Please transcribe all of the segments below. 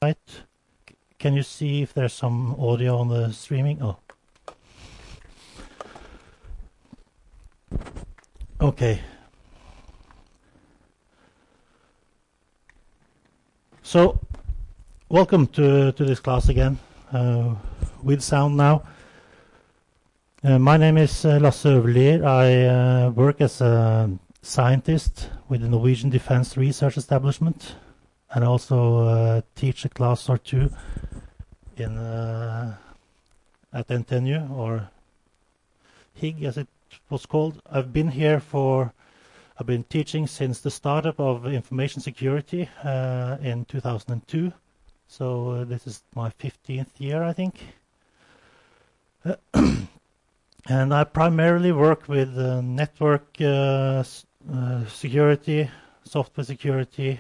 Can you see if there's some audio on the streaming? Oh. Okay. So, welcome to this class again, with sound now. My name is Lasse Øverlier. I work as a scientist with the Norwegian Defence Research Establishment, and I also teach a class or two in at NTNU, or HIG as it was called. I've been teaching since the startup of information security in 2002. So this is my 15th year, I think. And I primarily work with network security, software security,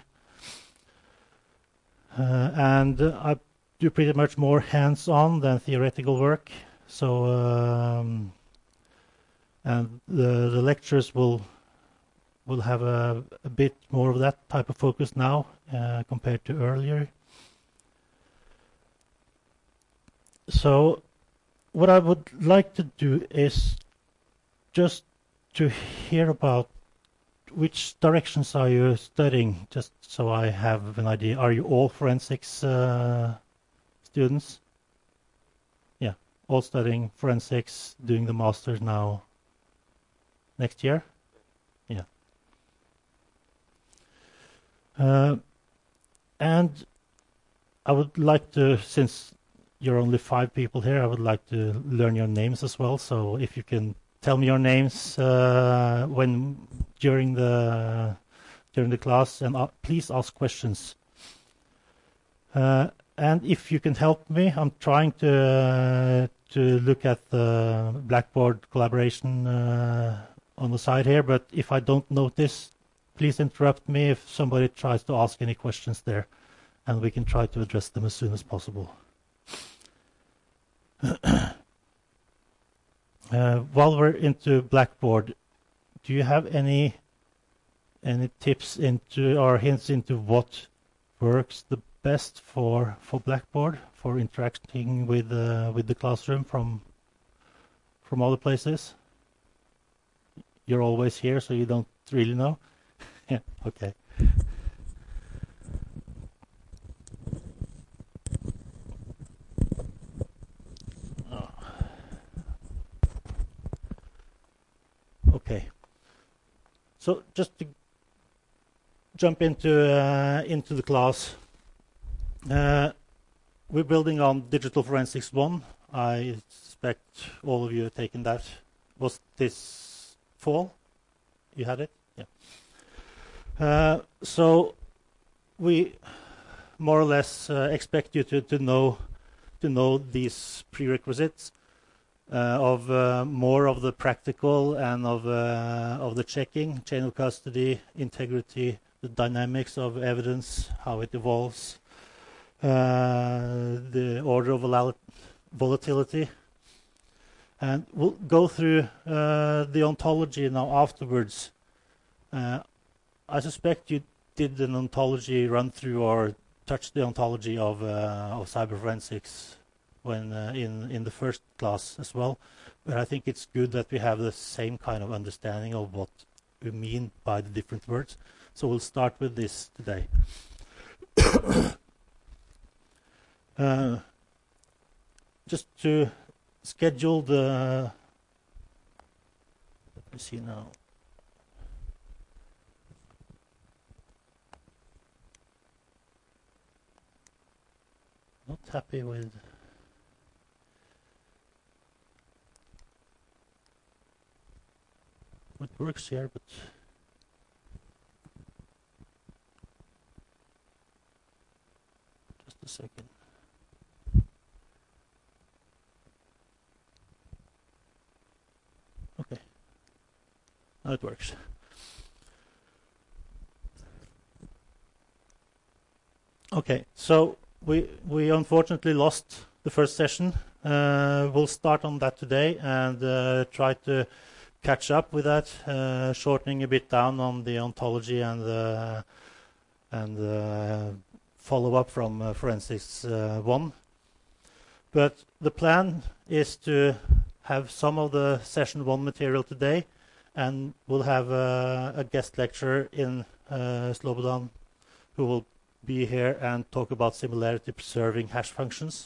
and I do pretty much more hands-on than theoretical work. So, and the lectures will have a bit more of that type of focus now compared to earlier. So what I would like to do is just to hear about which directions are you studying, just so I have an idea. Are you all forensics students? Yeah, all studying forensics, doing the masters now next year? Yeah. And I would like to, since you're only 5 people here, I would like to learn your names as well. So if you can tell me your names during the class, and please ask questions. And if you can help me, I'm trying to look at the Blackboard collaboration on the side here. But if I don't notice, please interrupt me if somebody tries to ask any questions there, and we can try to address them as soon as possible. While we're into Blackboard, do you have any tips into or hints into what works the best for Blackboard for interacting with the classroom from other places? You're always here, so you don't really know. Yeah. Okay. Okay, so just to jump into the class, we're building on Digital Forensics 1. I expect all of you have taken that. Was this fall? You had it? Yeah. So we more or less expect you to know these prerequisites. Of more of the practical and of the checking, chain of custody, integrity, the dynamics of evidence, how it evolves, the order of volatility. And we'll go through the ontology now afterwards. I suspect you did an ontology run through or touched the ontology of cyber forensics when in the first class as well, but I think it's good that we have the same kind of understanding of what we mean by the different words. So we'll start with this today. Just to schedule the, let me see now. Not happy with what works here, but just a second. Okay, now it works. Okay, so we unfortunately lost the first session. We'll start on that today and try to catch up with that, following follow up from Forensics 1. But the plan is to have some of the session 1 material today, and we'll have a guest lecturer in Slobodan who will be here and talk about similarity preserving hash functions.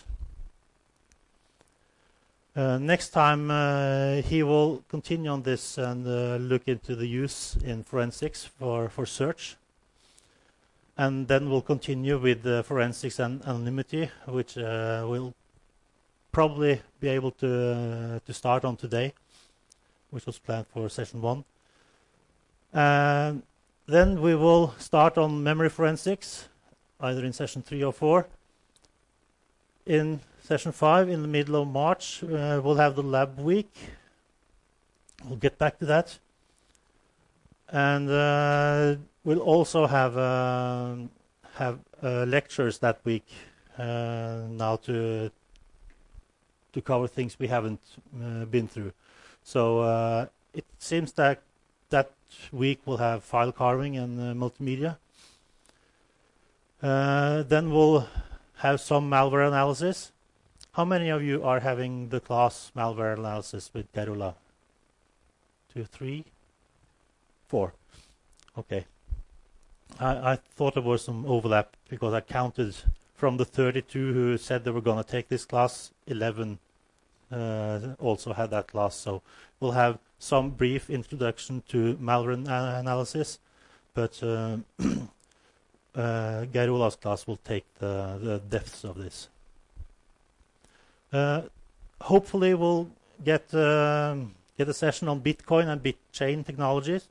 Next time he will continue on this and look into the use in forensics for search. And then we'll continue with forensics and anonymity, which we'll probably be able to start on today, which was planned for session 1. And then we will start on memory forensics, either in session 3 or 4. In session 5, in the middle of March, we'll have the lab week. We'll get back to that. And we'll also have lectures that week now to cover things we haven't been through. So it seems that that week we'll have file carving and multimedia. Then we'll have some malware analysis. How many of you are having the class malware analysis with Geir Olav? 2, 3, 4. Okay. I thought there was some overlap because I counted from the 32 who said they were going to take this class, 11 also had that class. So we'll have some brief introduction to malware analysis, but Geir Olav's class will take the depths of this. Hopefully we'll get a session on Bitcoin and BitChain technologies.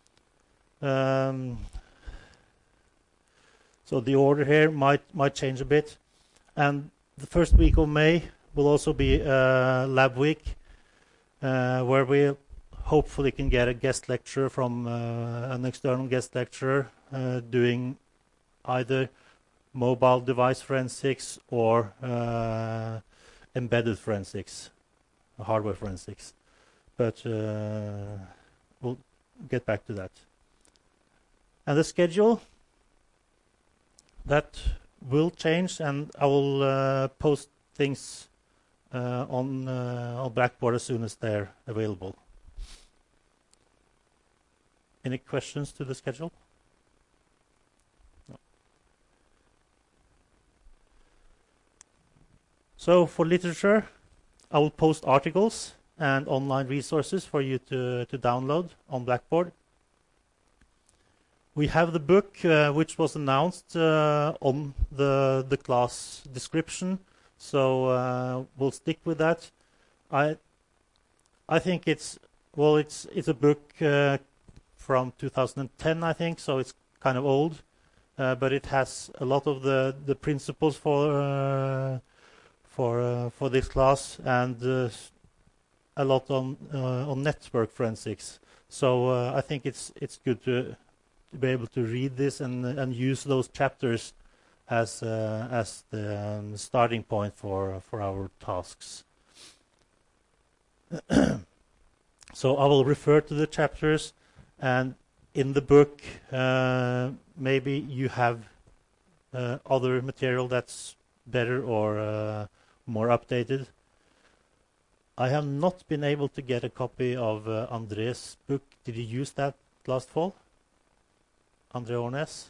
So the order here might change a bit. And the first week of May will also be lab week, where we hopefully can get a guest lecturer from an external guest lecturer doing either mobile device forensics or embedded forensics, hardware forensics. But we'll get back to that. And the schedule, that will change, and I will post things on Blackboard as soon as they're available. Any questions to the schedule? No. So for literature, I will post articles and online resources for you to download on Blackboard. We have the book which was announced on the class description, so we'll stick with that. I think it's a book from 2010, I think, so it's kind of old, but it has a lot of the principles for this class and a lot on network forensics. So I think it's good to be able to read this and use those chapters as the starting point for our tasks. So I will refer to the chapters, and in the book maybe you have other material that's better or more updated. I have not been able to get a copy of Andre's book. Did you use that last fall? Andre Ornes?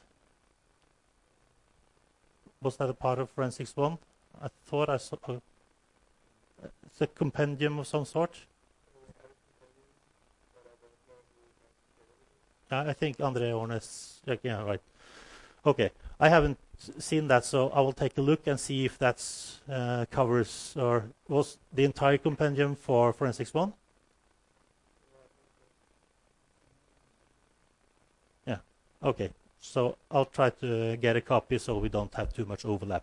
Was that a part of Forensics 1? I thought I saw it's a compendium of some sort. I think Andre Ornes, yeah, right. Okay, I haven't seen that, so I will take a look and see if that's covers or was the entire compendium for Forensics 1? Yeah, okay. So I'll try to get a copy so we don't have too much overlap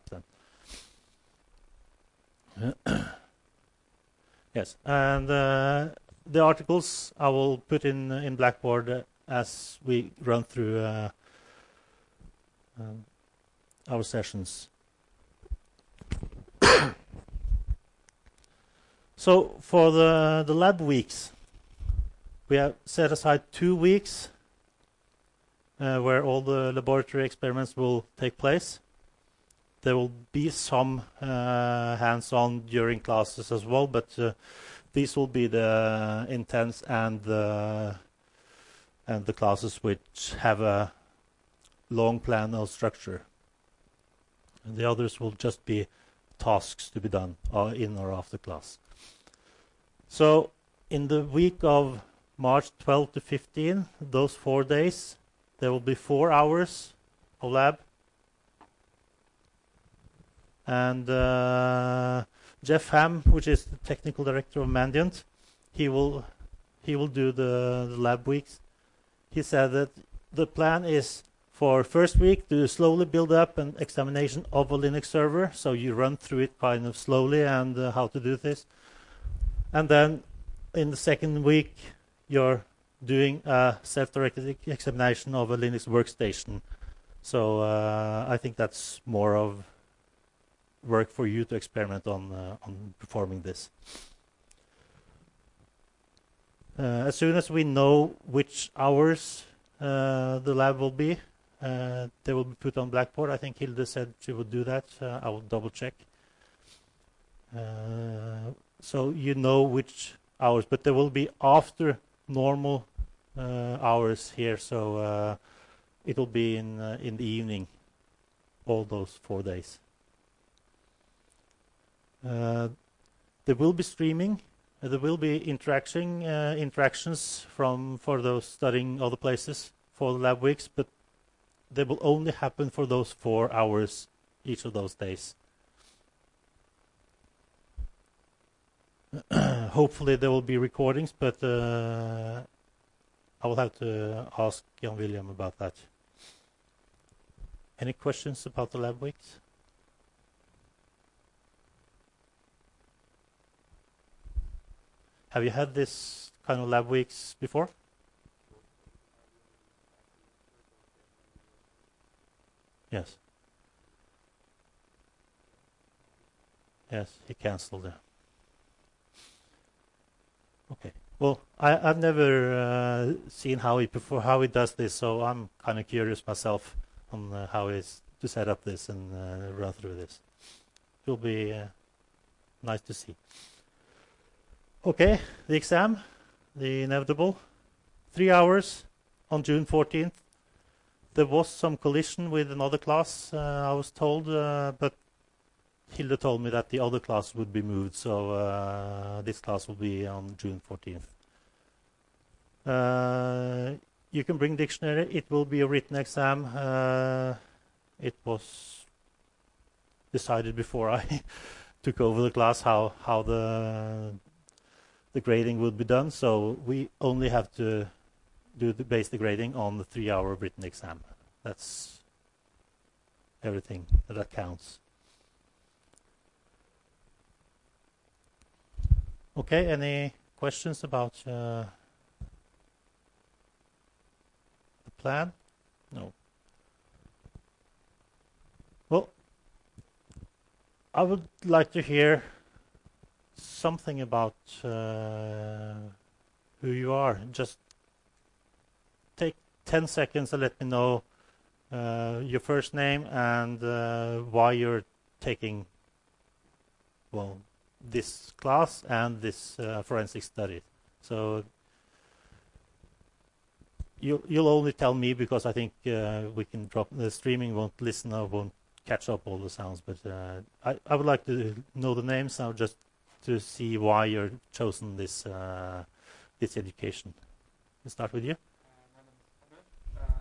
then. Yes, and the articles I will put in Blackboard as we run through our sessions. So for the lab weeks, we have set aside 2 weeks where all the laboratory experiments will take place. there will be some hands-on during classes as well, but these will be the intense and the classes which have a long plan or structure. And the others will just be tasks to be done in or after class. So in the week of March 12 to 15, those 4 days, there will be 4 hours of lab. And Jeff Ham, which is the technical director of Mandiant, he will do the lab weeks. He said that the plan is for first week to slowly build up an examination of a Linux server, so you run through it kind of slowly and how to do this. And then in the second week, you're doing a self-directed examination of a Linux workstation. So I think that's more of work for you to experiment on performing this. As soon as we know which hours the lab will be, they will be put on Blackboard. I think Hilde said she would do that. I will double check. So you know which hours, but they will be after normal hours here. So it will be in the evening, all those 4 days. There will be streaming. There will be interactions for those studying other places for the lab weeks, but they will only happen for those 4 hours each of those days. Hopefully there will be recordings, but I will have to ask Jan William about that. Any questions about the lab weeks? Have you had this kind of lab weeks before? Yes. Yes, he cancelled it. Okay. Well, I've never seen how he does this, so I'm kind of curious myself on how he's to set up this and run through this. It will be nice to see. Okay, the exam, the inevitable, 3 hours on June 14th. There was some collision with another class, I was told, but Hilde told me that the other class would be moved, so this class will be on June 14th. You can bring dictionary. It will be a written exam. It was decided before I took over the class how the grading would be done, so we only have to base the grading on the 3-hour written exam. That's everything that counts. Okay, any questions about the plan? No. Well, I would like to hear something about who you are. Just take 10 seconds and let me know your first name and why you're taking, well, this class and this forensic study. So you'll only tell me because I think we can drop the streaming won't listen or won't catch up all the sounds. But I would like to know the names now just to see why you're chosen this this education. We'll start with you. My name is Ahmed.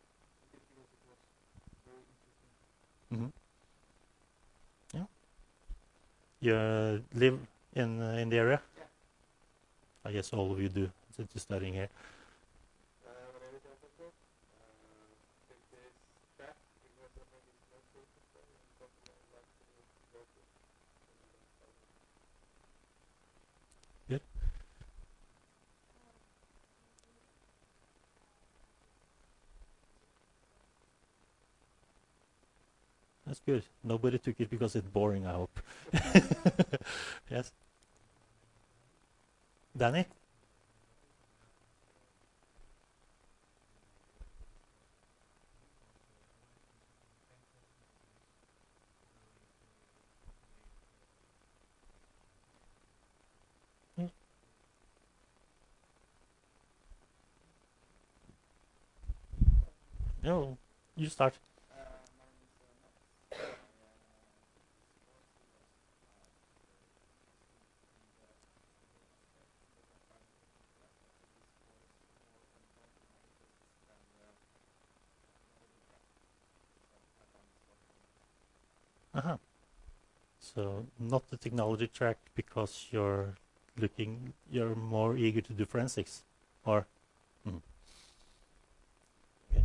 Mm-hmm. Yeah. You live in the area? Yeah. I guess all of you do, since you're studying here. My name is Ahmed. Take this track because I think it's not so interesting and something I would like to work with. Good. That's good. Nobody took it because it's boring, I hope. Yes. Danny? No, you start. My name is Max. Uh-huh. So not the technology track because you're more eager to do forensics, or mm. Okay.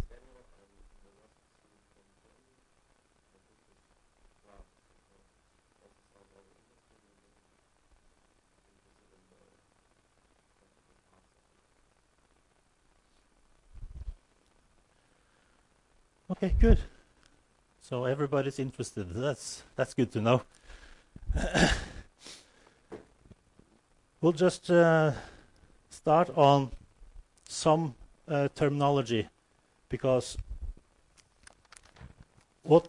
Okay, good. So everybody's interested. That's good to know. We'll just start on some terminology, because what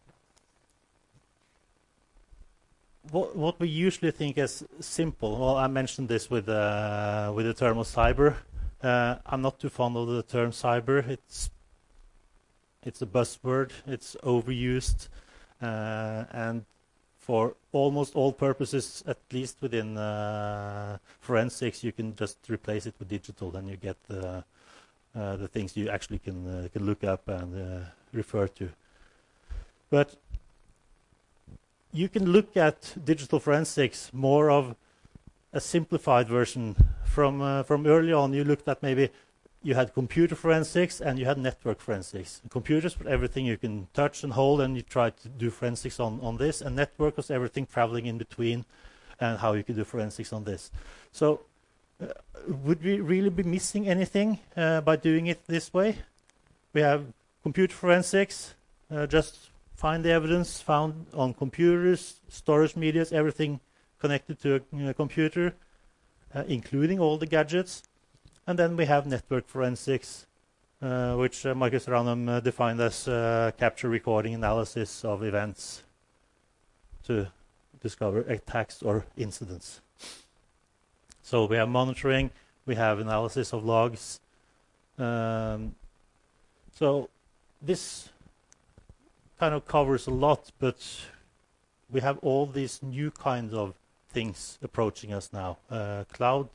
we usually think as simple. Well, I mentioned this with the term of cyber. I'm not too fond of the term cyber. It's a buzzword. It's overused, and for almost all purposes, at least within forensics, you can just replace it with digital, and you get the things you actually can look up and refer to. But you can look at digital forensics more of a simplified version. From early on, you looked at maybe you had computer forensics and you had network forensics. Computers were everything you can touch and hold, and you tried to do forensics on this. And network was everything traveling in between, and how you could do forensics on this. So would we really be missing anything by doing it this way? We have computer forensics, just find the evidence found on computers, storage medias, everything connected to a computer, including all the gadgets. And then we have network forensics, which Marcus Ranum defined as capture, recording, analysis of events to discover attacks or incidents. So we have monitoring, we have analysis of logs. So this kind of covers a lot, but we have all these new kinds of things approaching us now. Cloud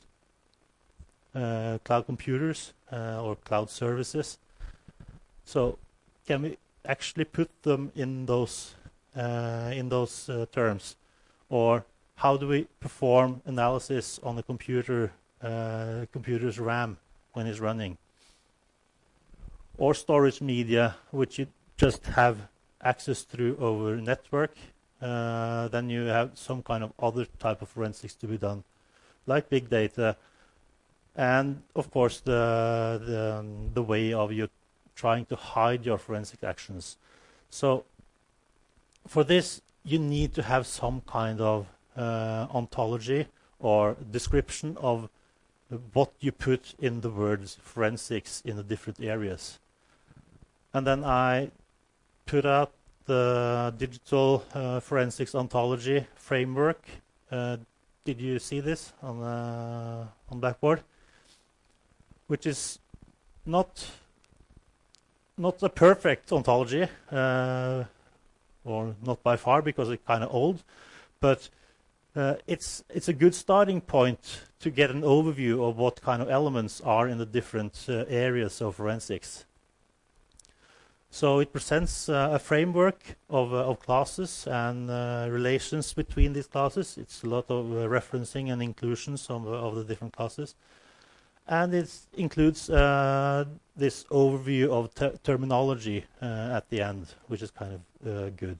computers or cloud services. So can we actually put them in those terms, or how do we perform analysis on the computer's RAM when it's running, or storage media which you just have access through over network? Then you have some kind of other type of forensics to be done, like big data. And of course, the way of you trying to hide your forensic actions. So for this, you need to have some kind of ontology or description of what you put in the words forensics in the different areas. And then I put out the digital forensics ontology framework. Did you see this on Blackboard? Which is not a perfect ontology, or not by far, because it's kind of old, but it's a good starting point to get an overview of what kind of elements are in the different areas of forensics. So it presents a framework of classes and relations between these classes. It's a lot of referencing and inclusions of the different classes. And it includes this overview of terminology at the end, which is kind of good.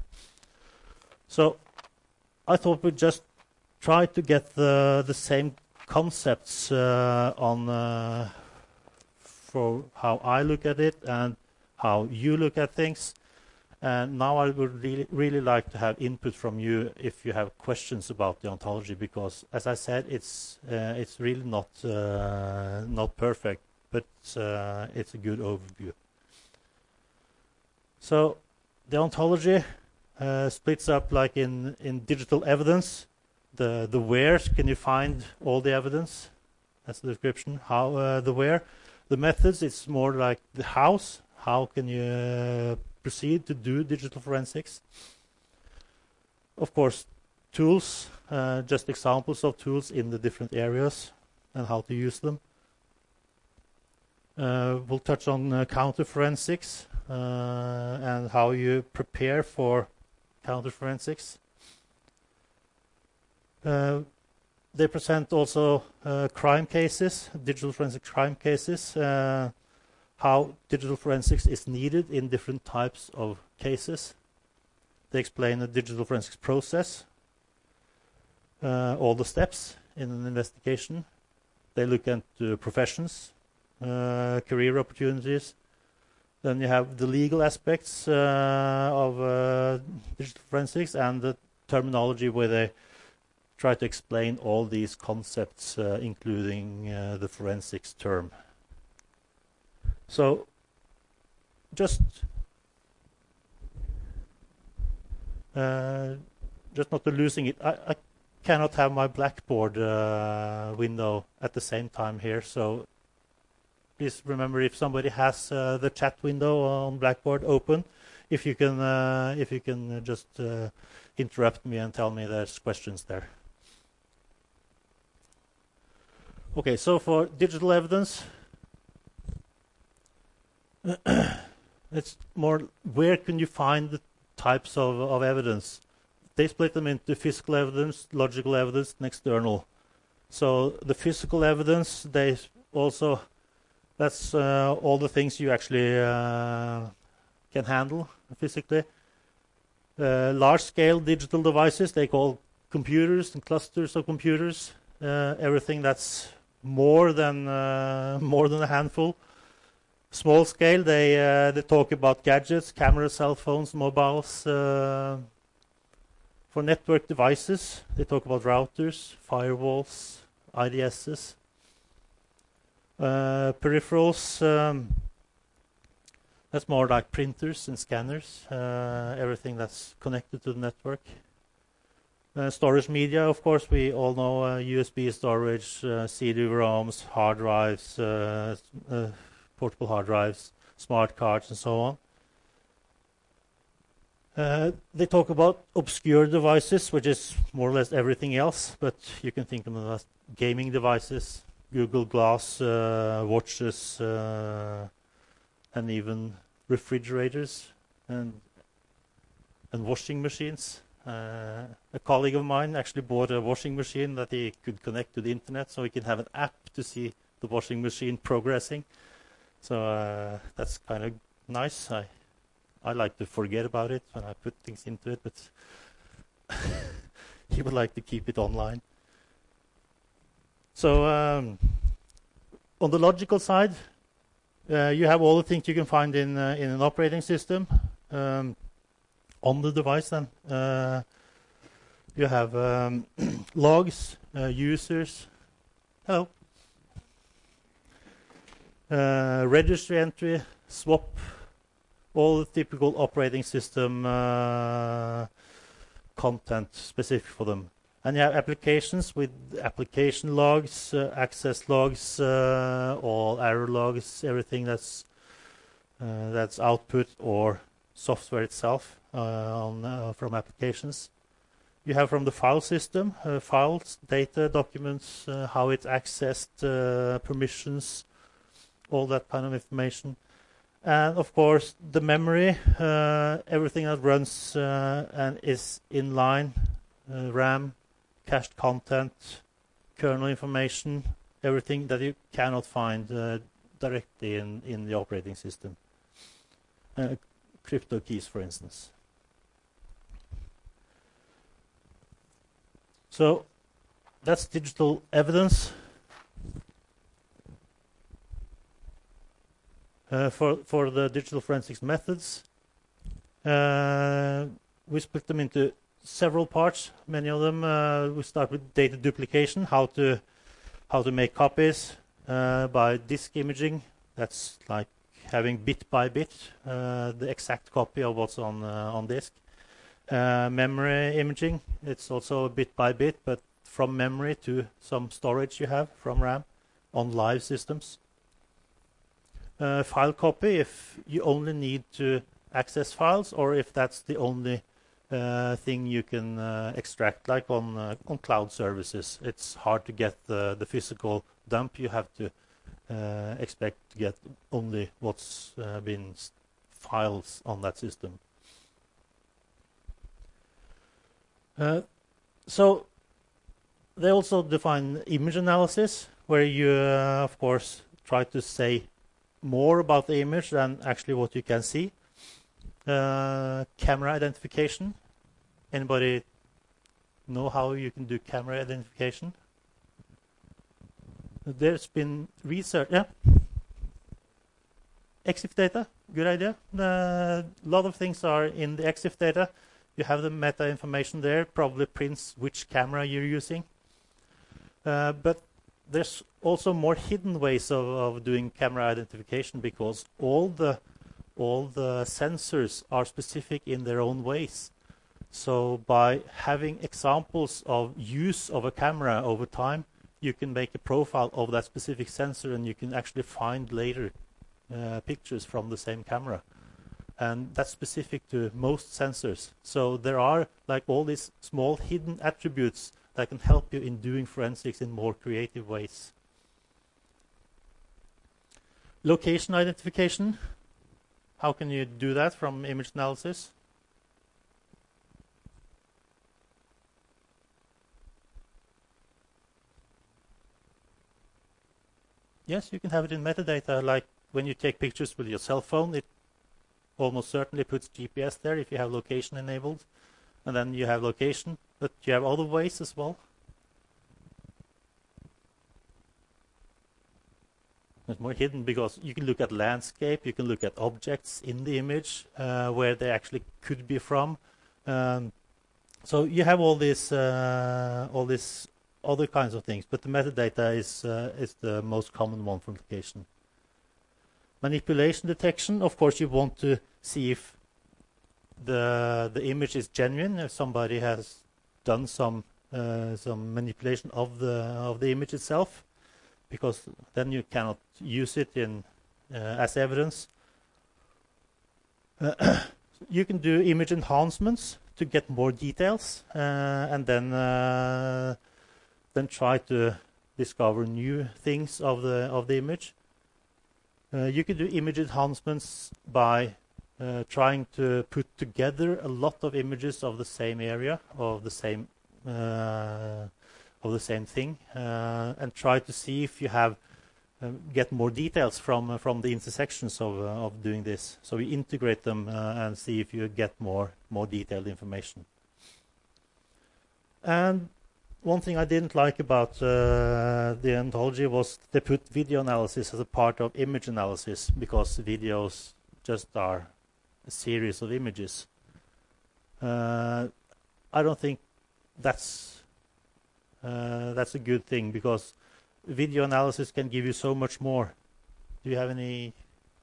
So I thought we'd just try to get the same concepts on for how I look at it and how you look at things. And now I would really like to have input from you if you have questions about the ontology, because, as I said, it's really not perfect, but it's a good overview. So the ontology splits up like in digital evidence. The wheres, can you find all the evidence? That's the description. How the where. The methods, it's more like the hows. How can you proceed to do digital forensics? Of course, tools, just examples of tools in the different areas and how to use them. We'll touch on counter forensics and how you prepare for counter forensics. They present also crime cases, digital forensic crime cases, how digital forensics is needed in different types of cases. They explain the digital forensics process, all the steps in an investigation. They look into professions, career opportunities. Then you have the legal aspects of digital forensics and the terminology where they try to explain all these concepts, including the forensics term. So, just not losing it. I cannot have my Blackboard window at the same time here, so please remember if somebody has the chat window on Blackboard open, if you can just interrupt me and tell me there's questions there. Okay, so for digital evidence, it's more where can you find the types of evidence? They split them into physical evidence, logical evidence, and external. So the physical evidence, they also, that's all the things you actually can handle physically. Large-scale digital devices, they call computers and clusters of computers. Everything that's more than a handful. Small scale, they talk about gadgets, cameras, cell phones, mobiles. For network devices, they talk about routers, firewalls, IDSs. Peripherals, that's more like printers and scanners, everything that's connected to the network. Storage media, of course, we all know USB storage, CD-ROMs, hard drives, portable hard drives, smart cards, and so on. They talk about obscure devices, which is more or less everything else, but you can think of them as gaming devices, Google Glass, watches, and even refrigerators and washing machines. A colleague of mine actually bought a washing machine that he could connect to the internet, so he can have an app to see the washing machine progressing. So that's kind of nice. I like to forget about it when I put things into it, but he would like to keep it online. So on the logical side, you have all the things you can find in an operating system. On the device then, you have logs, users, hello, registry entry, swap, all the typical operating system content specific for them. And you have applications with application logs, access logs, all error logs, everything that's output or software itself from applications. You have from the file system, files, data, documents, how it's accessed, permissions, all that kind of information. And of course, the memory, everything that runs and is inline, RAM, cached content, kernel information, everything that you cannot find directly in the operating system. Crypto keys, for instance. So that's digital evidence. For the digital forensics methods, we split them into several parts. Many of them we start with data duplication, how to make copies by disk imaging. That's like having bit by bit the exact copy of what's on disk. Memory imaging, it's also bit by bit, but from memory to some storage you have from RAM on live systems. file copy if you only need to access files, or if that's the only thing you can extract, like on cloud services. It's hard to get the physical dump. You have to expect to get only what's been files on that system. So they also define image analysis, where you, of course, try to say more about the image than actually what you can see. Camera identification. Anybody know how you can do camera identification? There's been research. Yeah. EXIF data, good idea. A lot of things are in the EXIF data. You have the meta information there, probably prints which camera you're using. But there's also more hidden ways of doing camera identification, because all the sensors are specific in their own ways. So by having examples of use of a camera over time, you can make a profile of that specific sensor, and you can actually find later pictures from the same camera. And that's specific to most sensors. So there are like all these small hidden attributes that can help you in doing forensics in more creative ways. Location identification. How can you do that from image analysis? Yes, you can have it in metadata, like when you take pictures with your cell phone, it almost certainly puts GPS there if you have location enabled. And then you have location, but you have other ways as well. It's more hidden because you can look at landscape, you can look at objects in the image, where they actually could be from. So you have all these other kinds of things, but the metadata is the most common one for location. Manipulation detection, of course, you want to see if the image is genuine, if somebody has done some manipulation of the image itself, because then you cannot use it in as evidence. You can do image enhancements to get more details, and then try to discover new things of the image. You can do image enhancements by trying to put together a lot of images of the same area, of the same thing, and try to see if you have get more details from the intersections of doing this. So we integrate them and see if you get more detailed information. And one thing I didn't like about the ontology was they put video analysis as a part of image analysis, because videos just are a series of images. I don't think that's a good thing, because video analysis can give you so much more. Do you have any?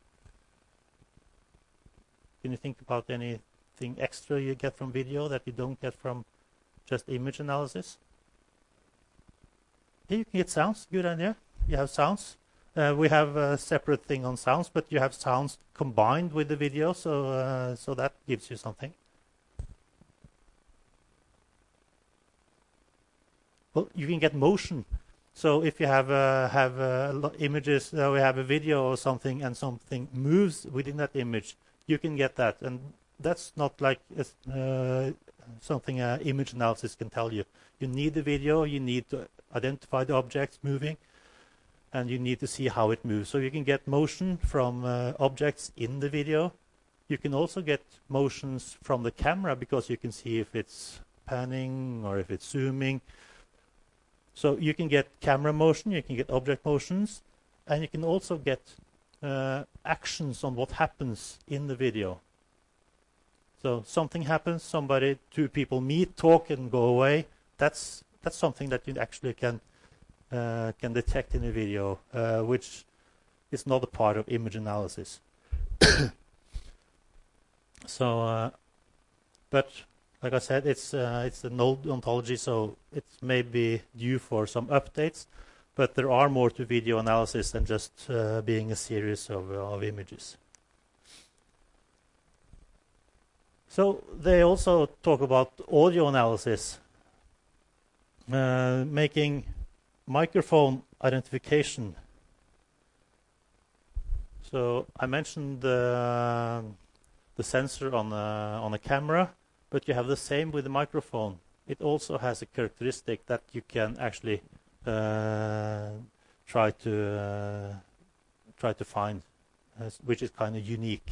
Can you think about anything extra you get from video that you don't get from just image analysis? Yeah, you can get sounds. Good idea. You have sounds. We have a separate thing on sounds, but you have sounds combined with the video, so that gives you something. Well, you can get motion. So if you have images, we have a video or something, and something moves within that image, you can get that, and that's not like something image analysis can tell you. You need the video. You need to identify the objects moving, and you need to see how it moves. So you can get motion from objects in the video. You can also get motions from the camera, because you can see if it's panning or if it's zooming. So you can get camera motion, you can get object motions, and you can also get actions on what happens in the video. So something happens, two people meet, talk, and go away. That's something that you actually can detect in a video, which is not a part of image analysis. So, but like I said, it's an old ontology, so it may be due for some updates. but there are more to video analysis than just being a series of images. So they also talk about audio analysis, making microphone identification. So I mentioned the sensor on a camera, but you have the same with the microphone. It also has a characteristic that you can actually try to find, which is kind of unique.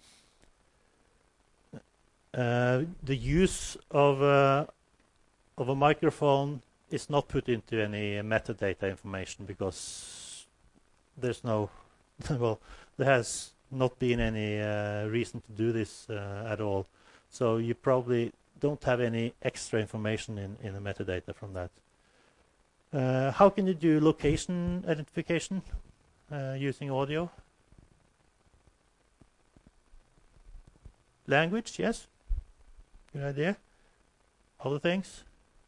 The use of a microphone is not put into any metadata information because there's no well, there has not been any reason to do this at all. So you probably don't have any extra information in the metadata from that. How can you do location identification using audio? Language, yes. Good idea. Other things?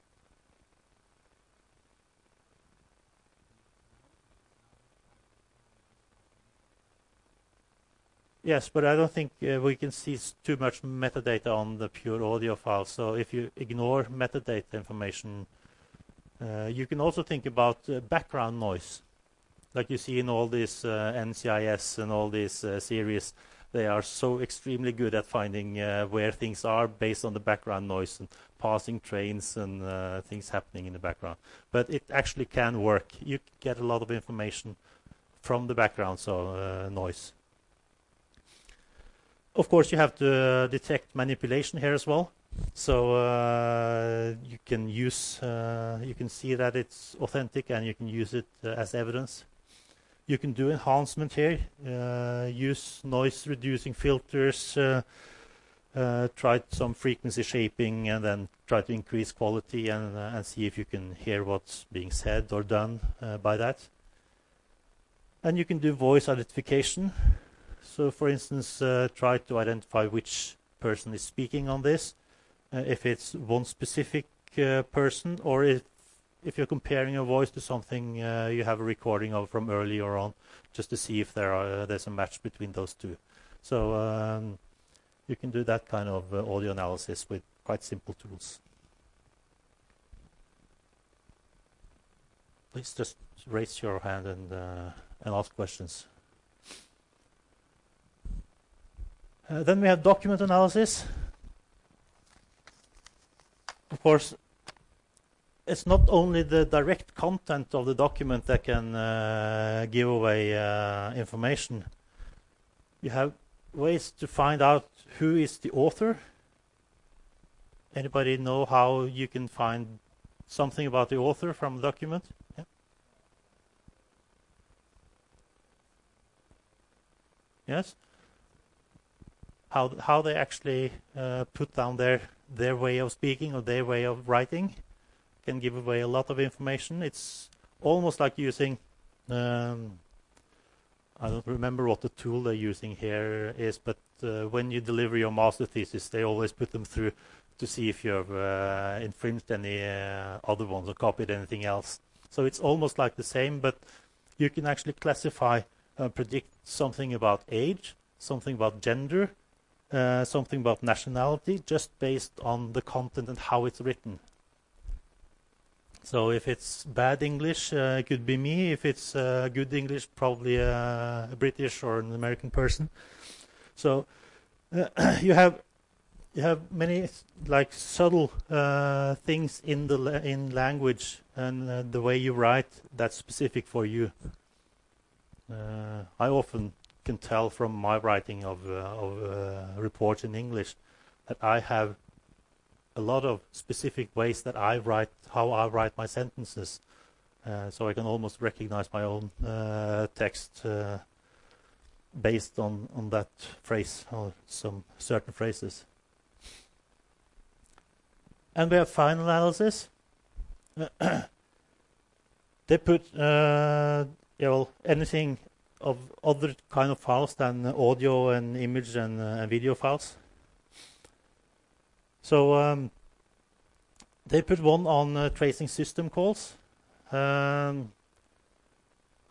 Yes, but I don't think we can see too much metadata on the pure audio file. So if you ignore metadata information, you can also think about background noise. Like you see in all these NCIS and all these series, they are so extremely good at finding where things are based on the background noise and passing trains and things happening in the background. But it actually can work. You get a lot of information from the background, so noise. Of course, you have to detect manipulation here as well. So you can use, you can see that it's authentic, and you can use it as evidence. You can do enhancement here, use noise-reducing filters, try some frequency shaping, and then try to increase quality and see if you can hear what's being said or done by that. And you can do voice identification. So, for instance, try to identify which person is speaking on this, if it's one specific person, or if you're comparing a voice to something you have a recording of from earlier on, just to see if there's a match between those two. So you can do that kind of audio analysis with quite simple tools. Please just raise your hand and ask questions. Then we have document analysis. Of course, it's not only the direct content of the document that can give away information. You have ways to find out who is the author. Anybody know how you can find something about the author from a document? Yeah. Yes? How they actually put down their way of speaking or their way of writing can give away a lot of information. It's almost like using, I don't remember what the tool they're using here is, but when you deliver your master thesis, they always put them through to see if you've infringed any other ones or copied anything else. So it's almost like the same, but you can actually classify, predict something about age, something about gender, something about nationality, just based on the content and how it's written. So if it's bad English, it could be me. If it's good English, probably a British or an American person. So you have many like subtle things in language and the way you write that's specific for you. I often can tell from my writing of reports in English that I have a lot of specific ways that I write, how I write my sentences. So I can almost recognize my own text based on that phrase or some certain phrases. And we have file analysis. They put anything of other kind of files than audio and image and video files. So they put one on tracing system calls.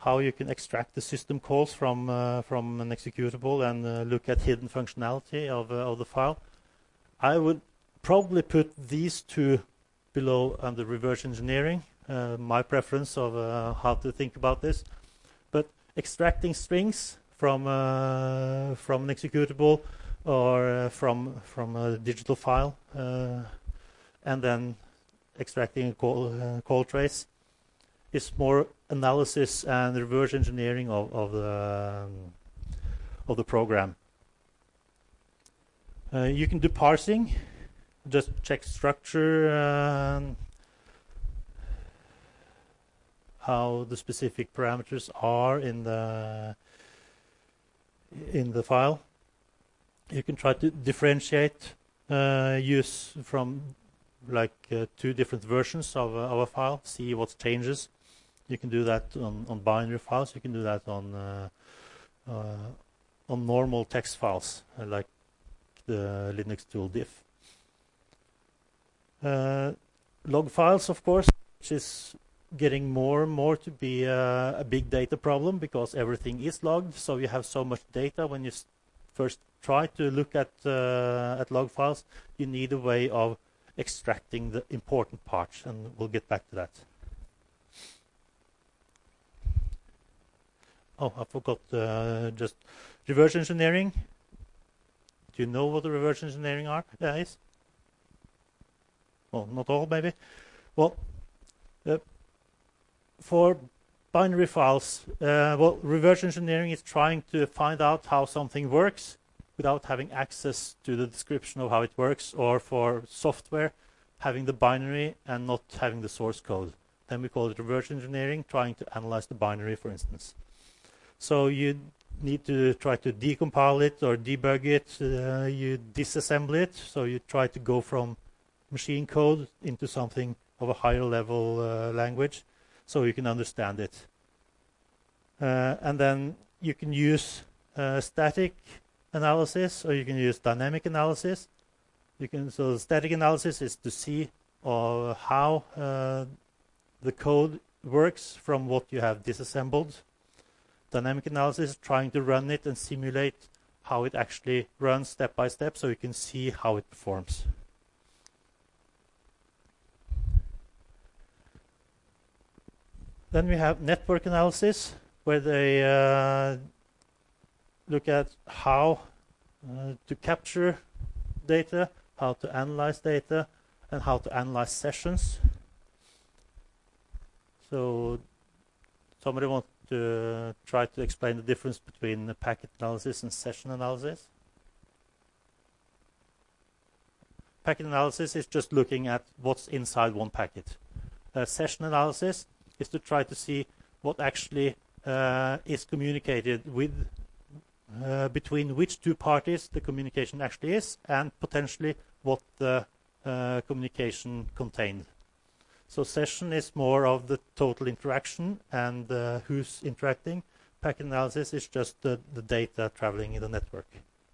how you can extract the system calls from an executable and look at hidden functionality of the file. I would probably put these two below under reverse engineering, my preference of how to think about this. But extracting strings from an executable or from a digital file and then extracting a call trace is more analysis and reverse engineering of the program. You can do parsing, just check structure, how the specific parameters are in the file. You can try to differentiate, use from like two different versions of a file, see what changes. You can do that on binary files. You can do that on normal text files, like the Linux tool diff. Log files, of course, which is getting more and more to be a big data problem because everything is logged. So you have so much data. When you first try to look at log files, you need a way of extracting the important parts, and we'll get back to that. Oh, I forgot just reverse engineering. Do you know what the reverse engineering is? Well, not all, maybe. Well, for binary files, well, reverse engineering is trying to find out how something works without having access to the description of how it works, or for software, having the binary and not having the source code. Then we call it reverse engineering, trying to analyze the binary, for instance. So you need to try to decompile it or debug it. You disassemble it, so you try to go from machine code into something of a higher level language, so you can understand it. And then you can use static analysis, or you can use dynamic analysis. So static analysis is to see how the code works from what you have disassembled. Dynamic analysis is trying to run it and simulate how it actually runs step by step, so you can see how it performs. Then we have network analysis, where they look at how to capture data, how to analyze data, and how to analyze sessions. So somebody wants to try to explain the difference between the packet analysis and session analysis? Packet analysis is just looking at what's inside one packet. Session analysis is to try to see what actually is communicated with between which two parties the communication actually is, and potentially what the communication contained. So session is more of the total interaction and who's interacting. Packet analysis is just the data traveling in the network.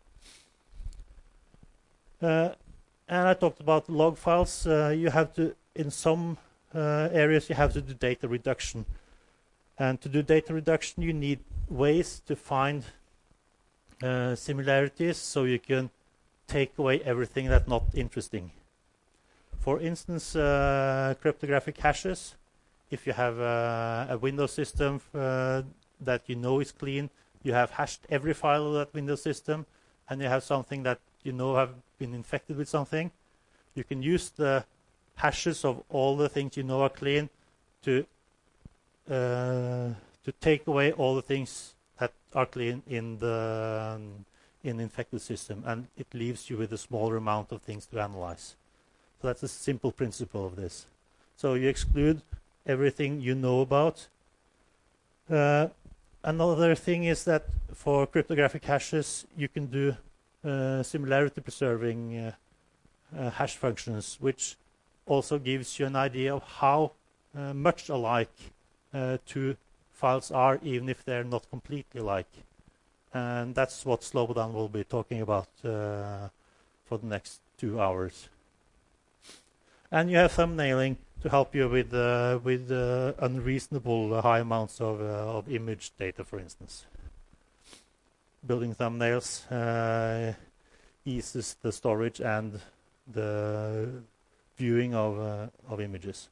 And I talked about log files. You have to, in some areas, you have to do data reduction. And to do data reduction, you need ways to find similarities, so you can take away everything that's not interesting. For instance, cryptographic hashes. If you have a Windows system that you know is clean, you have hashed every file of that Windows system, and you have something that you know have been infected with something, you can use the hashes of all the things you know are clean to take away all the things that are clean in the infected system, and it leaves you with a smaller amount of things to analyze. So that's a simple principle of this. So you exclude everything you know about. Another thing is that for cryptographic hashes, you can do similarity preserving hash functions, which also gives you an idea of how much alike two files are, even if they're not completely alike. And that's what Slobodan will be talking about for the next 2 hours. And you have thumbnailing, to help you with unreasonable high amounts of image data, for instance. Building thumbnails eases the storage and the viewing of images.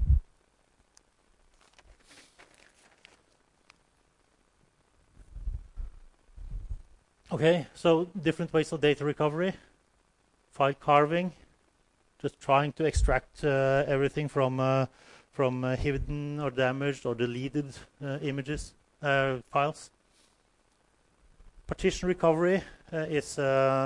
Okay, so different ways of data recovery. File carving, just trying to extract everything from hidden or damaged or deleted images, files. Partition recovery is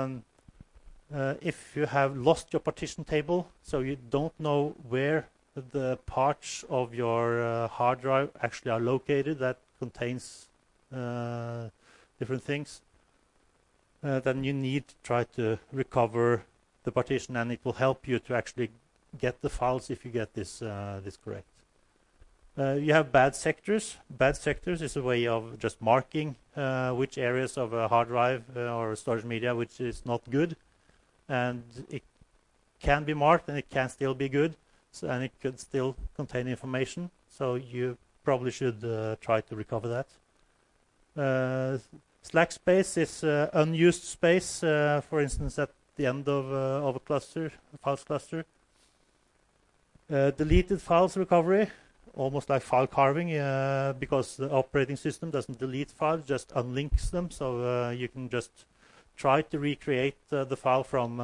if you have lost your partition table, so you don't know where the parts of your hard drive actually are located that contains different things, then you need to try to recover the partition, and it will help you to actually get the files if you get this correct. You have bad sectors. Bad sectors is a way of just marking which areas of a hard drive or storage media which is not good, and it can be marked and it can still be good, and it could still contain information. So you probably should try to recover that. Slack space is unused space, for instance, at the end of a cluster, a files cluster. Deleted files recovery, almost like file carving, because the operating system doesn't delete files, just unlinks them. So you can just try to recreate the file from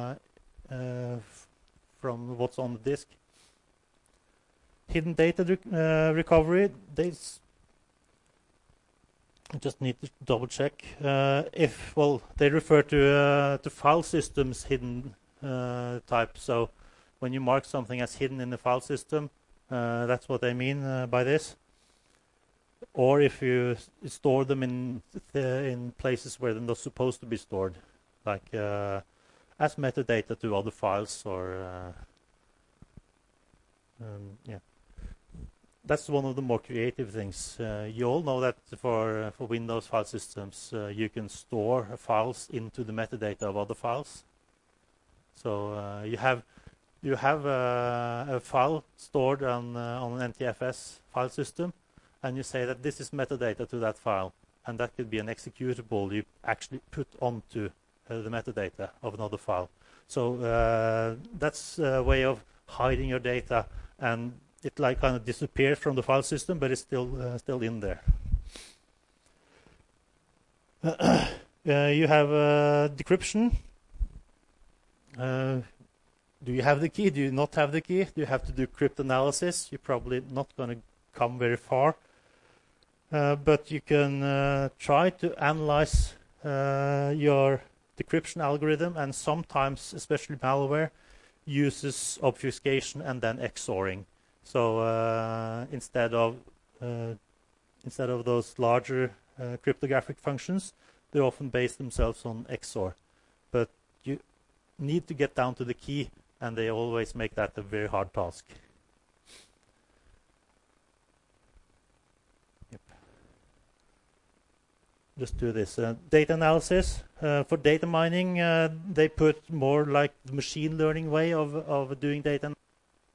what's on the disk. Hidden data recovery. I just need to double check if, well, they refer to file systems hidden type. So when you mark something as hidden in the file system, that's what they mean by this. Or if you store them in places where they're not supposed to be stored, like as metadata to other files, or yeah. That's one of the more creative things. You all know that for Windows file systems, you can store files into the metadata of other files. So you have a file stored on an NTFS file system, and you say that this is metadata to that file, and that could be an executable you actually put onto the metadata of another file. So that's a way of hiding your data, and it like kind of disappears from the file system, but it's still in there. You have decryption. Do you have the key? Do you not have the key? Do you have to do cryptanalysis? You're probably not going to come very far. But you can try to analyze your decryption algorithm, and sometimes, especially malware, uses obfuscation and then XORing. So instead of those larger cryptographic functions, they often base themselves on XOR. But you need to get down to the key, and they always make that a very hard task. Yep. Just do this. Data analysis. For data mining, they put more like the machine learning way of doing data analysis.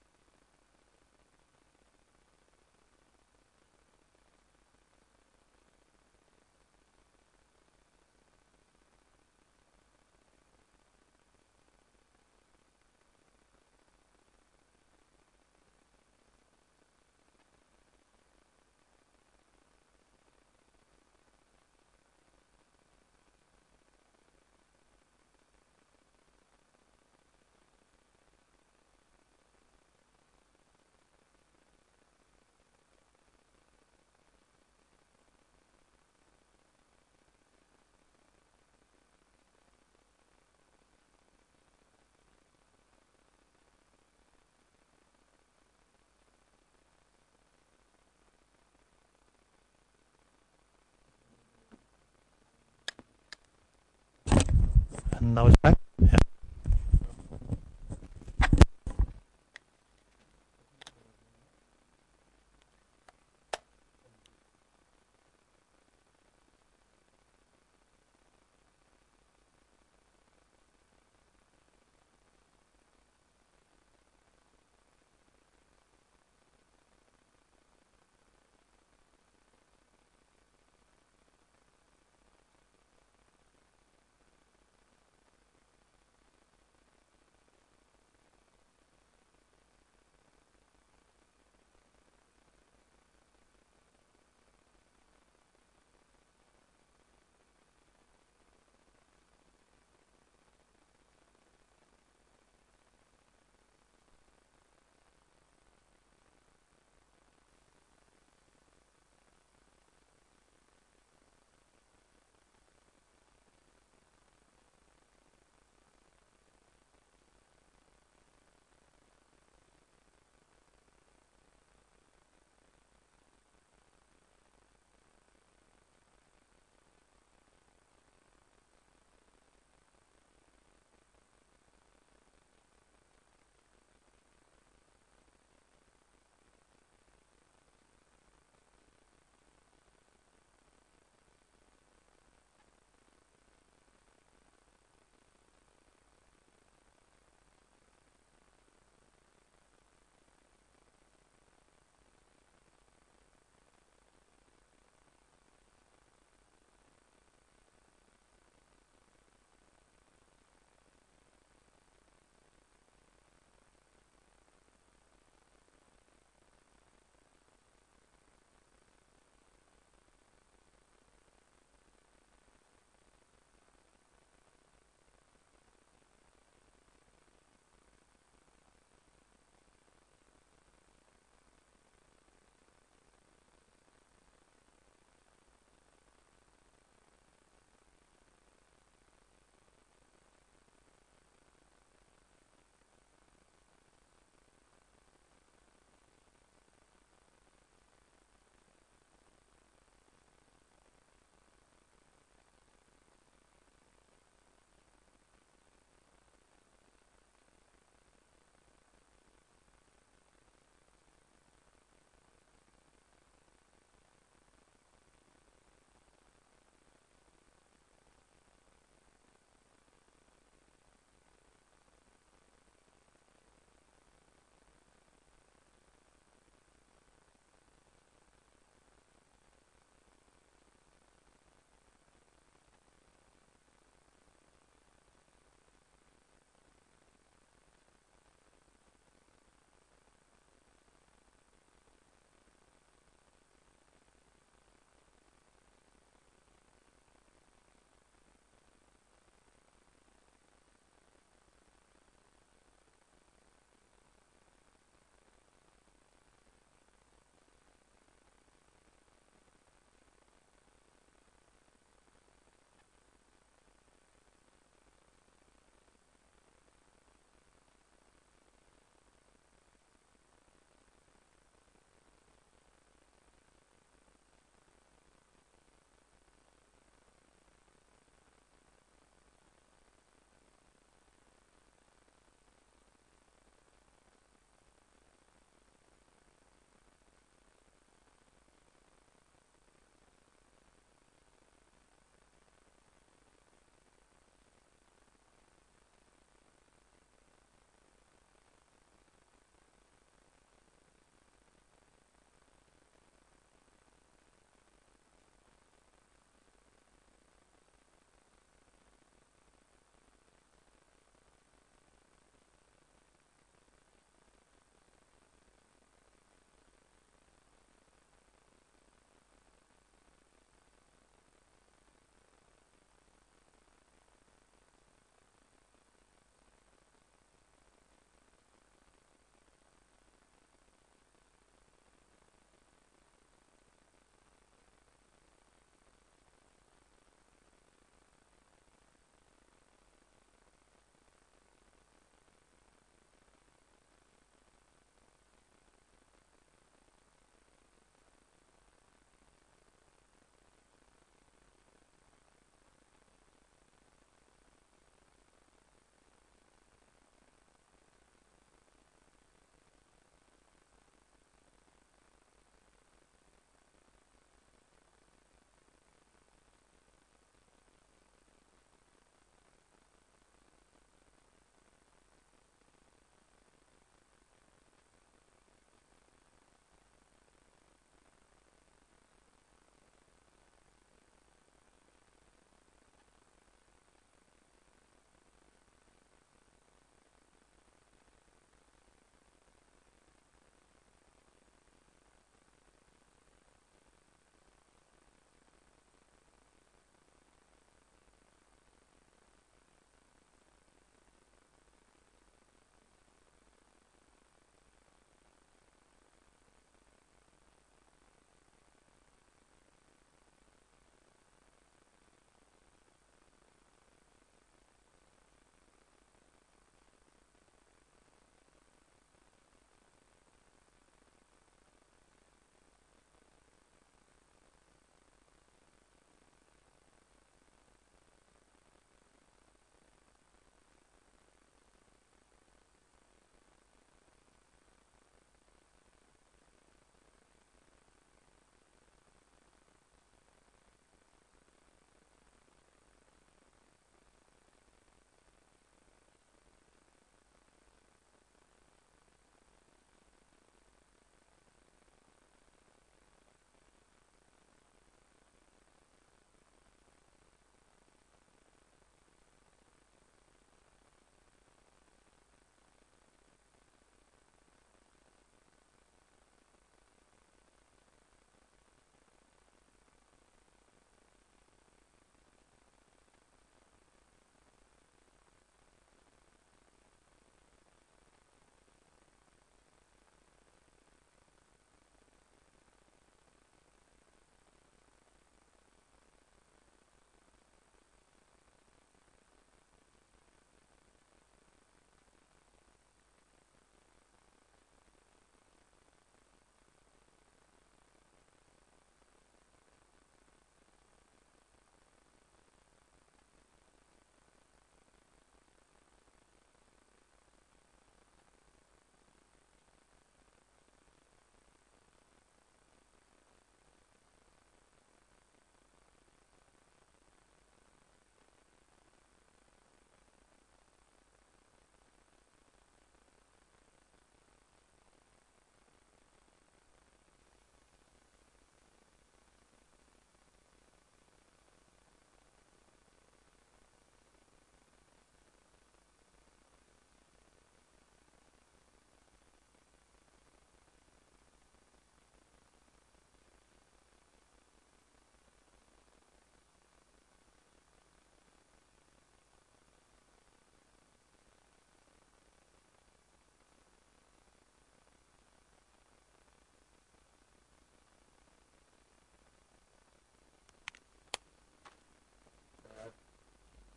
And now it's back. Yeah.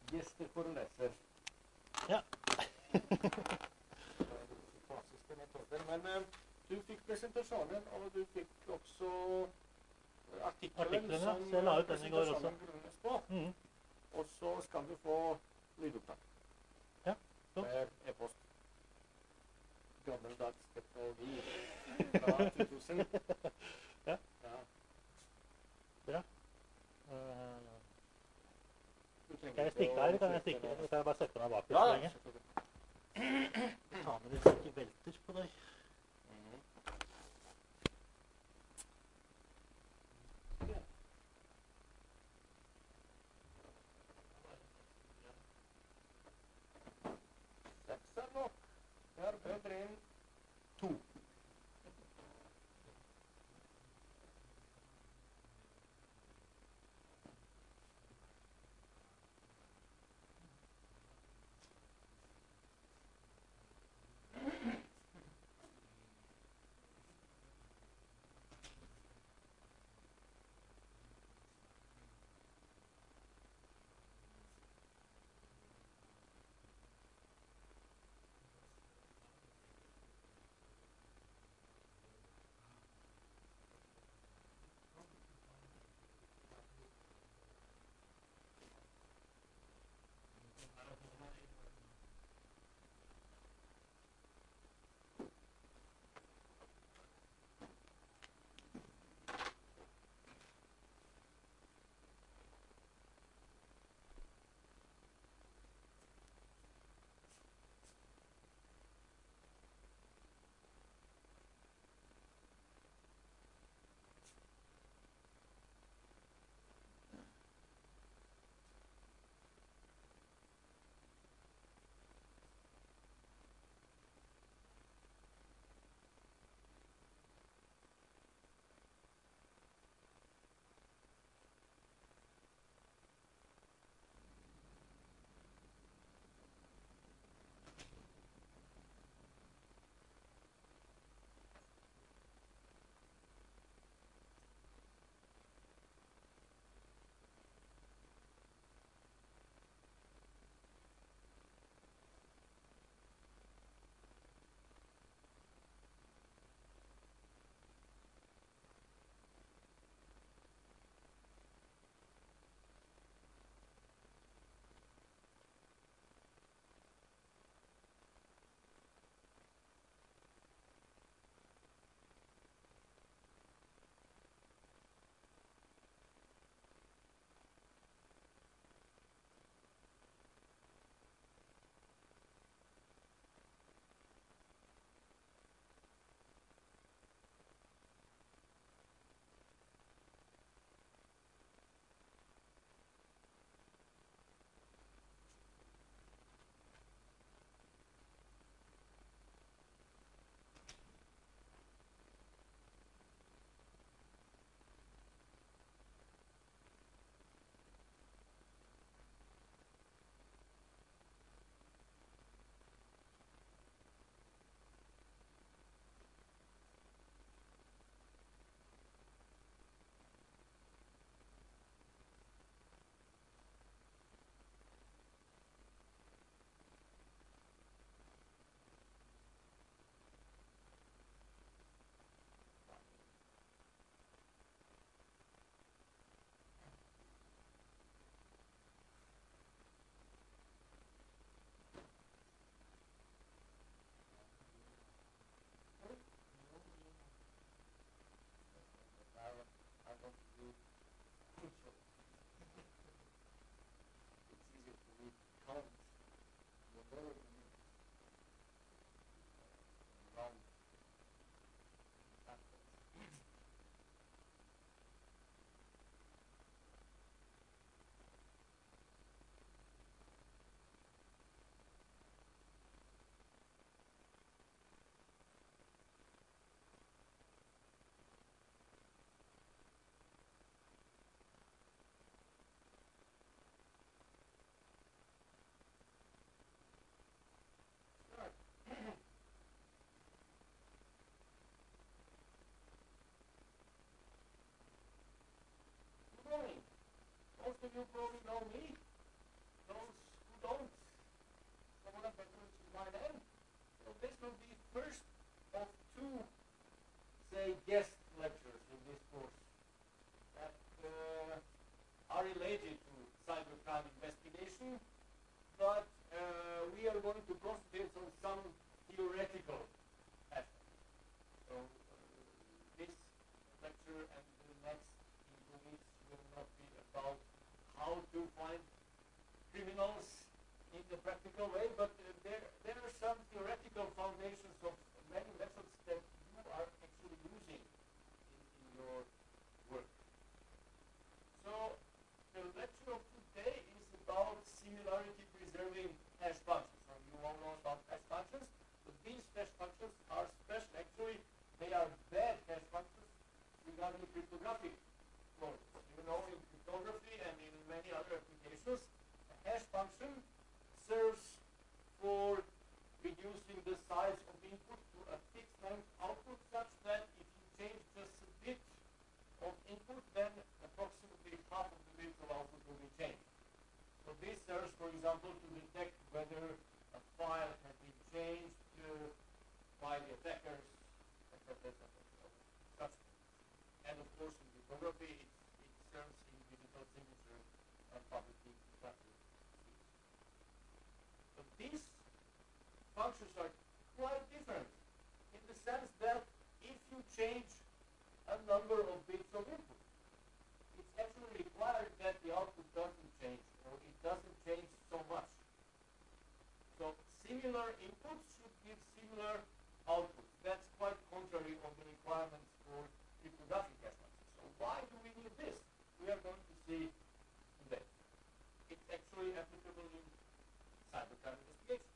gjesteforeleser. Ja. Klassiske metoder. Men du fikk presentasjonen, og du fikk også artikkelen Artiklene, som så jeg la ut den i går også. presentasjonen grunnes på. Mm. Og så skal du få lydopptak. Ja, flott. Per e-post. Gammeldags teknologi fra 2000. Ja. Ja. Bra. Du trenger Kan jeg ikke stikke å her, eller kan jeg trykke stikke? noe. Eller kan jeg bare sette meg bak Ja, så ja. lenge? selvfølgelig. Ta med litt så ikke velter på deg. Mhm. Seks er nok. Det er bedre enn 2. Most of you probably know me. Those attackers, etc. Such things. And of course, in cryptography, it serves in digital signature and public key encrypted keys. But these functions are quite different in the sense that if you change a number of bits of input, it's actually required that the output doesn't change, or it doesn't change so much. So similar inputs should give similar outputs. That's quite contrary of the requirements for cryptographic hash functions. So why do we need this? We are going to see today. It's actually applicable in cybercrime investigation.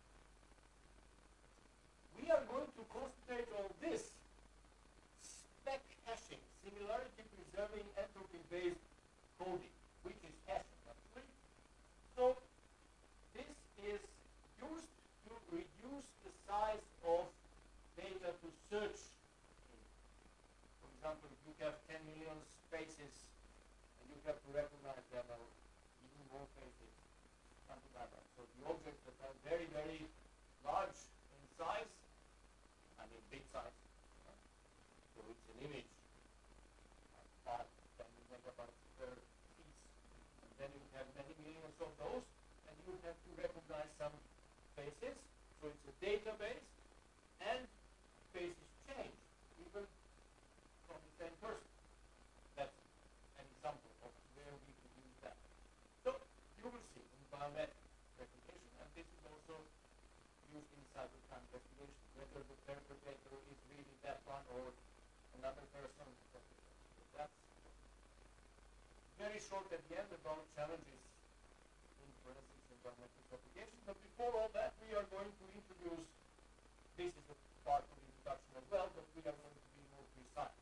We are going to concentrate on this spec hashing, similarity preserving entropy-based coding, which is hashing actually. So this is used to reduce the size of data to search in. For example, if you have 10 million spaces and you have to recognize them, or even more spaces, something like that. So the objects that are very, very large in size, I mean big size, so it's an image, 5, 10 megabytes per piece. And then you have many millions of those, and you have to recognize some faces. So it's a database, and faces change, even from the same person. That's an example of where we could use that. So you will see in biometric recognition, and this is also used in cybercrime investigation, whether the perpetrator is really that one or another person. That's very short at the end about challenges in forensics and biometric application. But before all that, we are going to introduce, this is a part of the introduction as well, but we are going to be more precise.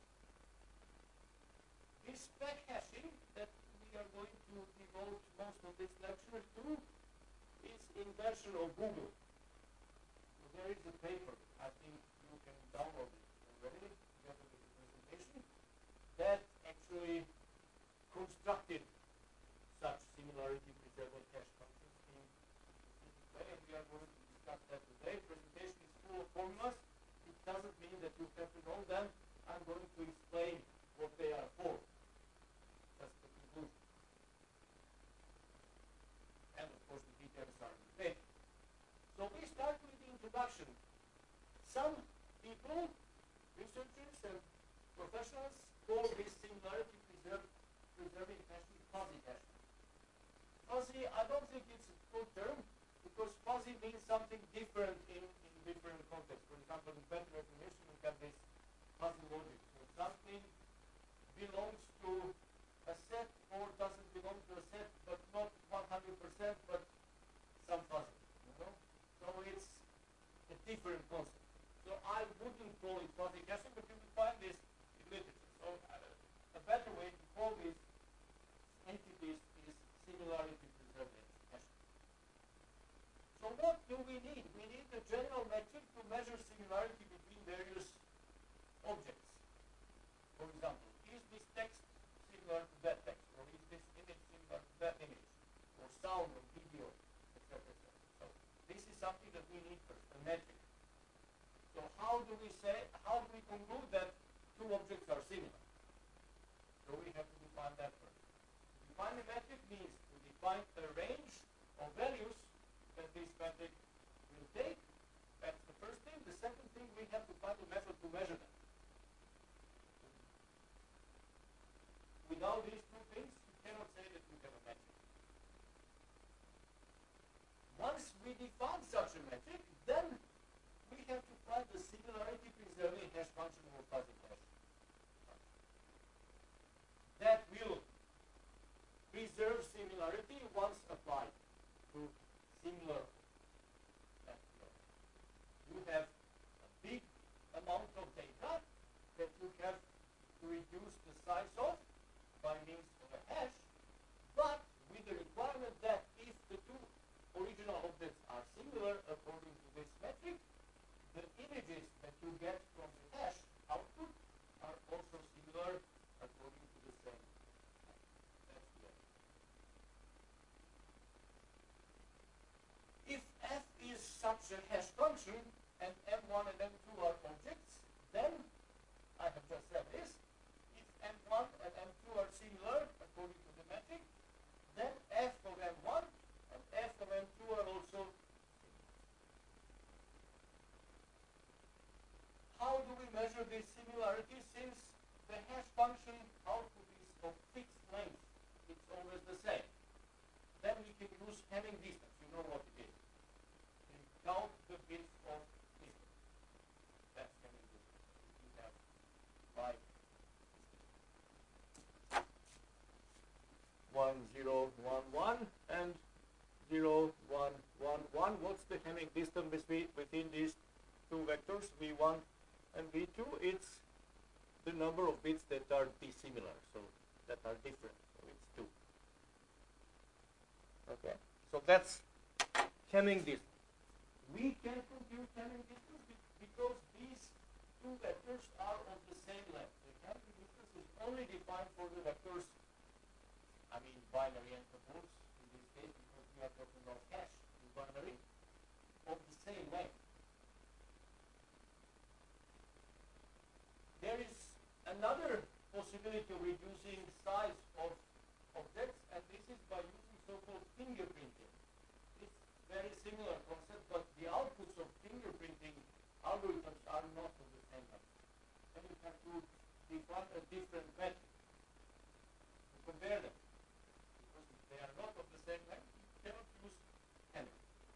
This spec hashing that we are going to devote most of this lecture to is invention of Google. So there is a paper, I think you can download it already, together with the presentation, that actually constructed such similarity preserving hash functions in a specific way, and we are going to discuss that today. Presentation is full of formulas. It doesn't mean that you have to know them. I'm going to explain what they are for. That's the conclusion. And of course the details are in the paper. So we start with the introduction. Some people, researchers and professionals, call this similarity preserving hashing fuzzy hashing. Fuzzy, I don't think it's a good term, because fuzzy means something different in different contexts. For example, in pattern recognition, we have this fuzzy logic. So something belongs to a set or doesn't belong to a set, but not 100%, but some fuzzy. So it's a different concept. So I wouldn't call it fuzzy hashing, but you will find this in literature. So a better way to call these entities is similarity preserving hashing. So what do we need? We need a general metric to measure similarity between various objects. For example, is this text similar to that text, or is this image similar to that image, or sound or video, etc. So this is something that we need first, a metric. So how do we conclude that two objects are similar? So we have to define that first. To define a metric means to define a range of values that this metric will take. That's the first thing. The second thing, we have to find a method to measure them. Without these two things, you cannot say that you have a metric. Once we define such a metric, then we have to find the similarity preserving hash function or fuzzy hash function that will preserve similarity once applied to similar SQL. You have a big amount of data that you have to reduce the size of by means of a hash, but with the requirement that if the two original objects are similar according to this metric, the images that you get from the hash output are also similar according to the same hash. That's the idea. If f is such a hash function and m1 and m2 are objects, measure this similarity since the hash function output is of fixed length. It's always the same. Then we can use Hamming distance. You know what it is. And count the bits of distance. That's Hamming distance. We have 5 1 0 1 1 and 0 1 1 1. What's the Hamming distance within these two vectors, V1 and V2? It's the number of bits that are dissimilar, so that are different. So it's 2. Okay, so that's Hamming distance. We can compute Hamming distance because these two vectors are of the same length. The Hamming distance is only defined for the vectors, I mean binary envelopes in this case, because we are talking about hash in binary, of the same length. There is another possibility of reducing size of objects, and this is by using so-called fingerprinting. It's very similar concept, but the outputs of fingerprinting algorithms are not of the same length. Then you have to define a different method to compare them. Because if they are not of the same length, you cannot use Hamming.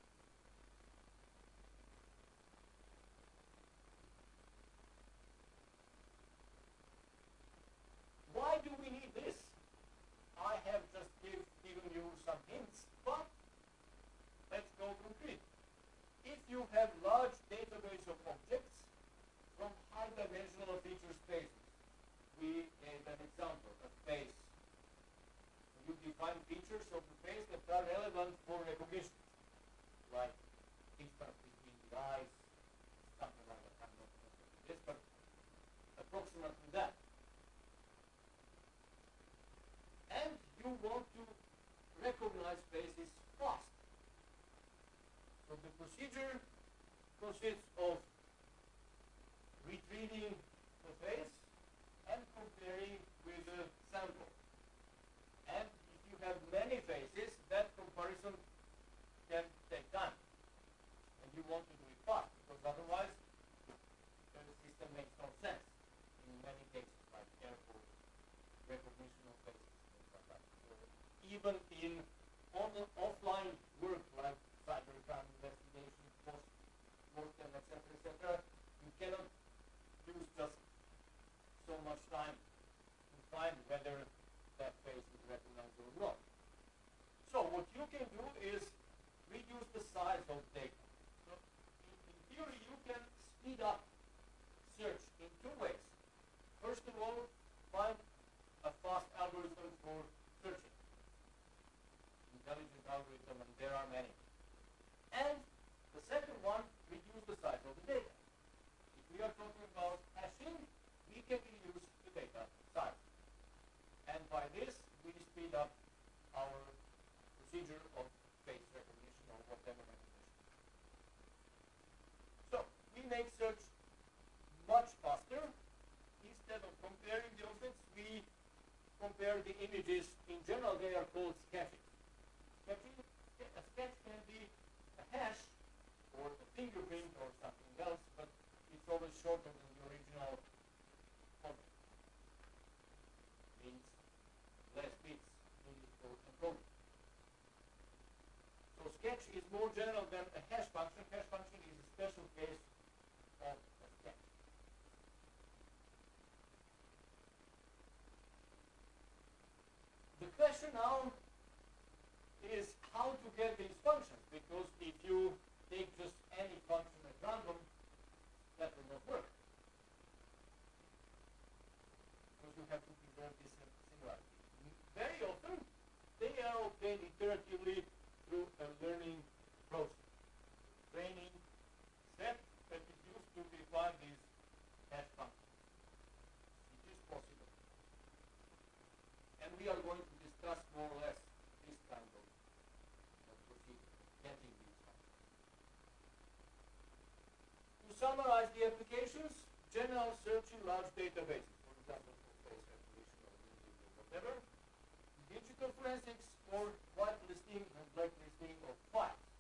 Why do we need this? I have just given you some hints, but let's go concrete. If you have large database of objects from high-dimensional feature spaces, we gave an example, a face. You define features of the face that are relevant for recognition, like distance between the eyes, something like that. I'm not exactly this, but approximately that. And you want to recognize faces fast. So the procedure consists of retrieving the face and comparing with the sample. And if you have many faces, that comparison can take time. And you want to do it fast, because otherwise the system makes no sense in many cases, like airport recognition of faces. Even in offline work like cybercrime investigation, post-mortem, etc., you cannot use just so much time to find whether that face is recognized or not. So what you can do is reduce the size of data. So in theory, you can speed up search in 2 ways. First of all, find a fast algorithm for searching. Intelligent algorithm, and there are many. And the second one, reduce the size of the data. If we are talking about hashing, we can reduce the data size. And by this, we speed up our procedure of face recognition or whatever recognition. So we make search much faster. Instead of comparing the objects, we compare the images. In general, they are called sketches. A sketch can be a hash or a fingerprint or something else, but it's always shorter than the original object. Means less bits needed for encoding. So sketch is more general than a hash function. Hash function is a special case of a sketch. The question now is how to get these functions, because if you take just any function at random, that will not work. Because you have to preserve this similarity. Very often, they are obtained iteratively through a learning process. Training set that is used to define these hash functions. It is possible. And we are going to discuss more or less this kind of procedure, getting these functions. To summarize the applications, general search in large databases, for example, for face recognition or music or whatever. Digital forensics for whitelisting and blacklisting of files.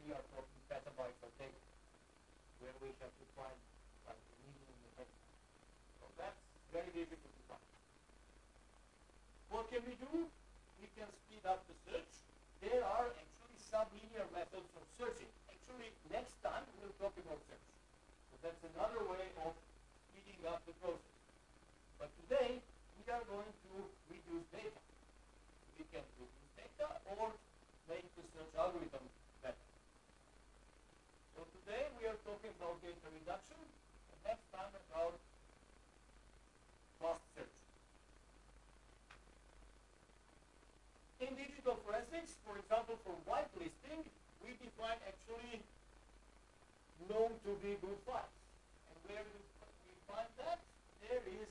we are talking petabytes of data, where we have to find like the meaning in the text. So that's very difficult to find. What can we do? We can speed up the search. There are actually sublinear methods of searching. Actually, next time we'll talk about search. So that's another way of speeding up the process. But today, we are going to reduce data. We can reduce data or make the search algorithm better. So today we are talking about data reduction, and next time about fast search. In digital forensics, for example, for whitelisting, we define actually known to be good files. And where do we find that? There is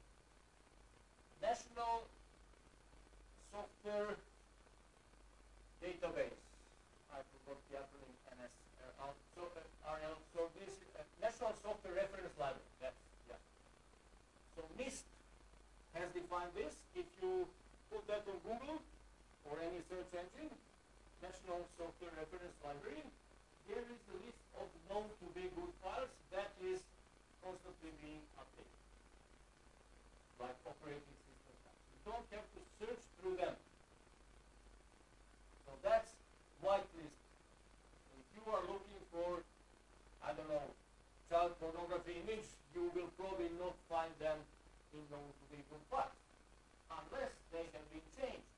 National Software Database. I forgot the acronym NSRL. So this National Software Reference Library. That's, yeah. So NIST has defined this. If you put that on Google or any search engine, National Software Reference Library, there is a list of known to be good files that is constantly being updated, like operating system files. You don't have to search through them. So that's whitelist. If you are looking for, I don't know, child pornography image, you will probably not find them in known to be good files, unless they have been changed.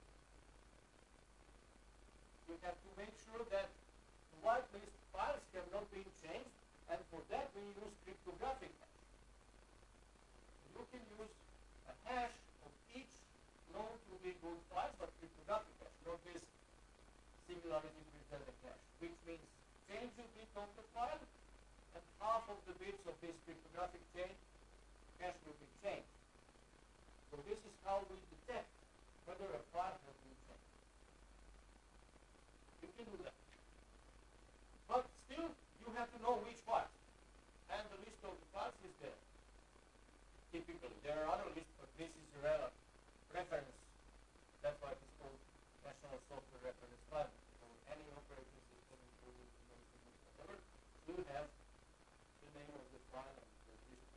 You have to make sure that whitelist files have not been changed, and for that we use cryptographic hash. You can use a hash of each known to be good files, but cryptographic hash, not this singularity preserving hash, which means change a bit of the file, and half of the bits of this cryptographic chain hash will be changed. So this is how we detect whether a file has been changed. You can do that. But still, you have to know which files. And the list of the files is there. Typically, there are other lists, but this is a reference. That's why it's called National Software Reference Library. So any operating system, including Windows, whatever, will have the name of the file and the list.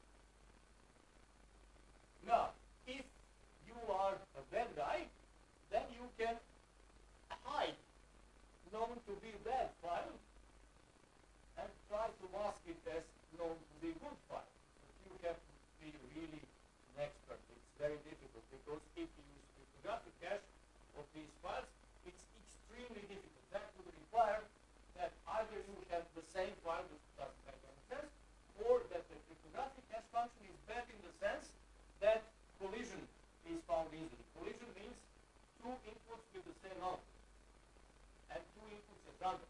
Now, if you are a bad guy, then you can hide known to be bad file and try to mask it as known to be good file. But you have to be really an expert. It's very difficult because if you use cryptographic hash of these files, it's extremely difficult. That would require that either you have the same file, which doesn't make any sense, or that the cryptographic hash function is bad in the sense that collision is found easily. Collision means two inputs with the same output, and two inputs at random.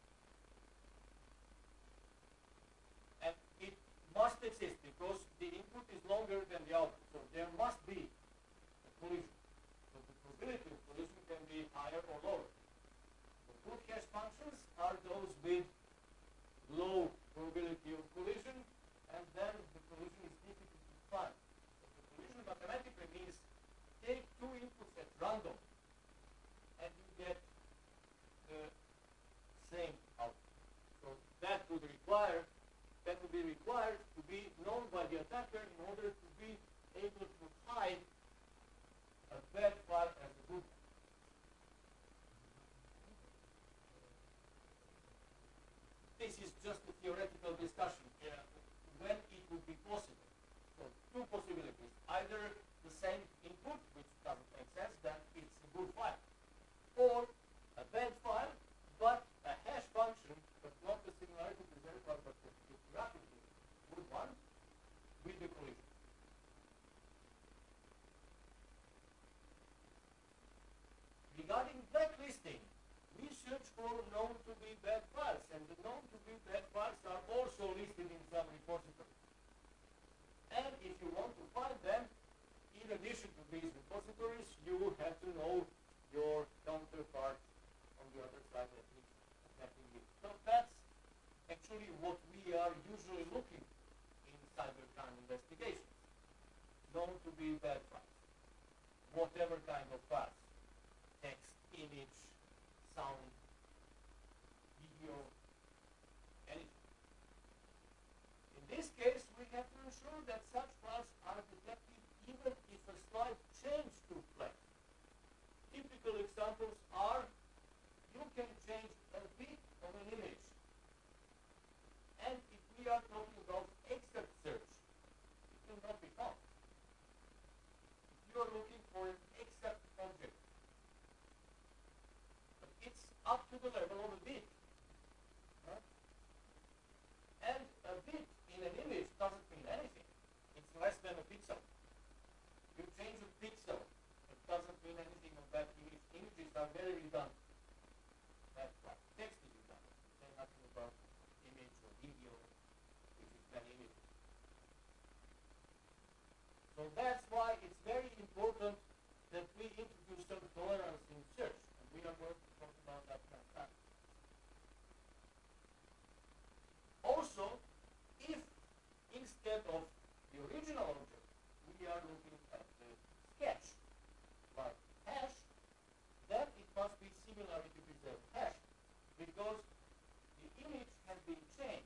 And it must exist because the input is longer than the output. So there must be a collision. So the probability of collision can be higher or lower. The good hash functions are those with low probability of collision, and then the collision is difficult to find. So the collision mathematically means take two inputs at random, and you get the same output. So that would be required to be known by the attacker in order to be able to hide a bad file as a good one. This is just a theoretical discussion when it would be possible. So two possibilities. Either the same input, which doesn't make sense, then it's a good file. Or a bad file, but a hash function, but not the singularity preserved file, but the cryptographically good one with the collision. Regarding blacklisting, we search for known to be bad files, and the known to be bad files are also listed in some repositories. And if you want to find them, in addition to these repositories, you have to know your counterpart on the other side that is attacking it. So that's actually what we are usually looking in cybercrime investigations. Known to be bad files. Whatever kind of files. Text, image, sound, video, examples are, you can change a bit of an image. And if we are talking about excerpt search, it will not be found. If you are looking for an excerpt object, but it's up to the level of a bit. And a bit in an image doesn't mean anything. It's less than a pixel. You change a pixel, it doesn't mean anything of that image. Images are very redundant. That's why text is redundant. You say nothing about image or video, which is many images. So that's why it's very important that we introduce some tolerance in search. And we are going to talk about that next time. Also, if instead of the original object, we are looking at the sketch, like hash, then it must be similarity preserved hash, because the image has been changed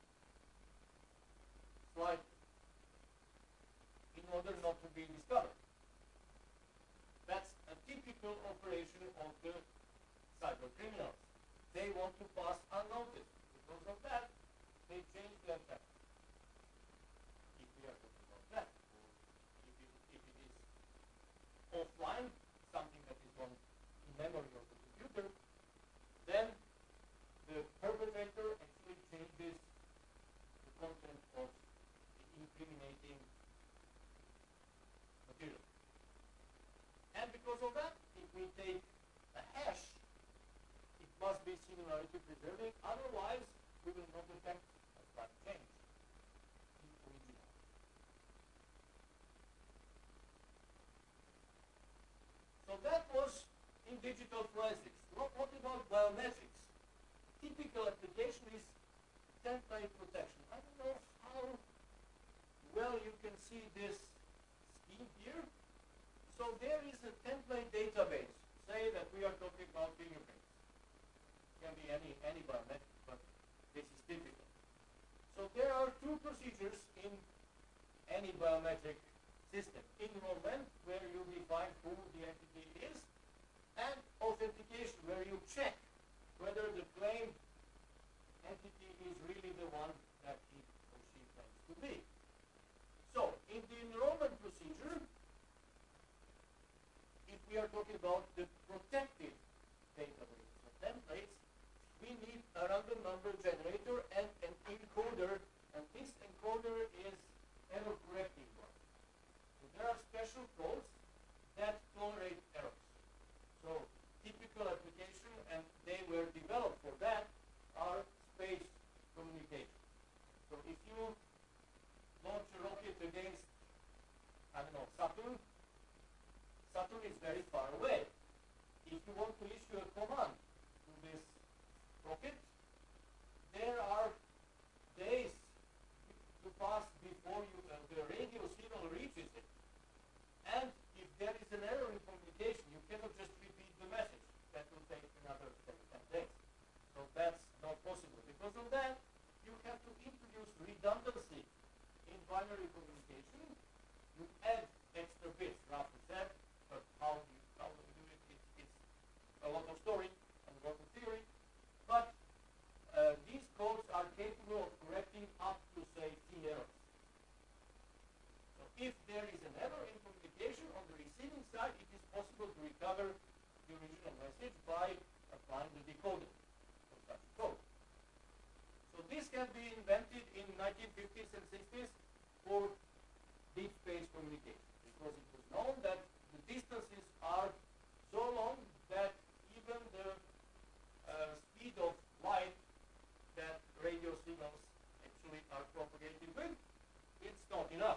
slightly in order not to be discovered. That's a typical operation of the cyber criminals. They want to pass unnoticed. Because of that, they change their text. If we are talking about that, or if it is offline, something that is on in memory of the computer, then the perpetrator actually changes the content of the incriminating material. And because of that, if we take a hash, it must be similarity preserving, otherwise we will not detect a slight change in the original. So that was in digital forensics. What about biometrics? Typical application is template protection. I don't know how well you can see this scheme here. So there is a template database. Say that we are talking about fingerprints. It can be any biometric, but this is typical. So there are two procedures in any biometric system. Enrollment, where you define who the entity is, and authentication, where you check whether the claimed entity is really the one that he or she claims to be. So in the enrollment procedure, if we are talking about the protected database of templates, we need a random number generator and an encoder, and this encoder is error correcting one. So there are special codes that tolerate errors. So typical application, and they were developed for that, are space communication. So if you launch a rocket against, I don't know, Saturn is very far away. If you want to issue a command to this rocket, there are days to pass before the radio signal reaches it. And if there is an error in communication, you cannot just repeat the message. That will take another 10 days. So that's not possible. Because of that, you have to introduce redundancy in binary communication. You add extra bits, roughly said, but how do you do it? It's a lot of story and a lot of theory. But these codes are capable of correcting up to, say, 10 errors. So if there is an error in communication on the receiving side, it is possible to recover the original message by applying the decoder for such a code. So this can be invented in 1950s and 60s for deep space communication, because it was known that the distances are so long that even the speed of light that radio signals actually are propagated with, it's not enough.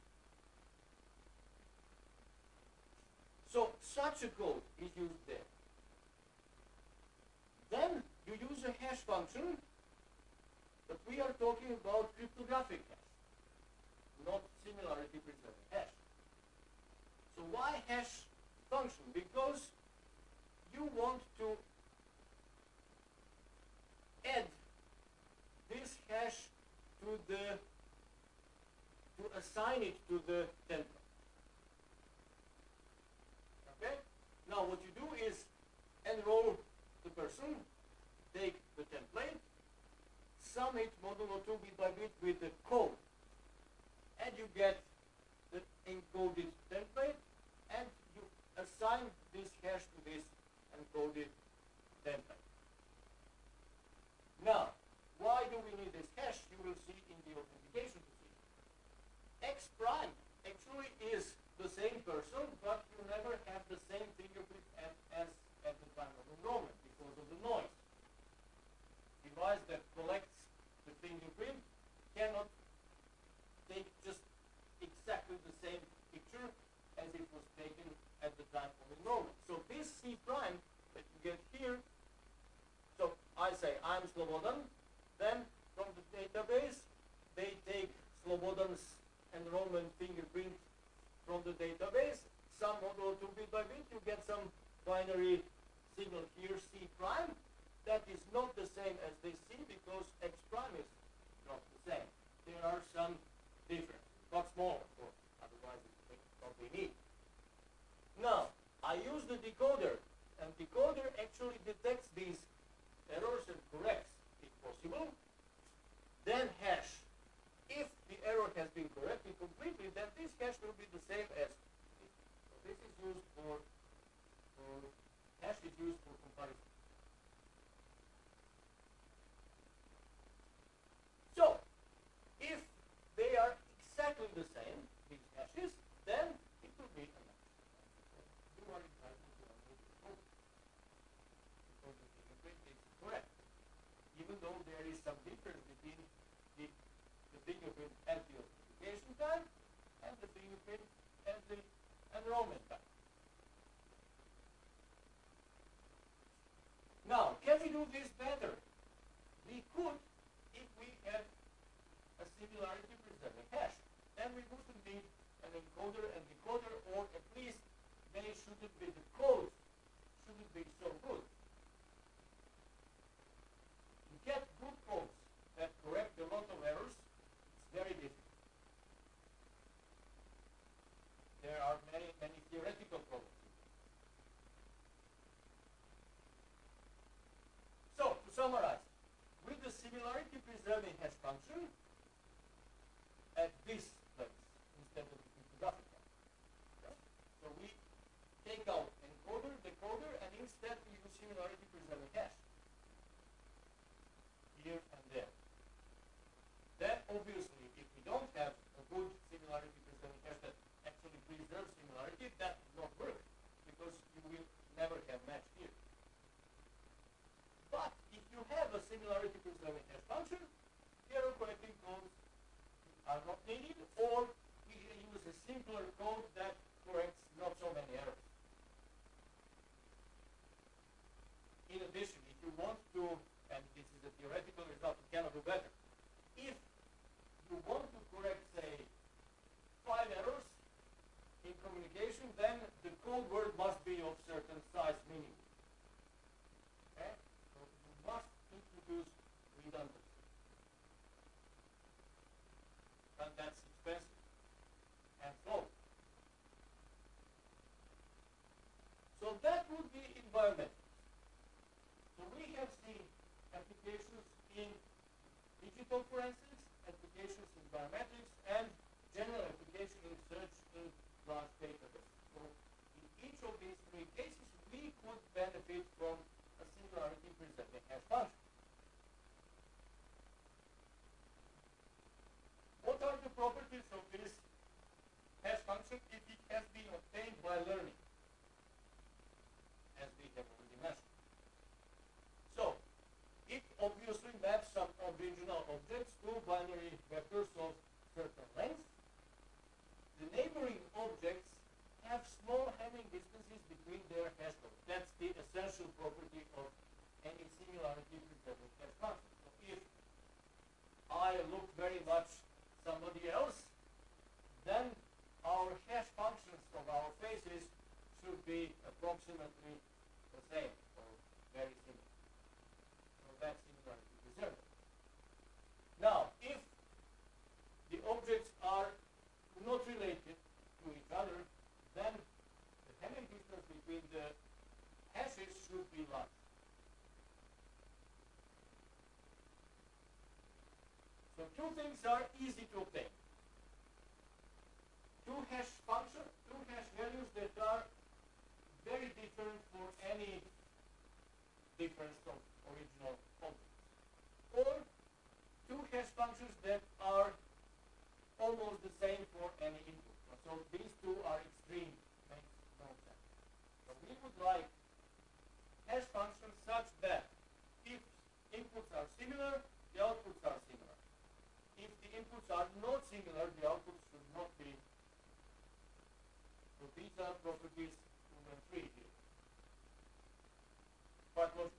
So such a code is used there. Then you use a hash function, but we are talking about cryptographic hash, not similarity preserving hash. So why hash function? Because you want to add this hash to assign it to the template. Okay? Now what you do is single or 2 bit by bit with the code. And you get the encoded template, and you assign this hash to this encoded template. Now, why do we need this hash? You will see in the authentication procedure. X prime actually is the same person, but you never have the same fingerprint as at the time of enrollment because of the noise. Device that collects the fingerprint cannot take just exactly the same picture as it was taken at the time of enrollment. So this C prime that you get here, so I say I'm Slobodan, then from the database they take Slobodan's enrollment fingerprint from the database, some modulo 2 bit by bit, you get some binary signal here, C prime. That is not the same as this C because X prime is not the same. There are some differences, but small, of course, otherwise it's what we need. Now, I use the decoder, and decoder actually detects these errors and corrects, if possible. Then hash. If the error has been corrected completely, then this hash will be the same as this. So this is used for hash is used for comparison. So, if they are exactly the same, these hashes, then it will be a match. You are entitled to unmute the code because the fingerprint is correct, even though there is some difference between the fingerprint at the authentication time and the fingerprint at the enrollment time. Now, can we do this better? We could if we had a similarity preserving hash. Then we wouldn't need an encoder and decoder, or at least they shouldn't be, the code shouldn't be so good. To get good codes that correct a lot of errors, it's very difficult. There are many theoretical problems. So, to summarize, with the similarity preserving hash function at this place instead of the cryptographic one. Okay? So we take out encoder, decoder, and instead we use similarity preserving hash here and there. Then obviously, if we don't have a good similarity preserving hash that actually preserves similarity, that will not work because you will never have match here. But if you have a similarity preserving hash function, error correcting codes are not needed, or we use a simpler code that corrects not so many errors. In addition, if you want to, and this is a theoretical result, you cannot do better. If you want to correct, say, 5 errors in communication, then the code word must be of certain size minimum. Okay? So you must introduce redundancy. And that's expensive and slow. So that would be environmental. So we have seen applications in digital forensics, applications in biometrics, and general application in search in large databases. So in each of these 3 cases, we could benefit from a similarity preserving hash function. What are the properties of this hash function if it has been obtained by learning, as we have already mentioned? So, it obviously maps some original objects to binary vectors of certain length. The neighboring objects have small Hamming distances between their hash codes. That's the essential property of any similarity preserving hash function. So if I look very much somebody else, then our hash functions of our faces should be approximately the same or very similar. So that's similarity preserving. Now, if the objects are not related to each other, then the Hamming distance between the hashes should be large. two things are easy to obtain. Two hash functions, two hash values that are very different for any difference from original objects. Or two hash functions that are almost the same for any input. So these two are extreme, makes no sense. So we would like hash functions such that if inputs are similar, the outputs are similar. If the inputs are not similar, the outputs should not be. So these are properties 2 and 3 here. Quite logical.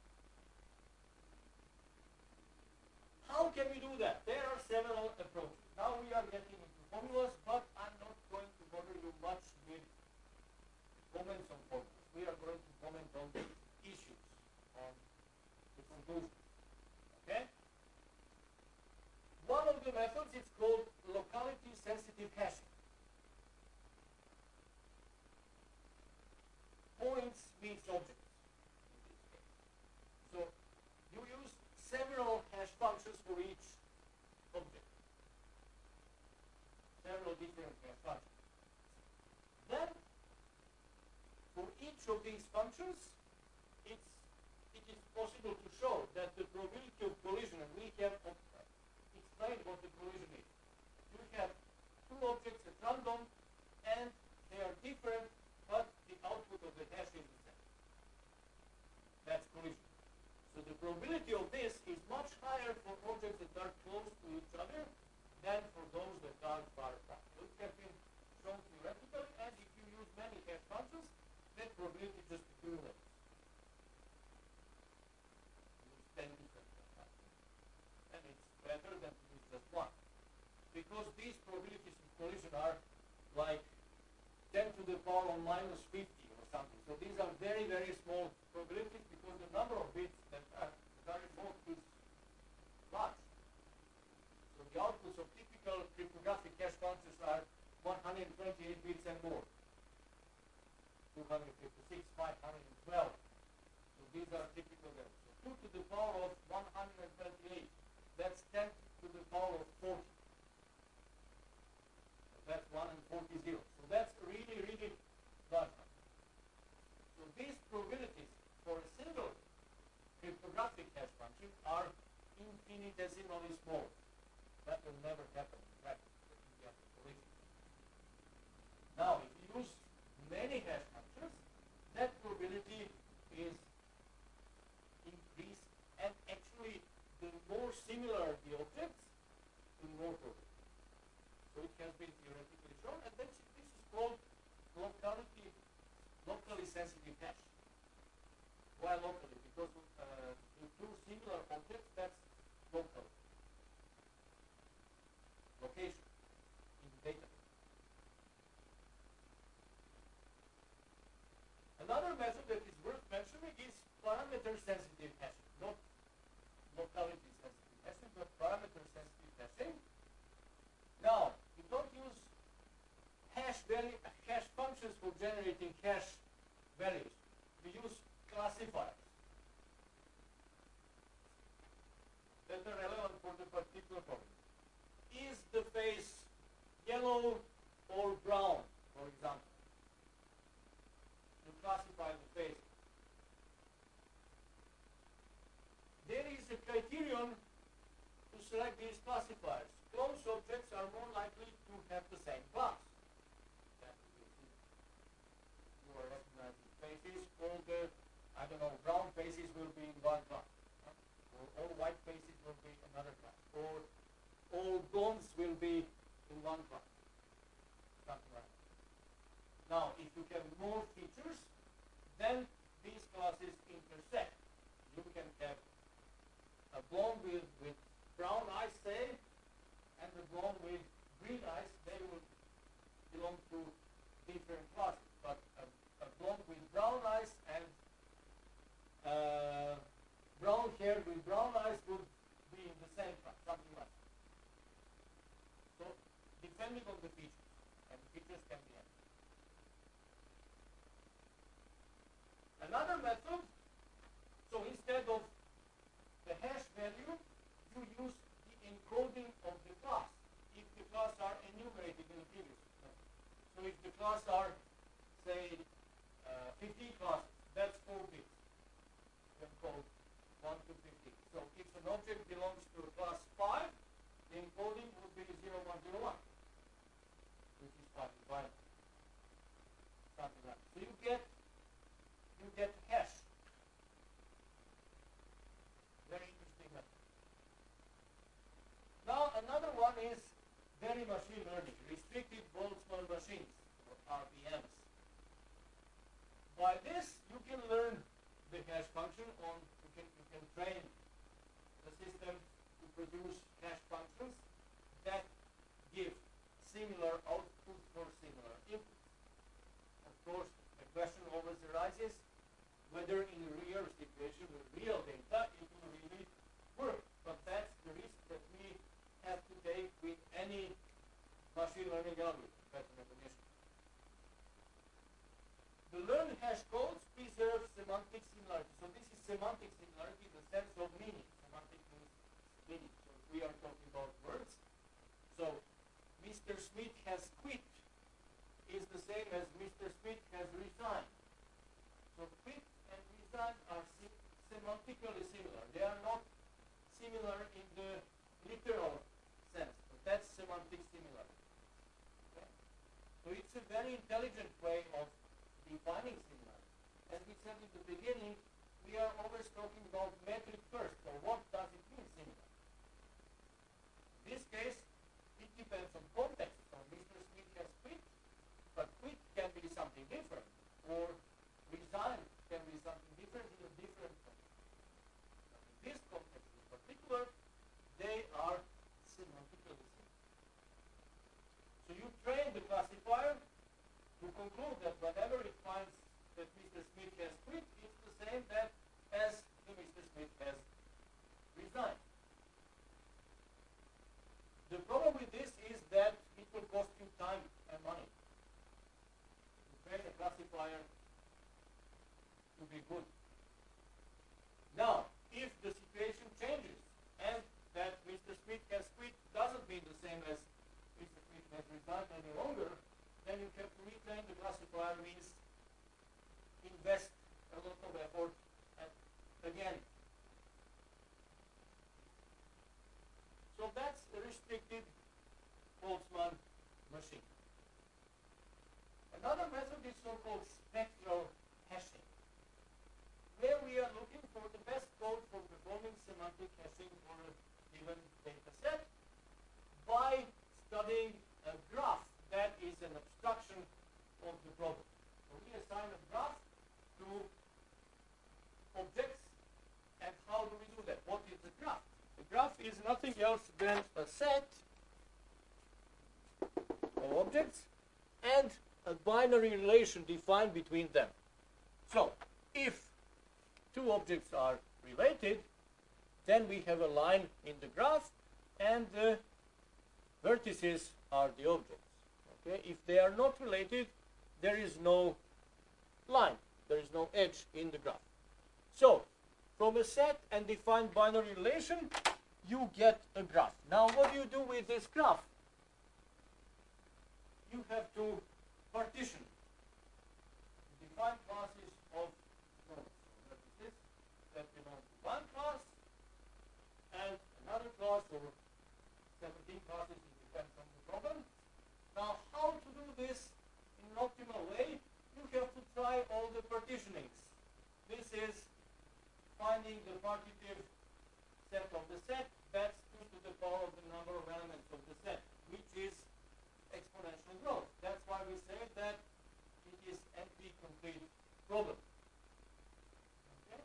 How can we do that? There are several approaches. Now we are getting into formulas, but I'm not going to bother you much with comments on formulas. We are going to comment on the issues, on the conclusion. Okay? One of the methods is called locality sensitive hashing. Points means objects in this case. So you use several hash functions for each object. Several different hash functions. Then, for each of these functions, it is possible to show that the probability of collision, and we have explained what the collision is. You have two objects at random, and they are different, but the output of the hash is the same. That's collision. So the probability of this is much higher for objects that are close to each other than for those that are far apart. So it has been shown theoretically, and if you use many hash functions, that probability just accumulates. It's 10 different hash functions. And it's better than to use just one. Because these probabilities of collision are like 10 to the power of minus 50 or something. So these are very, very small probabilities because the number of bits that are involved is large. So the outputs of typical cryptographic hash functions are 128 bits and more. 256, 512. So these are typical values. So 2 to the power of 128. That's 10 to the power of 40. So that's 1 and 40 zeros. So that's really, really large number. So these probabilities for a single cryptographic hash function are infinitesimally small. That will never happen in practice. Now, if you use many hash functions, that probability is increased, and actually the more similar the objects, the more probability. So it has been theoretically shown, and this is called locally sensitive hash. Why locally? Because the two similar objects, that's local. Location in the database. Another method that is worth mentioning is parameter-sensitive hashing. Not locality-sensitive hashing, but parameter-sensitive hashing. Now, you don't use hash functions for generating hash values. We use classifiers that are relevant for the particular problem. Is the face yellow or brown, for example? You classify the face. There is a criterion to select these classifiers. Close objects are more likely to have the same class. You are recognizing faces. All the, brown faces will be in one class. Or all white faces will be another class. Or all blondes will be in one class. Something like that. Now, if you have more features, then these classes intersect. You can have a blonde with brown eyes, say, and the blonde with green eyes. They will belong to different classes. But a blonde with brown eyes and brown hair with brown eyes would be in the same class, something like that. So, depending on the features, and the features can be anything. Another method, so instead of the hash value, you use the encoding produce hash functions that give similar output for similar inputs. Of course, the question always arises whether in a real situation with real data it will really work. But that's the risk that we have to take with any machine learning algorithm, pattern recognition. The learned hash codes preserve semantic similarity. So this is semantic similarity in the sense of meaning. Semantic means meaning. So we are talking about words. So Mr. Smith has quit is the same as Mr. Smith has resigned. So quit and resign are semantically similar. They are not similar in the literal sense, but that's semantic similarity. Okay? So it's a very intelligent way of defining similarity. As we said in the beginning, we are always talking about metric first. So what does it mean similar? In this case, it depends on context. So Mr. Smith has quit, but quit can be something different, or resign can be something different in a different context. But in this context in particular, they are semantically similar. So you train the classifier to conclude that whenever it finds that Mr. Smith has quit, it's the same that as the Mr. Smith has resigned. The problem with this is that it will cost you time and money to train a classifier to be good. Now, if the situation changes and that Mr. Smith has quit doesn't mean the same as Mr. Smith has resigned any longer, then you have to retrain the classifier, means invest a lot of effort and again. So that's a restricted Boltzmann machine. Another method is so-called spectral hashing, where we are looking for the best code for performing semantic hashing for a given data set by studying a graph that is an abstraction of the problem. So we assign a graph to objects, and how do we do that? What is a graph? A graph is nothing else than a set of objects and a binary relation defined between them. So if two objects are related, then we have a line in the graph and the vertices are the objects. Okay? If they are not related, there is no line, there is no edge in the graph. So from a set and defined binary relation, you get a graph. Now what do you do with this graph? You have to partition defined classes of nodes. So vertices that belong to one class and another class, or 17 classes, it depends on the problem. Now how to do this in an optimal way? You have to try all the partitionings. This is finding the partitive set of the set. That's 2 to the power of the number of elements of the set, which is exponential growth. That's why we say that it is NP-complete problem. Okay?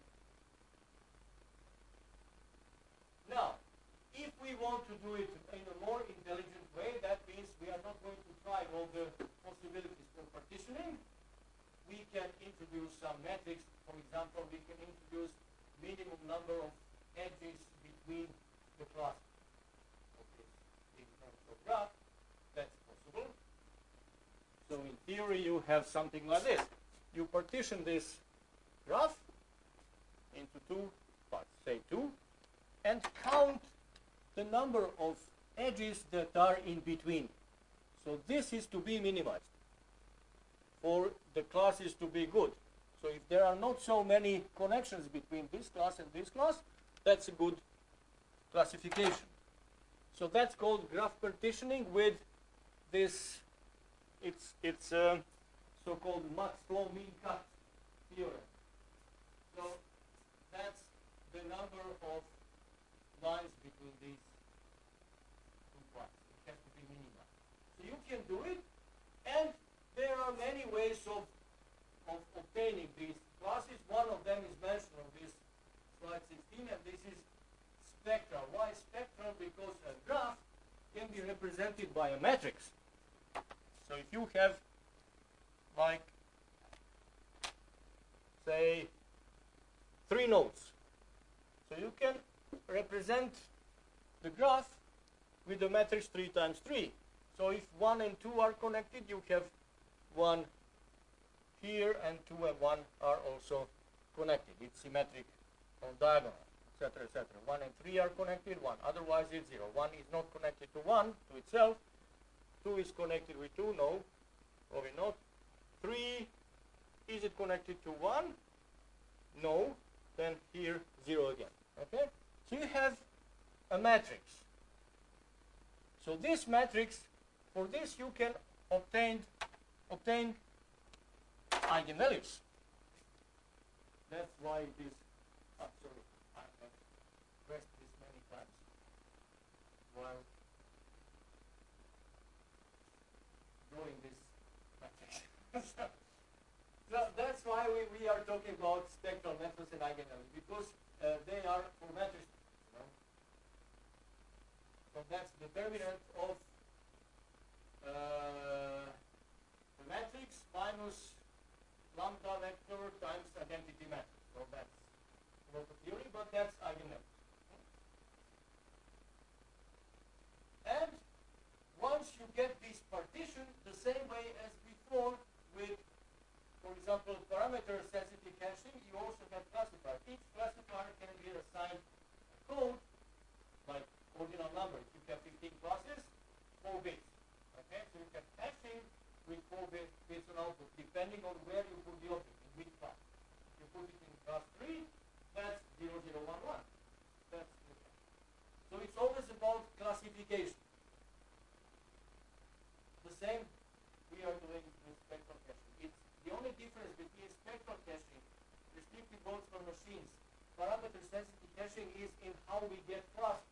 Now, if we want to do it in a more intelligent way, that means we are not going to try all the possibilities for partitioning. We can introduce some metrics. For example, we can introduce minimum number of edges between the classes. Okay. In terms of graph, that's possible. So in theory, you have something like this. You partition this graph into two parts, say 2, and count the number of edges that are in between. So this is to be minimized for the classes to be good. So if there are not so many connections between this class and this class, that's a good classification. So that's called graph partitioning with this, it's so-called max-flow mean-cut theorem. So that's the number of lines between these two parts. It has to be minimized. So you can do it, and there are many ways of obtaining these classes. One of them is mentioned on this slide 16, and this is spectral. Why spectral? connected by a matrix. So if you have, like, say, 3 nodes, so you can represent the graph with the matrix 3 times 3. So if 1 and 2 are connected, you have 1 here, and 2 and 1 are also connected. It's symmetric on diagonal, etc., etc. 1 and 3 are connected, 1. Otherwise, it's 0. 1 is not connected to 1, to itself. 2 is connected with 2, no, probably not. 3, is it connected to 1? No. Then here, 0 again. Okay? So you have a matrix. So this matrix, for this you can obtain eigenvalues. That's why it is. Sorry, I have pressed this many times while drawing this matrix. So that's why we are talking about spectral methods and eigenvalues, because they are for matrices. You know? So that's determinant of the matrix minus lambda vector times identity matrix. So that's not a theory, but that's eigenvalues. And once you get this partition the same way as before with, for example, parameter sensitive caching, you also have classifier. Each classifier can be assigned a code, like ordinal number. If you have 15 classes, 4 bits. Okay, so you have caching with 4 bits on output, depending on where you put the object, in which class. If you put it in class 3, that's 0011. That's the cache. So it's always about classification. The same we are doing with spectral caching. It's the only difference between spectral caching, restricted Boltzmann machines, parameter sensitive caching is in how we get classes.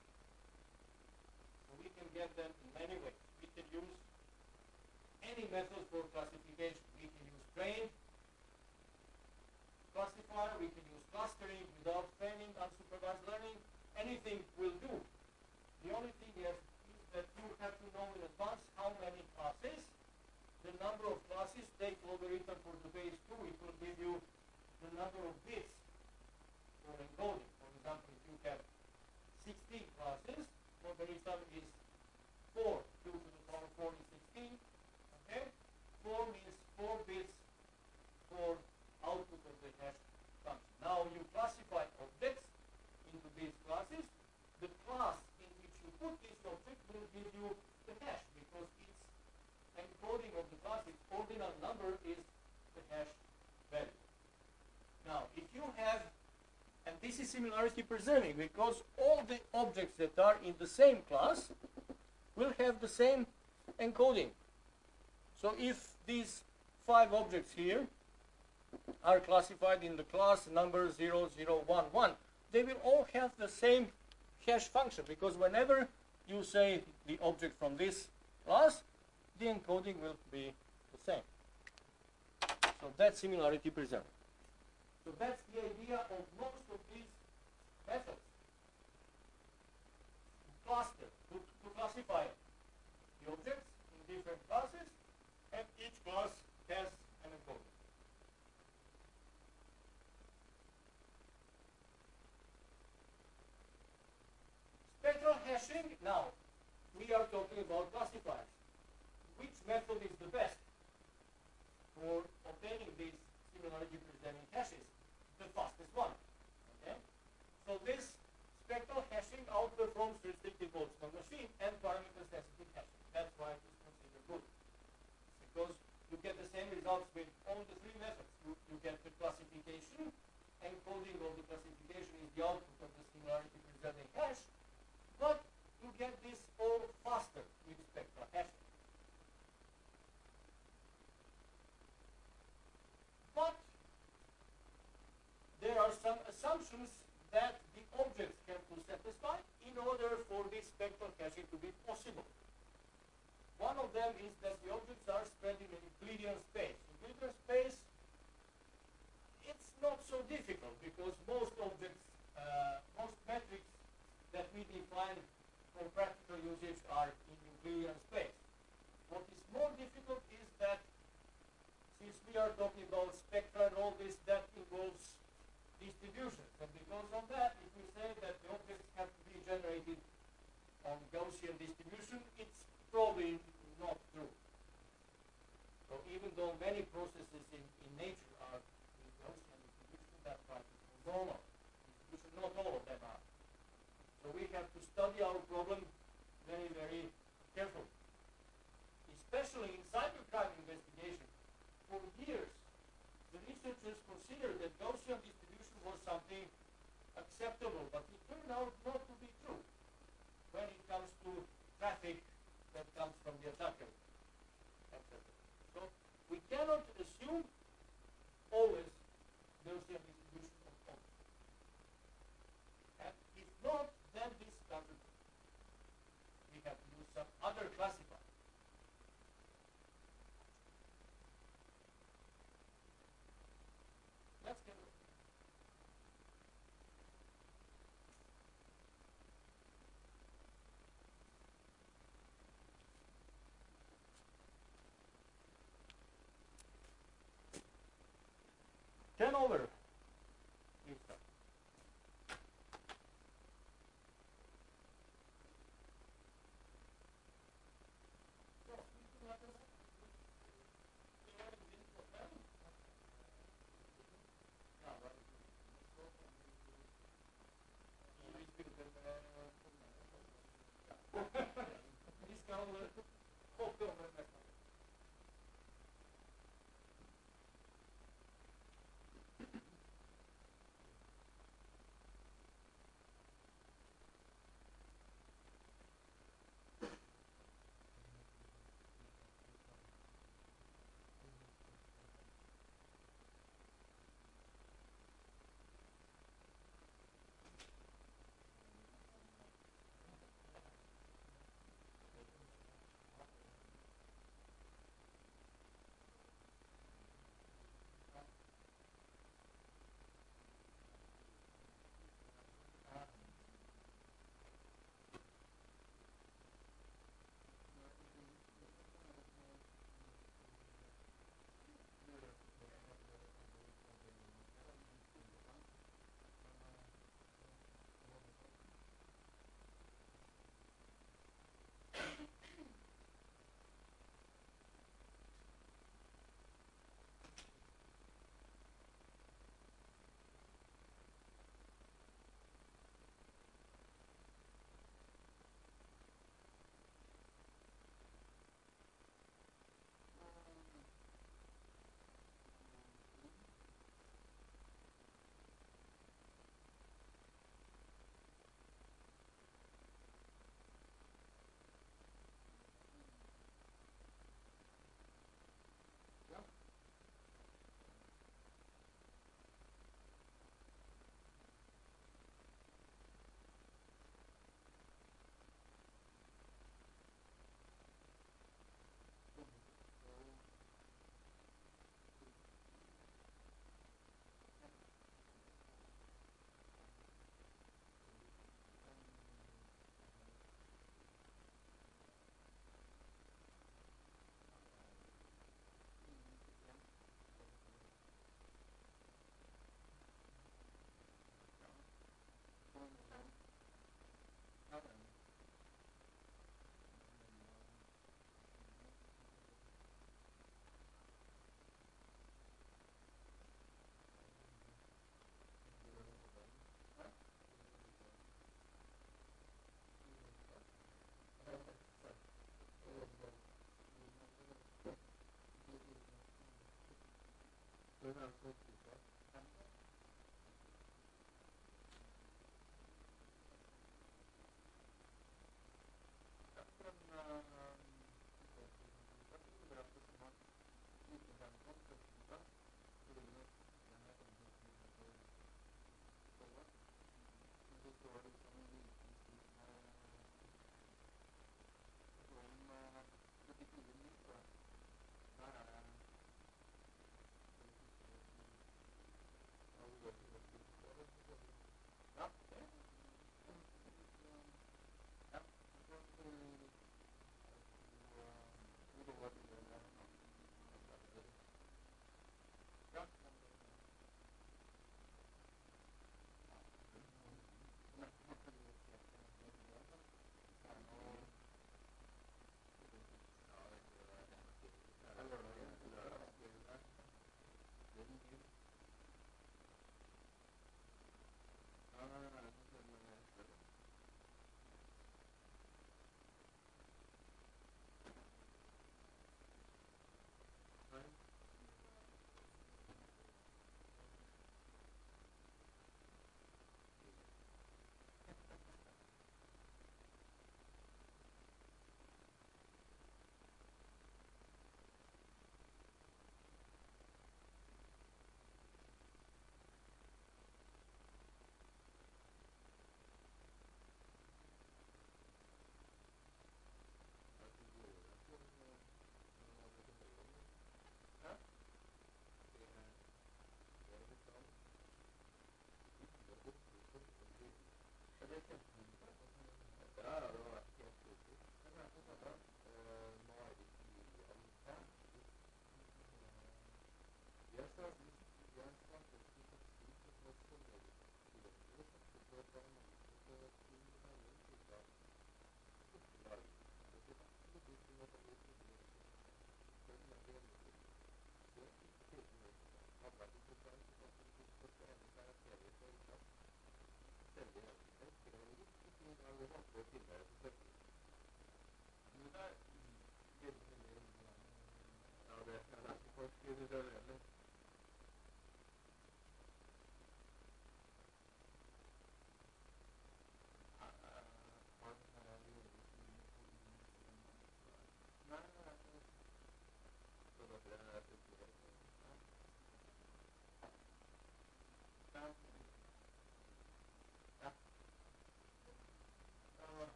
So we can get them in many ways. We can use any method for classification. We can use trained classifier, we can use clustering without training, unsupervised learning. Anything will do. The only thing is that you have to know in advance how many classes. The number of classes, take logarithm for the base 2, it will give you the number of bits for encoding. For example, if you have 16 classes, logarithm is 4. 2 to the power 4 is 16. Okay? 4 means 4 bits for output of the hash function. Now you classify objects into these classes. The class in which you put this object will give you the hash, because its encoding of the class, its ordinal number, is the hash value. Now, if you have, and this is similarity preserving, because all the objects that are in the same class will have the same encoding. So if these 5 objects here are classified in the class number 0011, they will all have the same hash function, because whenever you say the object from this class, the encoding will be the same. So that's similarity preserving. So that's the idea of most of these methods. Cluster, to classify the objects in different classes, and each class has an encoding. Spectral hashing, now, we are talking about classifiers. Which method is the best for obtaining these similarity preserving hashes? The fastest one. Okay? So this spectral hashing outperforms restricted Boltzmann machine and parameter sensitive hashing. That's why it is considered good. Because you get the same results with all the 3 methods. You get the classification, encoding of the classification is the output of the similarity preserving hash, but you get this all faster with spectral hashing. But there are some assumptions that the objects have to satisfy in order for this spectral caching to be possible. One of them is that the objects are spread in a Euclidean space. Euclidean space, it's not so difficult, because most objects, most metrics that we define for practical usage are in Euclidean have to study our problem very, very carefully. Especially in cybercrime investigation, for years, the researchers considered that Gaussian distribution was something acceptable, but it turned out not to be true when it comes to traffic that comes from the attacker, etc. So we cannot assume always Gaussian distribution of points. And if not, then this doesn't work. We have to use some other classifier. Let's get it. Ten over. You start.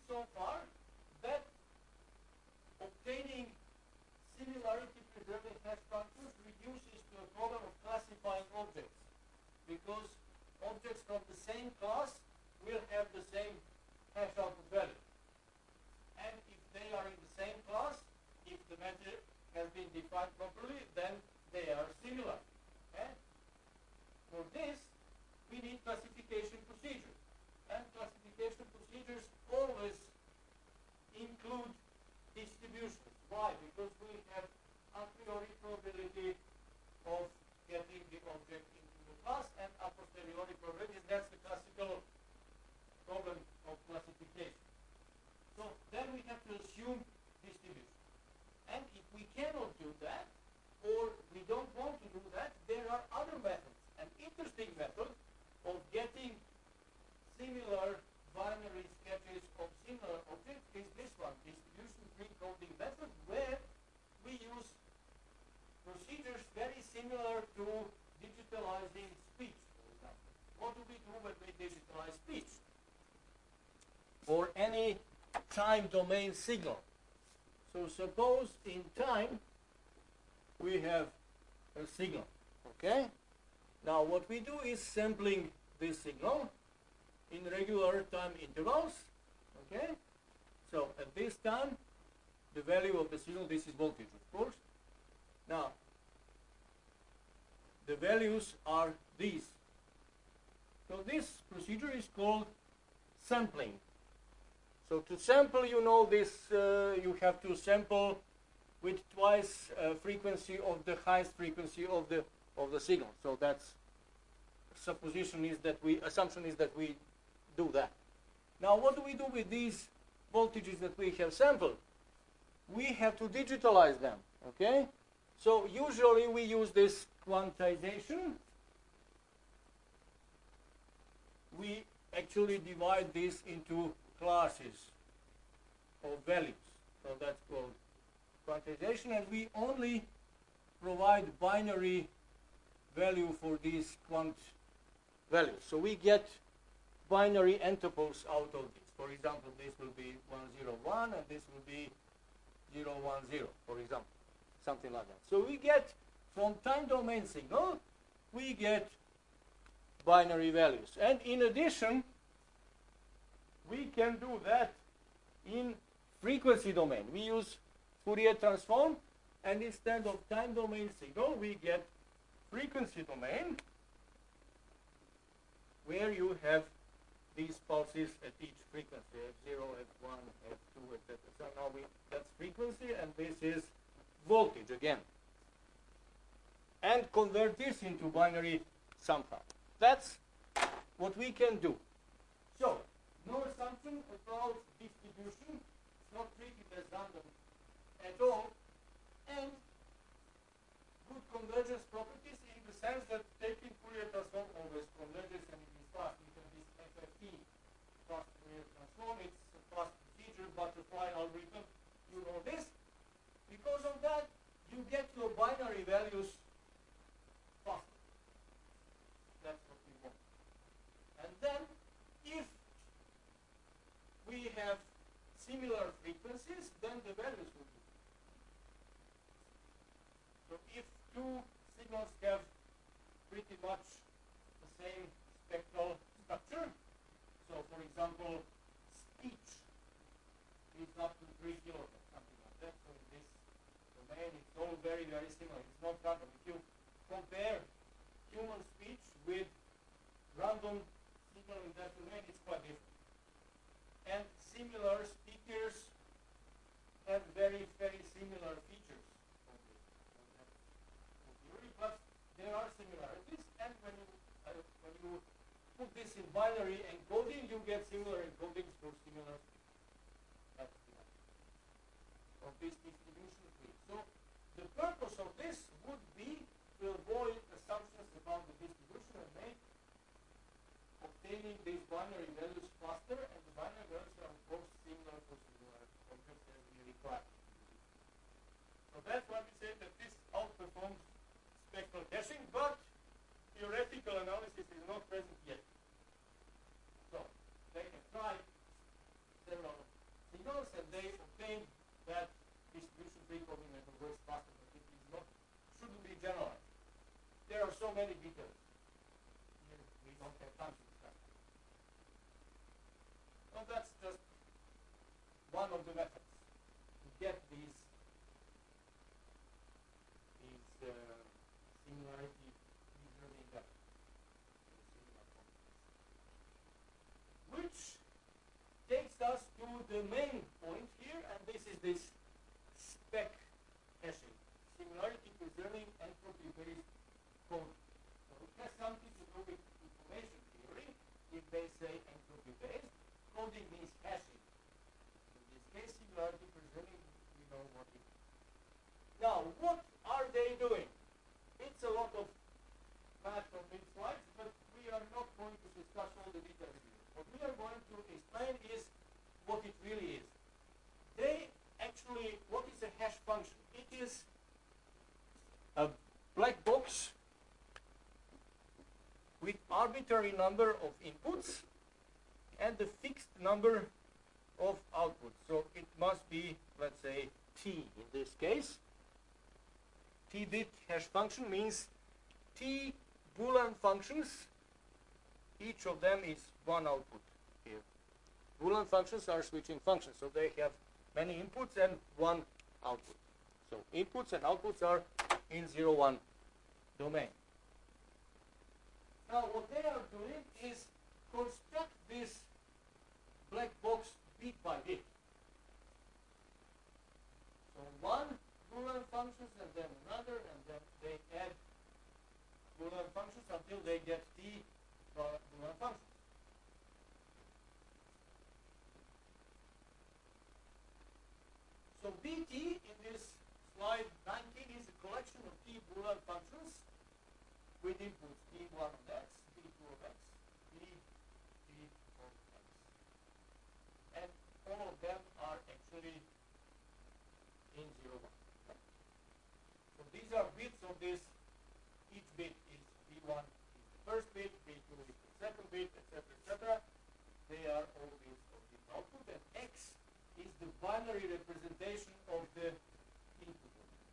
so far that obtaining similarity preserving hash functions reduces to a problem of classifying objects, because objects from the same class will have the same hash output value. And if they are in the same class, if the method has been defined properly, then they are similar. Okay? For this, we need classification procedures. And classification procedures always include distributions. Why? Because we have a priori probability of getting the object into the class, and a posteriori probability. That's the classical problem of classification. So then we have to assume distribution. And if we cannot do that, or we don't want to do that, there are other methods. An interesting method of getting similar binary sketches of similar objects is this one, distribution pre-coding method, where we use procedures very similar to digitalizing speech, for example. What do we do when we digitalize speech? Or any time domain signal. So suppose in time we have a signal, okay? Now what we do is sampling this signal in regular time intervals, okay? So at this time, the value of the signal, this is voltage, of course. Now, the values are these. So this procedure is called sampling. So to sample, you know this, you have to sample with twice frequency of the highest frequency of the signal. So that's assumption is that we do that. Now what do we do with these voltages that we have sampled? We have to digitalize them, okay? So usually we use this quantization. We actually divide this into classes of values. So that's called quantization, and we only provide binary value for these quant values. So we get binary entuples out of this. For example, this will be 101 and this will be 010, for example. Something like that. So we get, from time domain signal, we get binary values. And in addition, we can do that in frequency domain. We use Fourier transform, and instead of time domain signal, we get frequency domain, where you have these pulses at each frequency, F0, F1, F2, etc. So now that's frequency, and this is voltage again. And convert this into binary somehow. That's what we can do. So, no assumption about distribution. It's not treated as random at all. And good convergence properties in the sense that taking Fourier transform always converges, and it is fast. You can this FFT, fast Fourier transform. It's a fast procedure, butterfly algorithm. You know this. Because of that, you get your binary values faster. That's what we want. And then, if we have similar frequencies, then the values will be. So if two signals have pretty much the same spectral structure, so for example, speech is up to 3 kilohertz, something like that. So in this domain, it's all very, very similar. It's not random. If you compare human speech with random signal in that domain, it's quite different. And similar speakers have very, very similar features. But there are similarities, and when you put this in binary encoding, you get similar encodings for similar speakers. That's the idea of this distribution tree. So the purpose of this would be to avoid assumptions about the distribution and make obtaining these binary values faster, and the binary values are of course similar to similar objects as we require. So that's why we say that this outperforms spectral caching, but theoretical analysis is not present yet. So they have tried several generalize. There are so many details. Here we don't have time to discuss. Well, that's just one of the methods to get these similarity preserving methods. Which takes us to the main point here, and this is this spec hashing, similarity preserving entropy-based coding. So it has something to do with information theory. If they say entropy-based, coding means hashing. In this case, similarity preserving, we know what it is. Now, what are they doing? It's a lot of math on these slides, but we are not going to discuss all the details here. What we are going to explain is what it really is. They actually, what is a hash function? It is a black box with arbitrary number of inputs and a fixed number of outputs. So it must be, let's say, T in this case. T-bit hash function means T Boolean functions. Each of them is one output here. Boolean functions are switching functions, so they have many inputs and one output. So inputs and outputs are in 0-1 domain. Now what they are doing is construct this black box bit by bit. So one Boolean functions and then another, and then they add Boolean functions until they get T Boolean functions. So BT in this slide 19 is a collection of T Boolean functions with inputs B1 of x, B2 of x, B3 of x. And all of them are actually in 0, 1. So these are bits of this. Each bit is B1 is the first bit, B2 is the second bit, etc., etc. They are all bits of the output, and x is the binary representation of the input.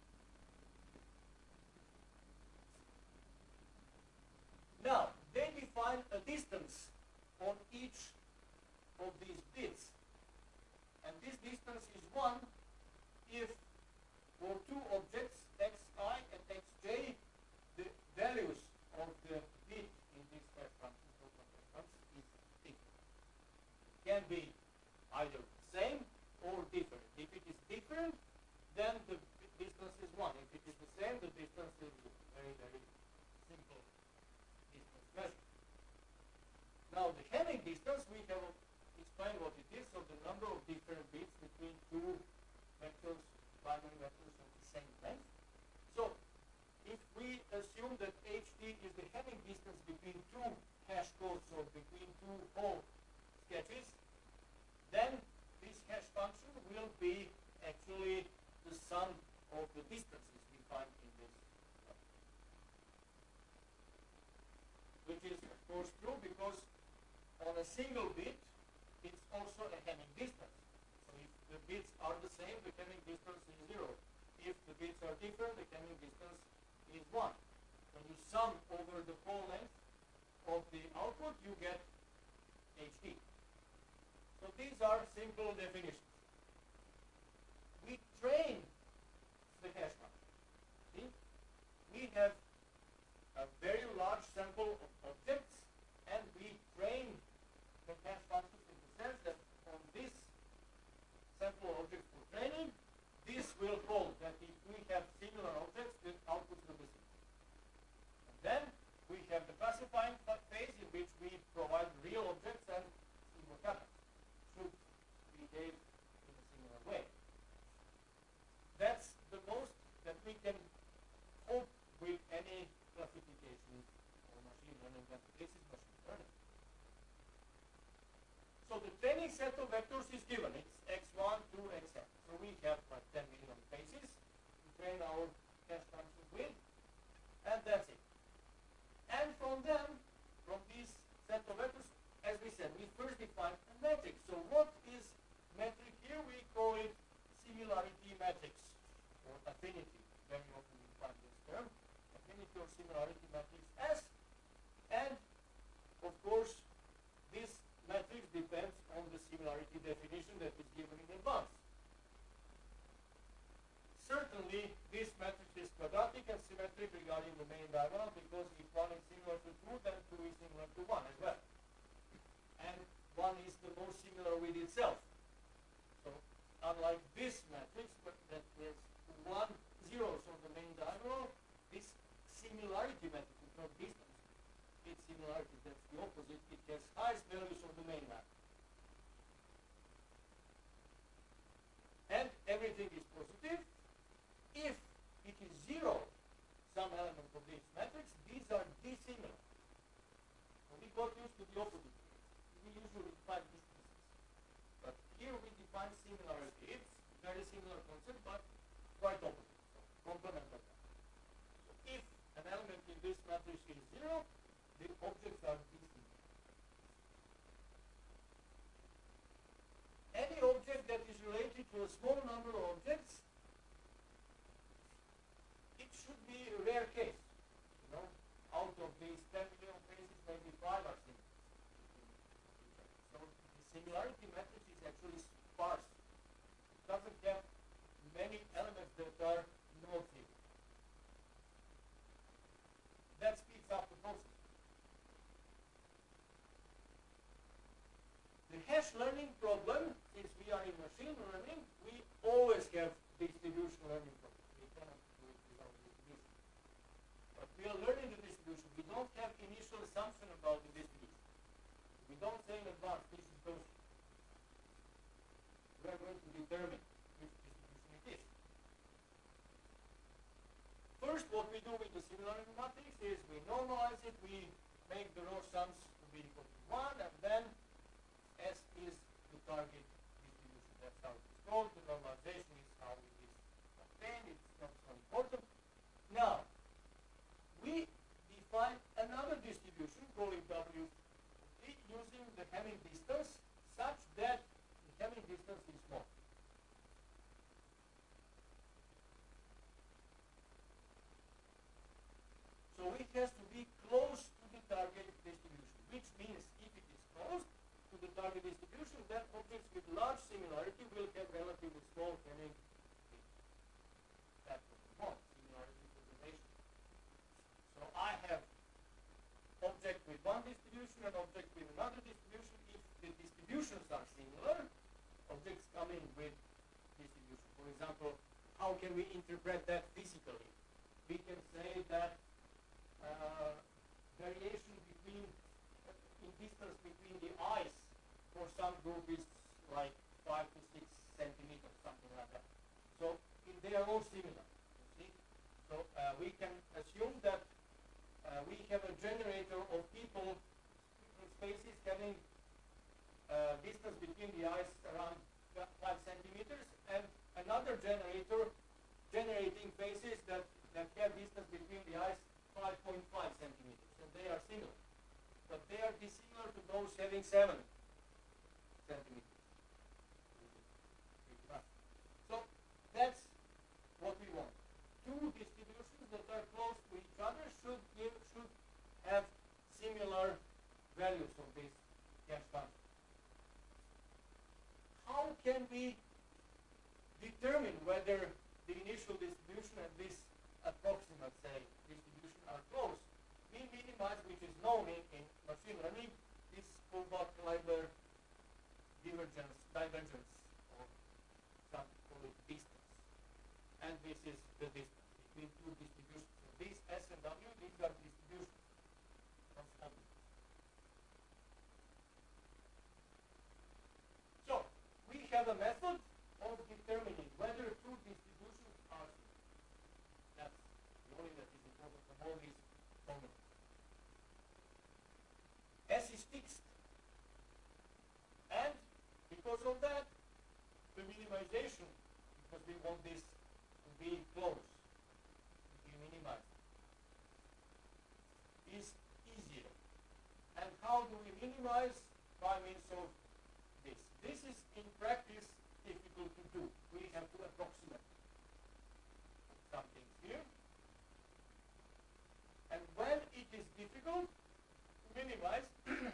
Now, they define a distance on each of these bits, and this distance is 1 if for two objects xi and xj, the values of the bit in this hash function is different. It can be either the same or different. If it is different, then the distance is 1. If it is the same, the distance is very, very simple distance measure. Now the Hamming distance, we have explained what it is. So the number of different bits between two vectors, binary vectors of the same length. So if we assume that HD is the Hamming distance between two hash codes or between two whole sketches, then this hash function will be actually the sum of the distances defined in this, which is of course true because on a single bit it's also a Hamming distance. So if the bits are the same, the Hamming distance is 0. If the bits are different, the Hamming distance is 1. When you sum over the whole length of the output, you get HD. So these are simple definitions. We train the hash function. See? We have a very large sample of objects, and we train the hash functions in the sense that on this sample of objects for training, this will hold that if we have similar objects, the outputs will be similar. And then we have the classifying phase in which we provide real objects and see what happens. Should behave in a similar way. That's the most that we can hope with any classification or machine learning than this is machine learning. So the training set of vectors is given. It's x1 to xn. So we have like 10 million bases to train our hash functions with, and that's it. And from them, from this set of vectors, as we said, we first define a metric. So what is metric here? We call it similarity matrix or affinity. Very often we find this term. certainly this matrix is quadratic and symmetric regarding the main diagonal, because if 1 is similar to 2, then 2 is similar to 1 as well. And 1 is the most similar with itself. So unlike this matrix, but that has 1 zeros on the main diagonal, this similarity matrix is not distance, it's similarity. That's the opposite. It has highest values on the main diagonal. And everything is positive. If it is 0, some element of this matrix, these are dissimilar. So we got used to the opposite. We usually define distances. But here we define similarity. It's very similar concept, but quite opposite. So complementary. So if an element in this matrix is 0, the objects are dissimilar. Any object that is related to a small number of objects, it should be a rare case. You know, out of these 10 million cases, maybe 5 are similar. So the similarity matrix is actually sparse. It doesn't have many elements that are not zero. That speeds up the process. The hash learning problem, since we are in machine learning, we always have distribution learning problem. We cannot do it without distribution. But we are learning the distribution. We don't have initial assumption about the distribution. We don't say in advance this is goes. We are going to determine which distribution it is. First, what we do with the similarity matrix is we normalize it, we make the row sums to be equal to 1, and then S is the target distribution. That's how it is called. The normalization is how it is obtained. It's not so important. Now, we define another distribution, call it W, using the Hamming distance such that the Hamming distance is small. So it has to be close to the target distribution, which means if it is close to the target distribution, then objects with large similarity will have relatively small Hamming distance. That's what we want, similarity preservation. So I have object with one distribution and object with another distribution. If the distributions are similar, objects come in with distribution. For example, how can we interpret that physically? We can say that variation between in distance between the eyes for some group is like 5 to 6 centimeters, something like that. So they are all similar. You see? So we can assume that we have a generator of people in spaces having distance between the eyes around 5 centimeters, and another generator generating faces that have distance between the eyes 5.5 centimeters, and they are similar. But they are dissimilar to those having 7 centimeters. So that's what we want. Two distributions that are close to each other should have similar values of this hash function. How can we determine whether the initial distribution and this approximate, say, distribution are close? We minimize, which is known in machine learning, this Kullback-Leibler divergence, or some call it distance. And this is the distance between two distributions. So these S and W, these are distributions of objects. So we have a method of determining whether two distributions are similar. That's the only that is important from all these formulas. S is fixed. And because of that, the minimization, because we want this to be close, to be minimized, is easier. And how do we minimize? By means of this. This is in practice difficult to do. We have to approximate some things here. And when it is difficult to minimize,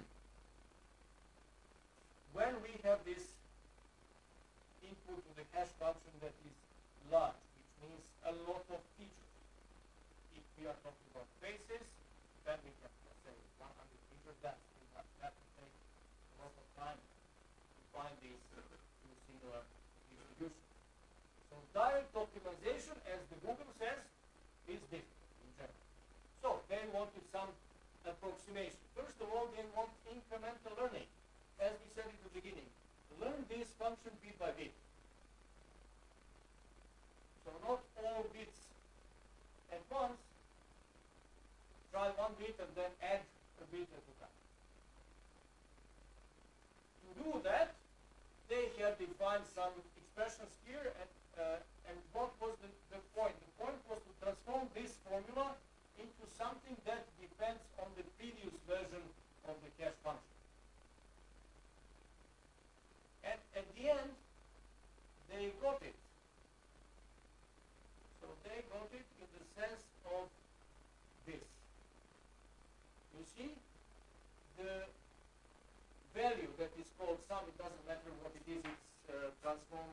when we have this input to the hash function that is large, which means a lot of features. If we are talking about bases, then we can say 100 features. That will take a lot of time to find these two similar distributions. So direct optimization, as the Google says, is different in general. So they wanted some approximation. First of all, they want incremental learning. As we said in the beginning, learn this function bit by bit. So not all bits at once. Try one bit and then add a bit at a time. To do that, they have defined some expressions here, and what was the point? The point was to transform this formula into something that depends on the previous version of the cache function. And at the end, they got it. So they got it in the sense of this. You see, the value that is called sum, it doesn't matter what it is, it's transform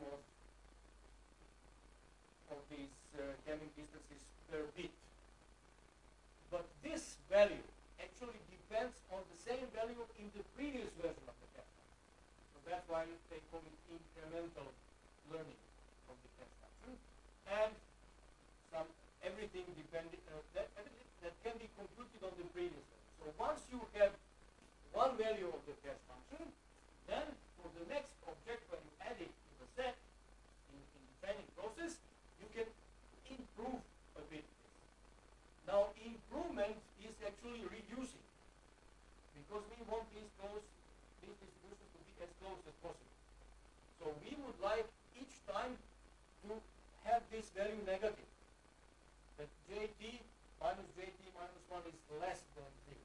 of these Hamming distances per bit. But this value actually depends on the same value in the previous version of the cache function. So that's why they call it incremental learning of the cache function. And everything that can be computed on the previous value. So once you have one value of the cache function, then for the next object, when you add it to the set in the training process, you can improve a bit. Now improvement is actually reducing, because we want these distributions to be as close as possible. So we would like each time to have this value negative, that JT minus 1 is less than 0.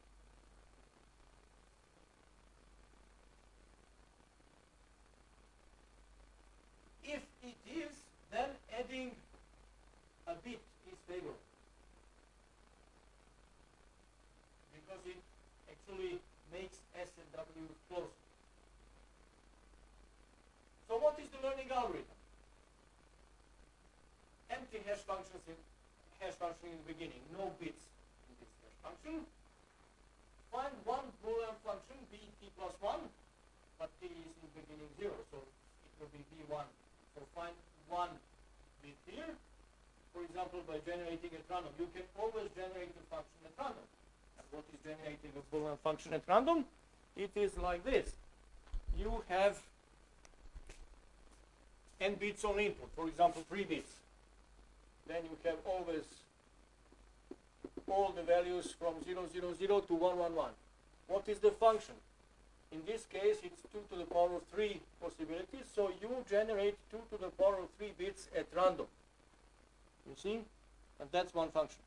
If it is, then adding a bit is favorable, because it actually makes S and W closer. So what is the learning algorithm? Empty hash function in the beginning, no bits in this hash function. Find one Boolean function, b t plus 1, but t is in the beginning 0, so it will be b1. So find one bit here, for example, by generating at random. You can always generate a function at random. And what is generating a Boolean function at random? It is like this. You have n bits on input, for example, 3 bits. Then you have always all the values from 0, 0, 0 to 1, 1, 1. What is the function? In this case, it's 2 to the power of 3 possibilities, so you generate 2 to the power of 3 bits at random. You see? And that's one function.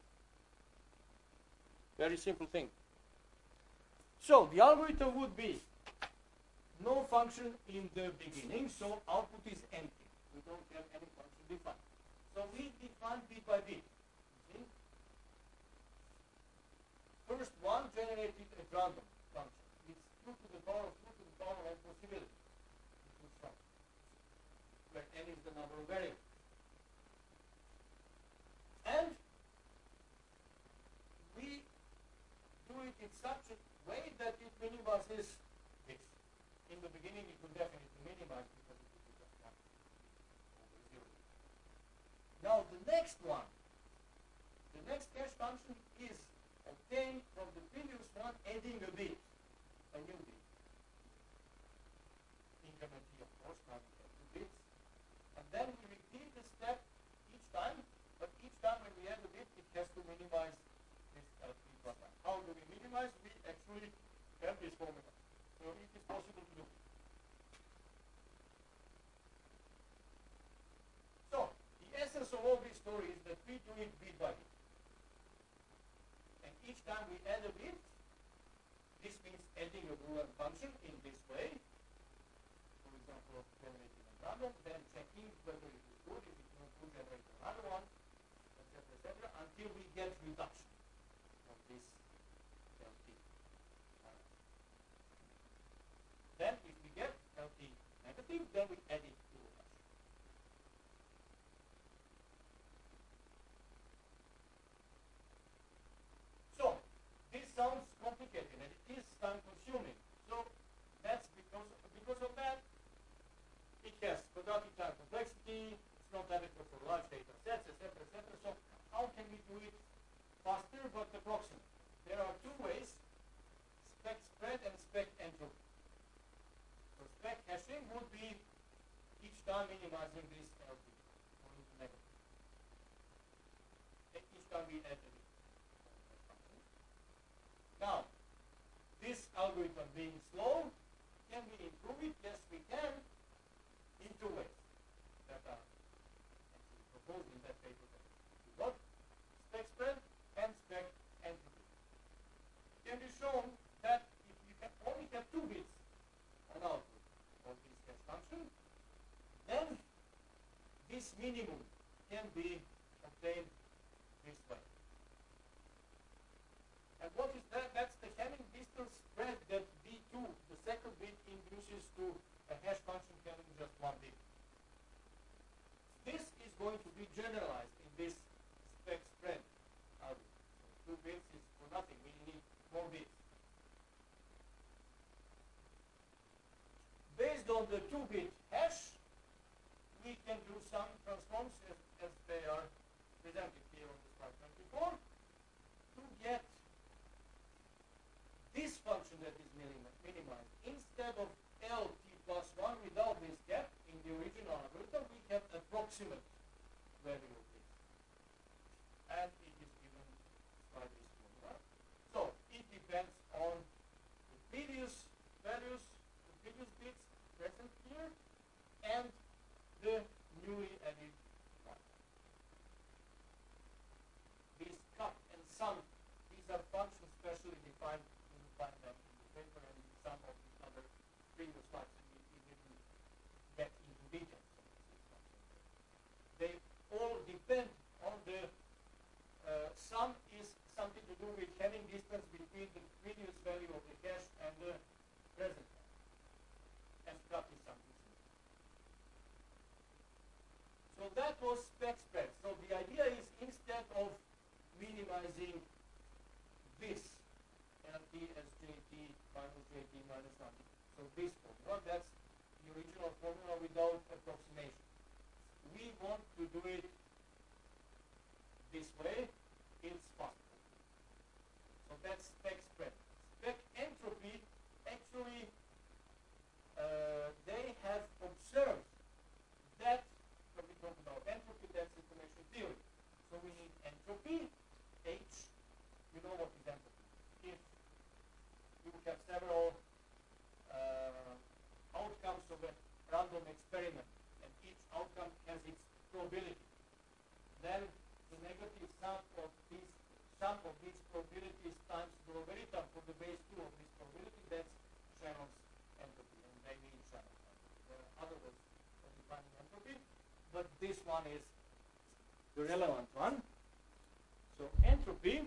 Very simple thing. So the algorithm would be no function in the beginning, so output is empty. We don't have any function defined. So we define bit by bit. See? First one generated at random function. It's 2 to the power of 2 to the power of possibility. Where n is the number of variables. And we do it in such a way that it minimizes this. In the beginning it will definitely minimize because it will be just 1 over 0. Now the next one, the next cache function is obtained from the previous one, adding a bit, a new bit. Increment t, of course, now we have 2 bits. And then we repeat the step each time, but each time when we add a bit, it has to minimize this LP plus 1. How do we minimize? We actually have this formula. So it is possible to do. So, the essence of all this story is that we do it bit by bit. And each time we add a bit, this means adding a Boolean function in this way. For example, generating a random, then checking whether it is good, if it is not good, generate another one, etc., until we get reduction of this LT. Then if we get LT negative, then we add it to the hash. cut time complexity, it's not adequate for large data sets, etc., etc. So how can we do it faster but approximate? There are two ways, spec spread and spec entropy. So spec hashing would be each time minimizing this LP or into negative. Each time we add a bit. Now, this algorithm being slow, can we improve it? Yes, we can, in two ways that are actually proposed in that paper. We got spec spread and spec entropy. It can be shown that if you can only have 2 bits on output of this hash function, then this minimum can be obtained this way. And what is that? That's the Hamming distance spread that B2, the second bit, induces to a hash function having just 1 bit. This is going to be generalized in this spec spread algorithm. So 2 bits is for nothing. We need more bits. Based on the 2-bit hash, we can do some transforms as they are presented here on the slide 24 to get this function that is minimized. Instead of LT plus 1 without this gap in the original algorithm, we have approximate value of this. And it is given by this formula. So it depends on the previous values, the previous bits present here, and the newly added one. These cut and sum, these are functions specially defined. You will find them in the paper and in some of the other previous slides. We didn't get into details of these functions. They all depend on the sum is something to do with Hamming distance between the previous value of the hash and the present one. And cut is something similar. So that was spec spread. So the idea is instead of minimizing this LT as JT minus 1. So this formula, that's the original formula without approximation. We want to do it this way. It's faster. So that's spec spread. Spec entropy, actually, they have observed that when we talk about entropy, that's information theory. So we need entropy, H. You know what is entropy. If you have several outcomes of a random experiment, and each outcome has its probability, then the negative sum of these probabilities times the logarithm for the base 2 of this probability, that's Shannon's entropy, and they mean Shannon's entropy. There are other ways of defining entropy, but this one is the relevant one. So entropy,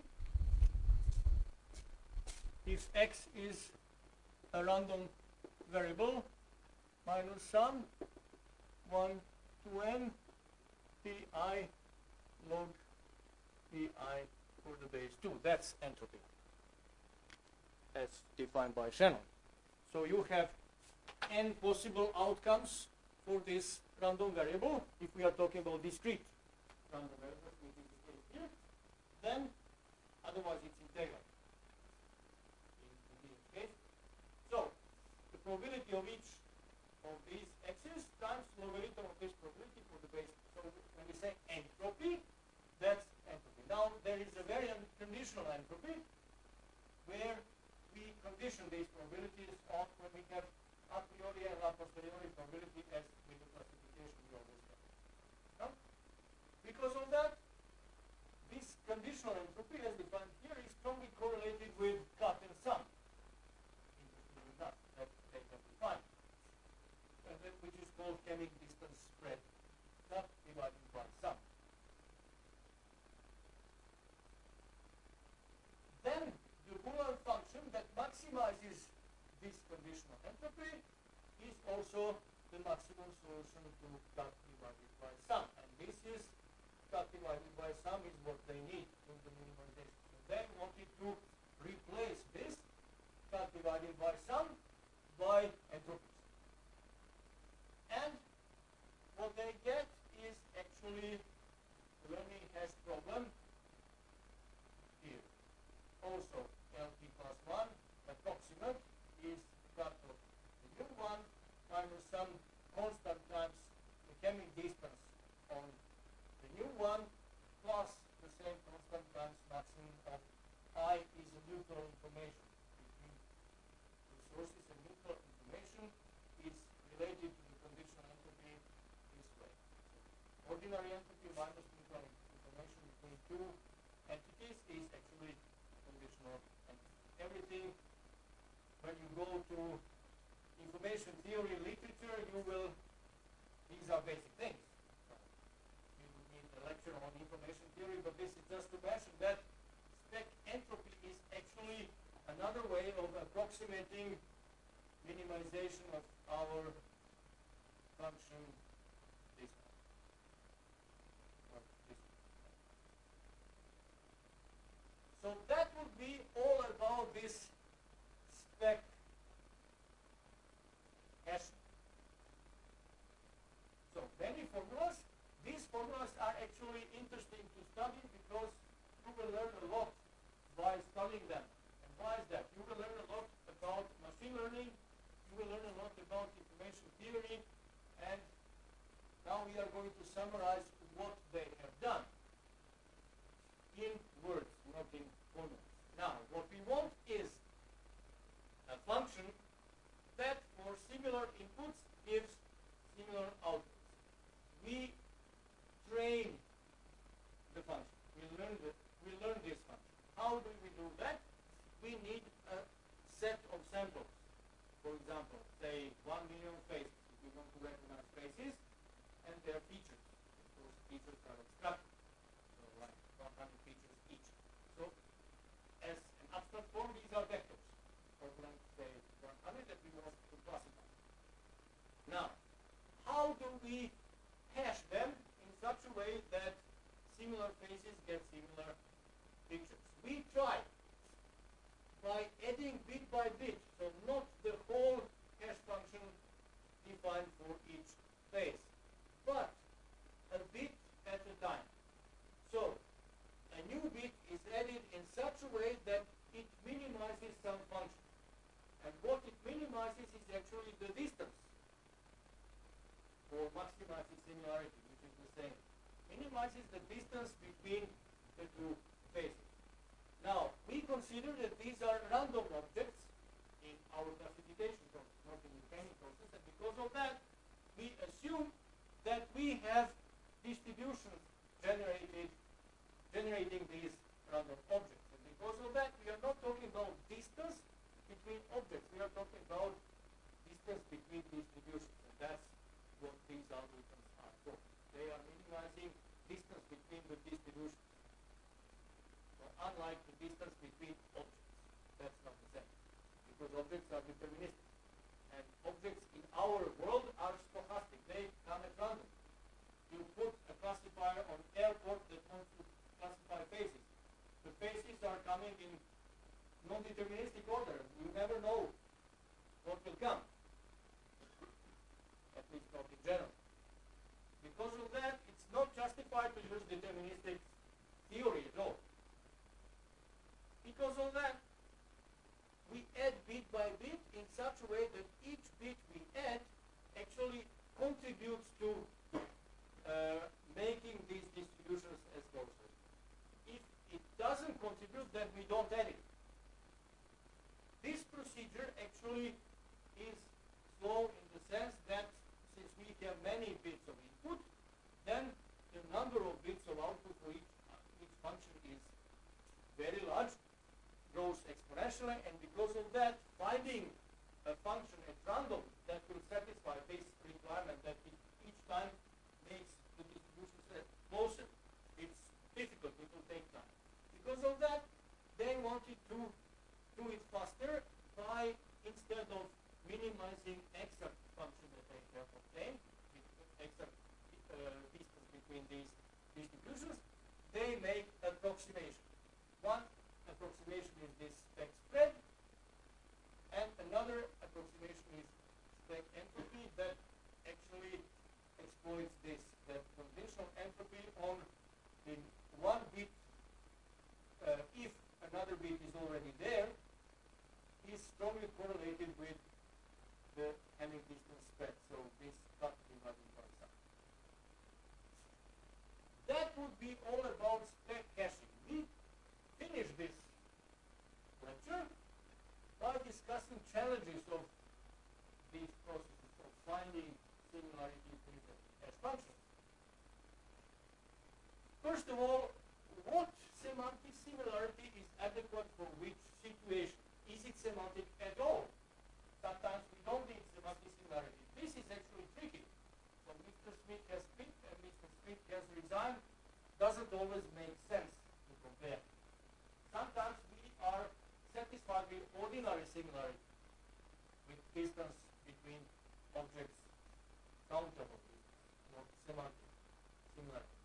if x is a random variable, minus sum 1 to n pi log pi for the base 2. That's entropy as defined by Shannon. So you have n possible outcomes for this random variable. If we are talking about discrete random variables, which is the case here, then otherwise it's integral in this case. So the probability of each of these x's times logarithm of this probability for the base. So when we say entropy, that's entropy. Now there is a very conditional entropy where we condition these probabilities on when we have a priori and a posteriori probability as with the classification we always have. No? Because of that, this conditional entropy as defined here is strongly correlated with cut and sum. Interestingly enough, that they have defined. Which is called Hamming distance spread, cut divided by sum. Then the Boolean function that maximizes this conditional entropy is also the maximum solution to cut divided by sum. And this is cut divided by sum is what they need in the minimization. So they wanted to replace this cut divided by sum by entropy. And actually learning hash problem here. Also, LP plus 1 approximate is equal to the new one minus some constant times the chemic distance on the new one plus the same constant times maximum of I is a neutral information between the sources, and neutral information is related to the conditional entropy this way. Ordinary entropy minus neutral information between two entities is actually conditional entropy. Everything, when you go to information theory literature, these are basic things. You need a lecture on information theory, but this is just to mention that spec entropy is actually another way of approximating minimization of our function this one. Or this one. So that would be all about this spec hashing. So many formulas. These formulas are actually interesting to study because you will learn a lot by studying them. And why is that? You will learn a lot about machine learning. You will learn a lot about information theory. And now we are going to summarize what they have done in words, not in formulas. Now, what we want is a function that for similar inputs gives similar outputs. We train the function. We learn this function. How do we do that? We need a set of samples. For example, say 1 million faces. If we want to recognize faces and their features. Of course, features are abstract. So like 100 features each. So as an abstract form, these are vectors. For length, say 100 that we want to classify. Now, how do we hash them in such a way that similar faces get similar pictures? We try by adding bit by bit, so not the whole hash function defined for each face, but a bit at a time. So a new bit is added in such a way that it minimizes some function. And what it minimizes is actually the distance, or maximizes similarity, which is the same. Minimizes the distance between the two faces. Now, we consider that these are random objects in our classification process, not in the training process, and because of that, we assume that we have distributions generating these random objects. And because of that, we are not talking about distance between objects. We are talking about distance between distributions. And that's what these algorithms are for. They are minimizing distance between the distributions. So unlike the distance between objects, that's not the same. Because objects are deterministic. And objects in our world are stochastic. They come at random. You put a classifier on airport that wants to classify faces. The faces are coming in non-deterministic order. You never know what will come. At least not in general. Because of that, it's not justified to use deterministic theory at all. Because of that, we add bit by bit in such a way that each bit we add actually contributes to making these distributions as closer. If it doesn't contribute, then we don't add it. This procedure actually is slow in the sense that since we have many bits of input, then the number of bits of output for each function is very large, grows exponentially, and because of that, finding a function at random that will satisfy this requirement that it each time makes the distribution set closer, it's difficult, it will take time. Because of that, they wanted to do it faster by, instead of minimizing exact function that they have obtained, exact distance between these distributions, they make approximation. One approximation is this spec spread, and another approximation is spec entropy that actually exploits this, that conditional entropy correlated with the Hamming distance spread. So this cut will not be coincide. That would be all about spec caching. We finished this lecture by discussing challenges of these processes of finding similarity between hash functions. First of all, what semantic similarity is adequate for which situation? Is it semantic at all? Sometimes we don't need semantic similarity. This is actually tricky. So Mr. Smith has quit and Mr. Smith has resigned. Doesn't always make sense to compare. Sometimes we are satisfied with ordinary similarity, with distance between objects countable distance, or semantic similarity.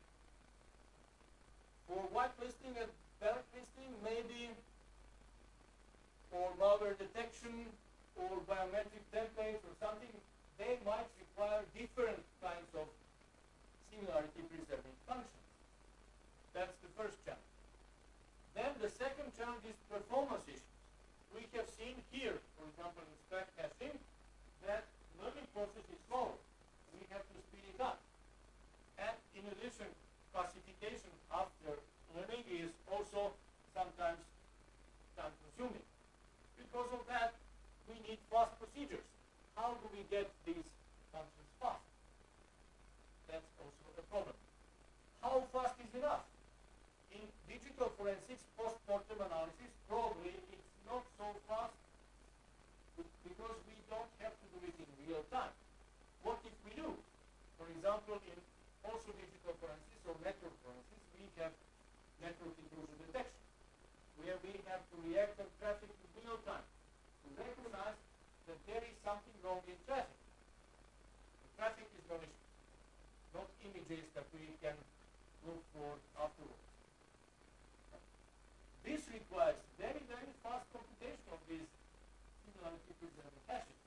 For whitelisting and blacklisting, maybe for malware detection or biometric templates or something, they might require different kinds of similarity preserving functions. That's the first challenge. Then the second challenge is performance issues. We have seen here, for example, in spec caching, that learning process is slow. We have to speed it up. And in addition, classification after learning is also sometimes time-consuming. Because of that, we need fast procedures. How do we get these functions fast? That's also a problem. How fast is enough? In digital forensics, post-mortem analysis, probably it's not so fast because we don't have to do it in real time. What if we do? For example, in also digital forensics or network forensics, we have network intrusion detection, where we have to react on traffic in real time to recognize that there is something wrong in traffic. The traffic is no issue, not images that we can look for afterwards. This requires very, very fast computation of these similarity preserving hashes.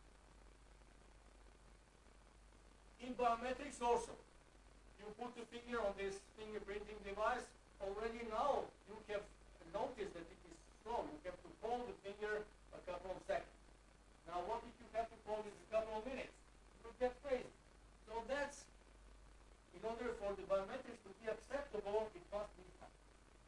In biometrics also, you put the finger on this fingerprinting device, already now you have noticed that it is slow. You have to hold the finger a couple of seconds. Now what if you have to hold it a couple of minutes? It will get crazy. So that's, in order for the biometrics to be acceptable, it must be fast.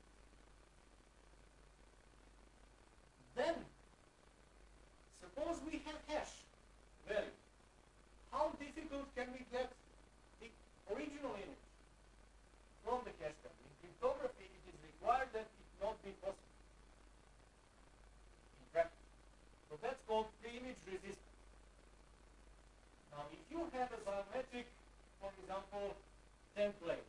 Then, suppose we have hash value. How difficult can we get the original image from the cache value? In cryptography, it is required that it not be possible in practice. So that's called pre-image resistance. Now, if you have a biometric, for example, template,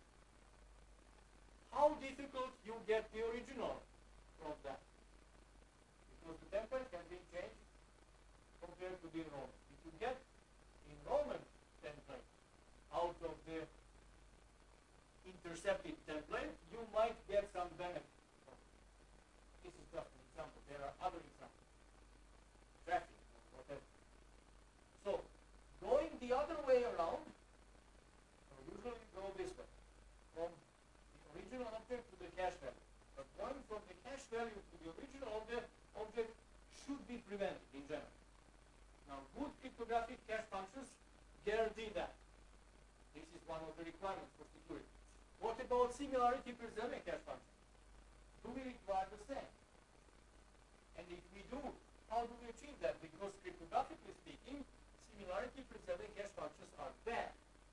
how difficult you get the original from that? Because the template can be changed compared to the enrollment. If you get enrollment template out of the intercepted template, you might get some benefit. This is just an example. There are other examples. Traffic or whatever. So, going the other way around, usually we go this way, from the original object to the cache value. But going from the cache value to the original object should be prevented in general. Now, good cryptographic cache functions guarantee that. This is one of the requirements for security. What about similarity preserving cache functions? Do we require the same? And if we do, how do we achieve that? Because cryptographically speaking, similarity preserving cache functions are bad.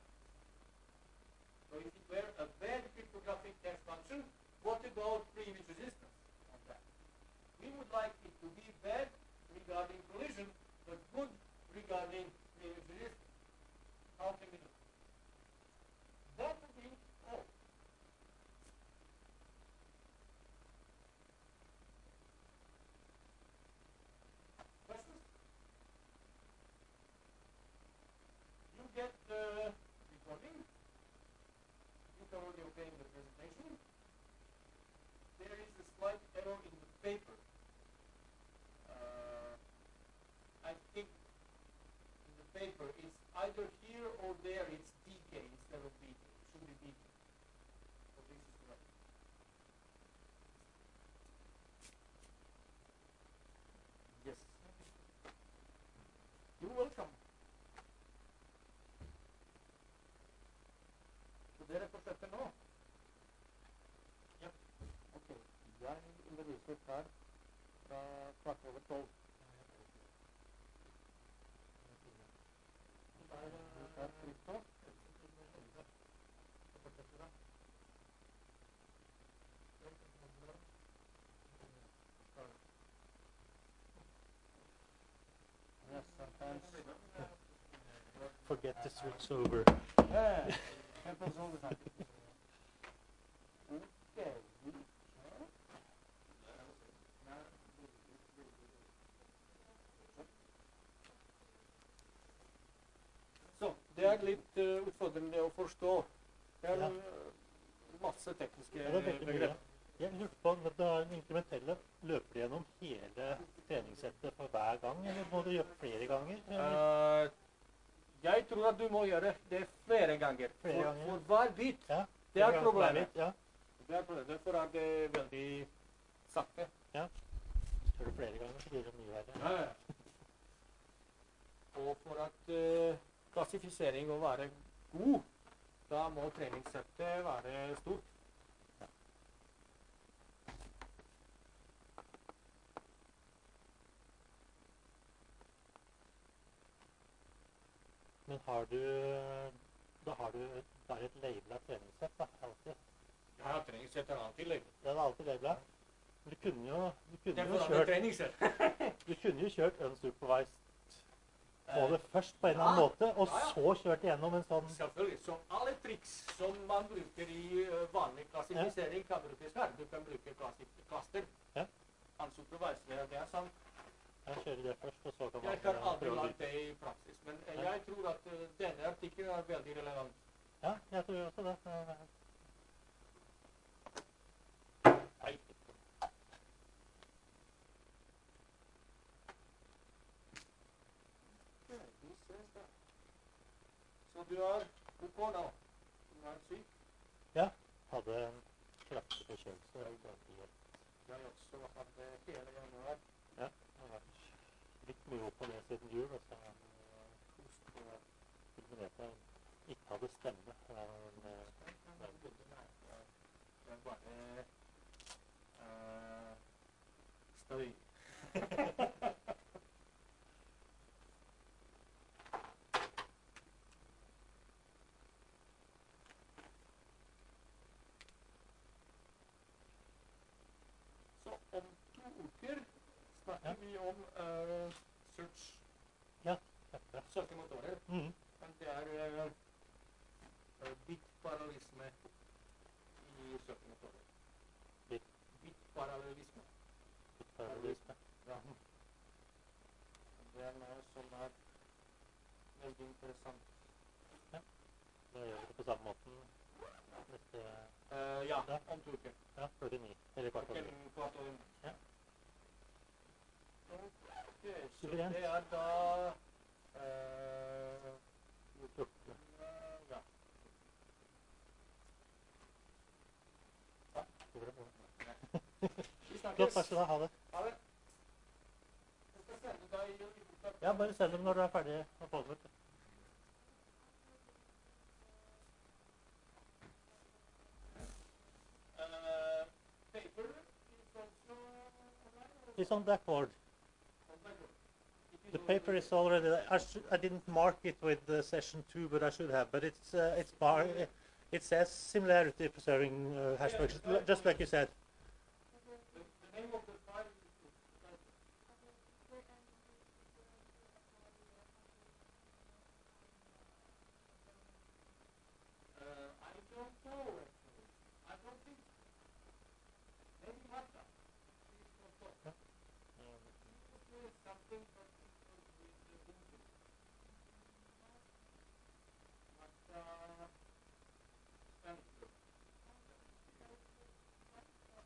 So if it were a bad cryptographic cache function, what about pre-image resistance on that? We would like it to be bad regarding collision, but good regarding pre-image resistance. How can we do? That would be all. Questions? You get the recording. You can already obtain the presentation. There is a slight error in the paper. I think in the paper it's either here or there, it's DK instead of BK. It should be BK. So this is correct. Yes. dere fortsetter nå? Ja. Ok. Jeg underviser her fra 12:15. Der Kristoff. Yes, sometimes. Forget to switch over. Yeah, happens all the time. Okay. Så, det er litt utfordrende å forstå. Det er Ja. Masse tekniske Ja, det er veldig mye. begrep. Jeg lurte på om det er inkrementelle. Løper du gjennom hele treningssettet for hver gang, eller må du gjøre flere ganger? Eller? Jeg tror at du må gjøre det flere ganger. Flere ganger. For hver bit. Ja, Det er flere ganger for hver problemet. bit, ja. Det er problemet. Derfor er det veldig sakte. Ja. Gjør du flere ganger, så blir det mye verre. Ja, ja. Og for at klassifisering å være god, da må treningssettet være stort. Men da har du bare et labela treningssett, da, alltid. Ja, treningssett er alltid løgn. Det er alltid labela. Men du kunne jo Derfor er det kjørt, treningssett. du kunne jo kjørt unsupervised på det først på en eller Ja. annen måte, og Ja, ja. så kjørt igjennom en sånn. Selvfølgelig. Så alle triks som man bruker i vanlig klassifisering, kan brukes her. Du kan bruke cluster. Ja. Unsupervised, det er sant. Jeg kjører det først, og så kan man Jeg har aldri prøve å lagt det i praksis, men jeg tror at denne artikkelen er veldig relevant. Ja, jeg tror også det. Hei. Så du er OK nå? Du er syk? Ja, hadde en kraftig forkjølelse. Jeg også hadde hele januar. Ja, det har vært litt mye opp på det siden jul, og så kulminerte jeg ikke hadde stemme. Det er bare støy. Så om 2 uker snakker vi om search Ja, kjempebra. søkemotorer. Mhm. Men det er bitparallelisme i søkemotorer. Bitparallelisme. Parallelisme. Ja. Det er noe som er veldig interessant. Da gjør vi det på samme måten neste, Ja, om 2 uker. ja, 49, eller kvart over. Kvart over. Ja. Ok, så Suverent. det er da 14. ja. Det blir bra. Vi snakkes. Flott, takk skal du ha. Ha det. Ha det. Jeg skal sende deg i opptak. Ja, bare send dem når du er ferdig å få dem ut. Paper is also online. It's on Blackboard. On Blackboard. It is The already- paper is already. I didn't mark it with session 2, but I should have. But it's bar. It says similarity preserving hash functions, just like you said. The name of the file is I don't know actually. I don't think so. Maybe Marta. She's from top. Something but it was with the Ubuntu. Marta Spanish.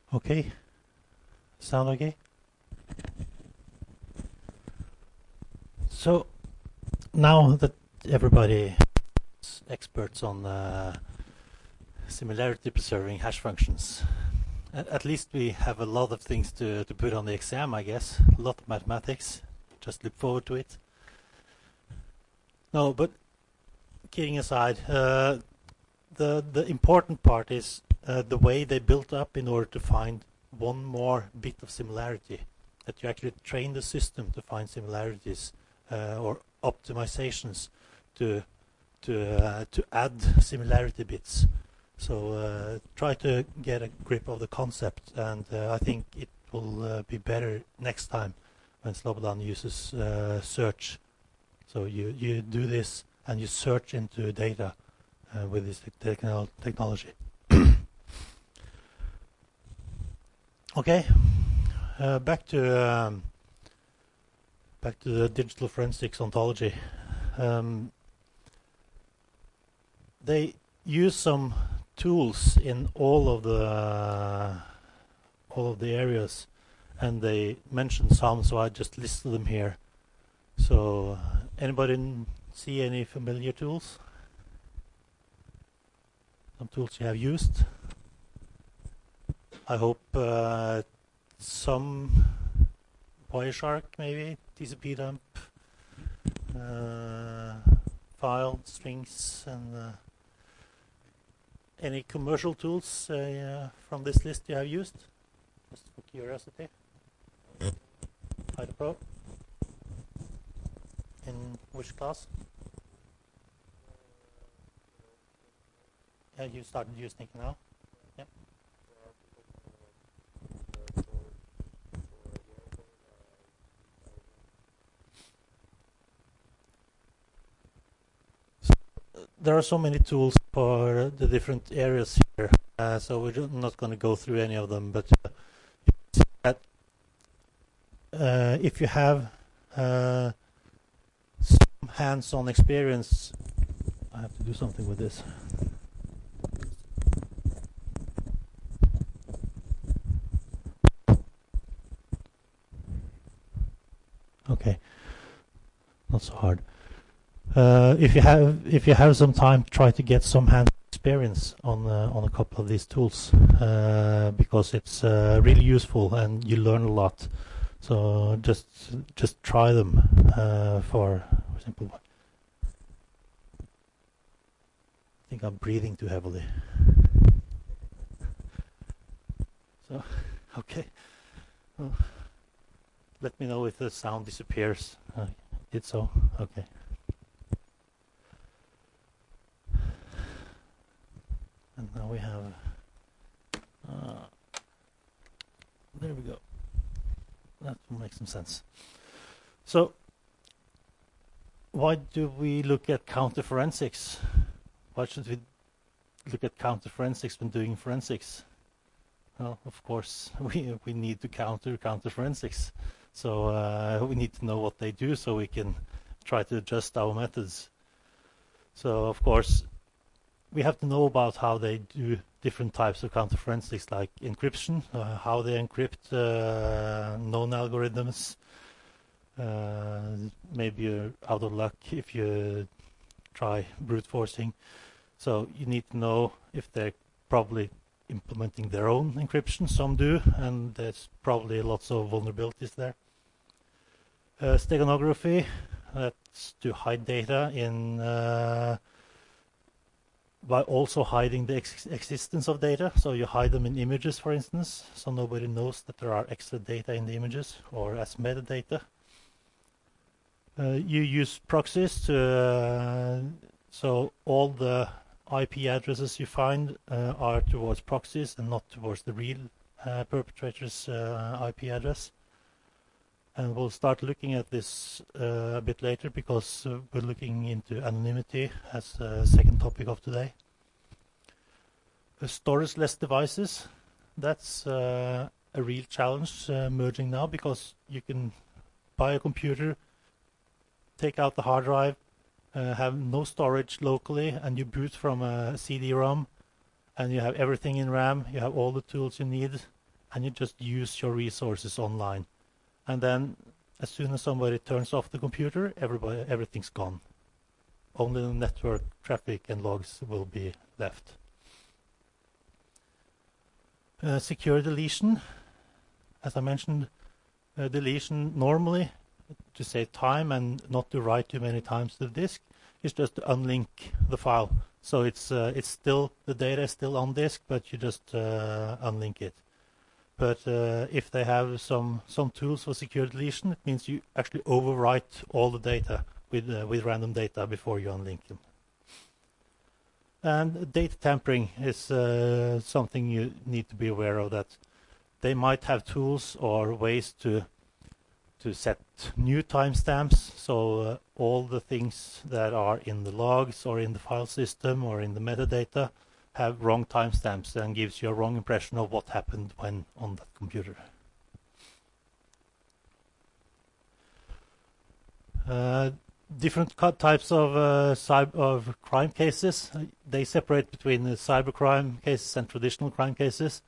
Okay? Sound okay? So now that everybody is experts on similarity preserving hash functions, at least we have a lot of things to put on the exam, I guess. A lot of mathematics. Just look forward to it. No, but kidding aside, the important part is the way they built up in order to find one more bit of similarity. That you actually train the system to find similarities or optimizations to add similarity bits. So try to get a grip of the concept, and I think it will be better next time when Slobodan uses search. So you do this and you search into data with this technology. Okay, back to the digital forensics ontology. They use some tools in all of the areas, and they mentioned some, so I just listed them here. So anybody see any familiar tools? Some tools you have used? I hope some Wireshark, maybe TCP dump, file strings, and any commercial tools from this list you have used? Just for curiosity. HyderPro. In which class? Yeah, you started using it now. Yep. There are so many tools for the different areas here, so we're not going to go through any of them, but you can see that if you have some hands-on experience, I have to do something with this. Okay, not so hard. If you have some time, try to get some hands experience on a couple of these tools because it's really useful and you learn a lot. So just try them for example. I think I'm breathing too heavily. So okay. Well, let me know if the sound disappears. It's so okay. And now we have, there we go. That will make some sense. So, why do we look at counter forensics? Why should we look at counter forensics when doing forensics? Well, of course, we need to counter forensics. So we need to know what they do so we can try to adjust our methods. So, of course, we have to know about how they do different types of counter forensics, like encryption, how they encrypt known algorithms. Maybe you're out of luck if you try brute forcing. So you need to know if they're probably implementing their own encryption. Some do, and there's probably lots of vulnerabilities there. Steganography, that's to hide data in by also hiding the existence of data. So you hide them in images, for instance, so nobody knows that there are extra data in the images or as metadata. You use proxies to, so all the IP addresses you find are towards proxies and not towards the real perpetrator's IP address. And we'll start looking at this a bit later because we're looking into anonymity as the second topic of today. Storage-less devices, that's a real challenge emerging now because you can buy a computer, take out the hard drive, have no storage locally, and you boot from a CD-ROM, and you have everything in RAM, you have all the tools you need, and you just use your resources online. And then as soon as somebody turns off the computer, everything's gone. Only the network traffic and logs will be left. Secure deletion. As I mentioned, deletion normally, to save time and not to write too many times to the disk, is just to unlink the file. So it's still, the data is still on disk, but you just unlink it. But if they have some tools for secure deletion, it means you actually overwrite all the data with random data before you unlink them. And data tampering is something you need to be aware of, that they might have tools or ways to set new timestamps, so all the things that are in the logs or in the file system or in the metadata have wrong timestamps and gives you a wrong impression of what happened when on that computer. Different types of crime cases. They separate between the cybercrime cases and traditional crime cases.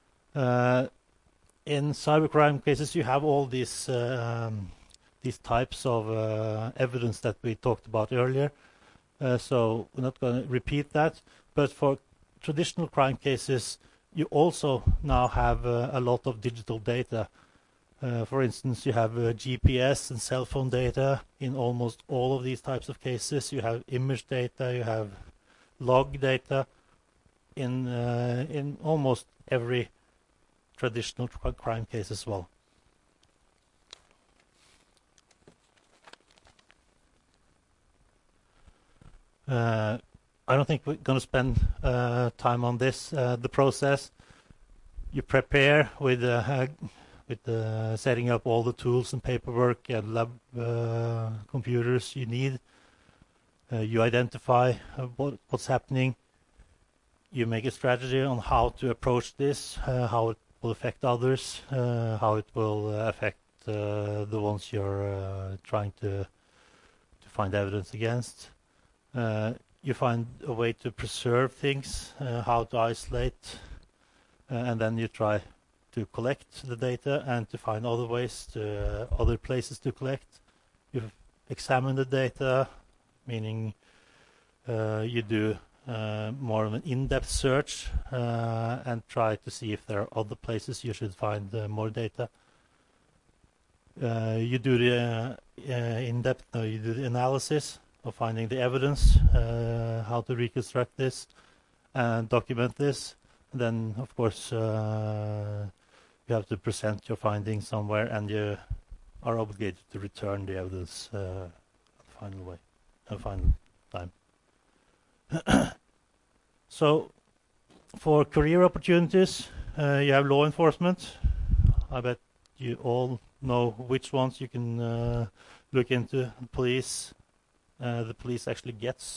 In cybercrime cases, you have all these types of evidence that we talked about earlier. So we're not going to repeat that. But for traditional crime cases, you also now have a lot of digital data. For instance, you have GPS and cell phone data in almost all of these types of cases. You have image data, you have log data in almost every traditional crime case as well. I don't think we're going to spend time on this. The process, you prepare with setting up all the tools and paperwork and lab computers you need. You identify what's happening. You make a strategy on how to approach this, how it will affect others, how it will affect the ones you're trying to find evidence against. You find a way to preserve things, how to isolate, and then you try to collect the data and to find other ways, other places to collect. You examine the data, meaning you do more of an in-depth search and try to see if there are other places you should find more data. You do the in-depth, you do the analysis of finding the evidence, how to reconstruct this and document this. And then, of course, you have to present your findings somewhere, and you are obligated to return the evidence final time. So, for career opportunities, you have law enforcement. I bet you all know which ones you can look into. Police. The police actually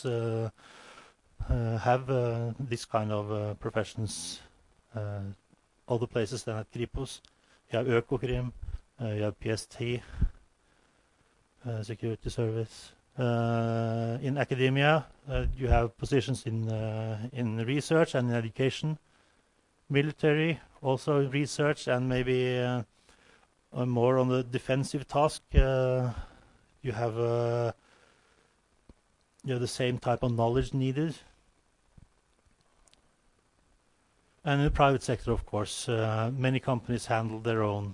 have this kind of professions other places than at Kripos. You have Økokrim, you have PST, Security Service. In academia, you have positions in research and in education. Military, also research, and maybe more on the defensive task. You have the same type of knowledge needed. And in the private sector, of course, many companies handle their own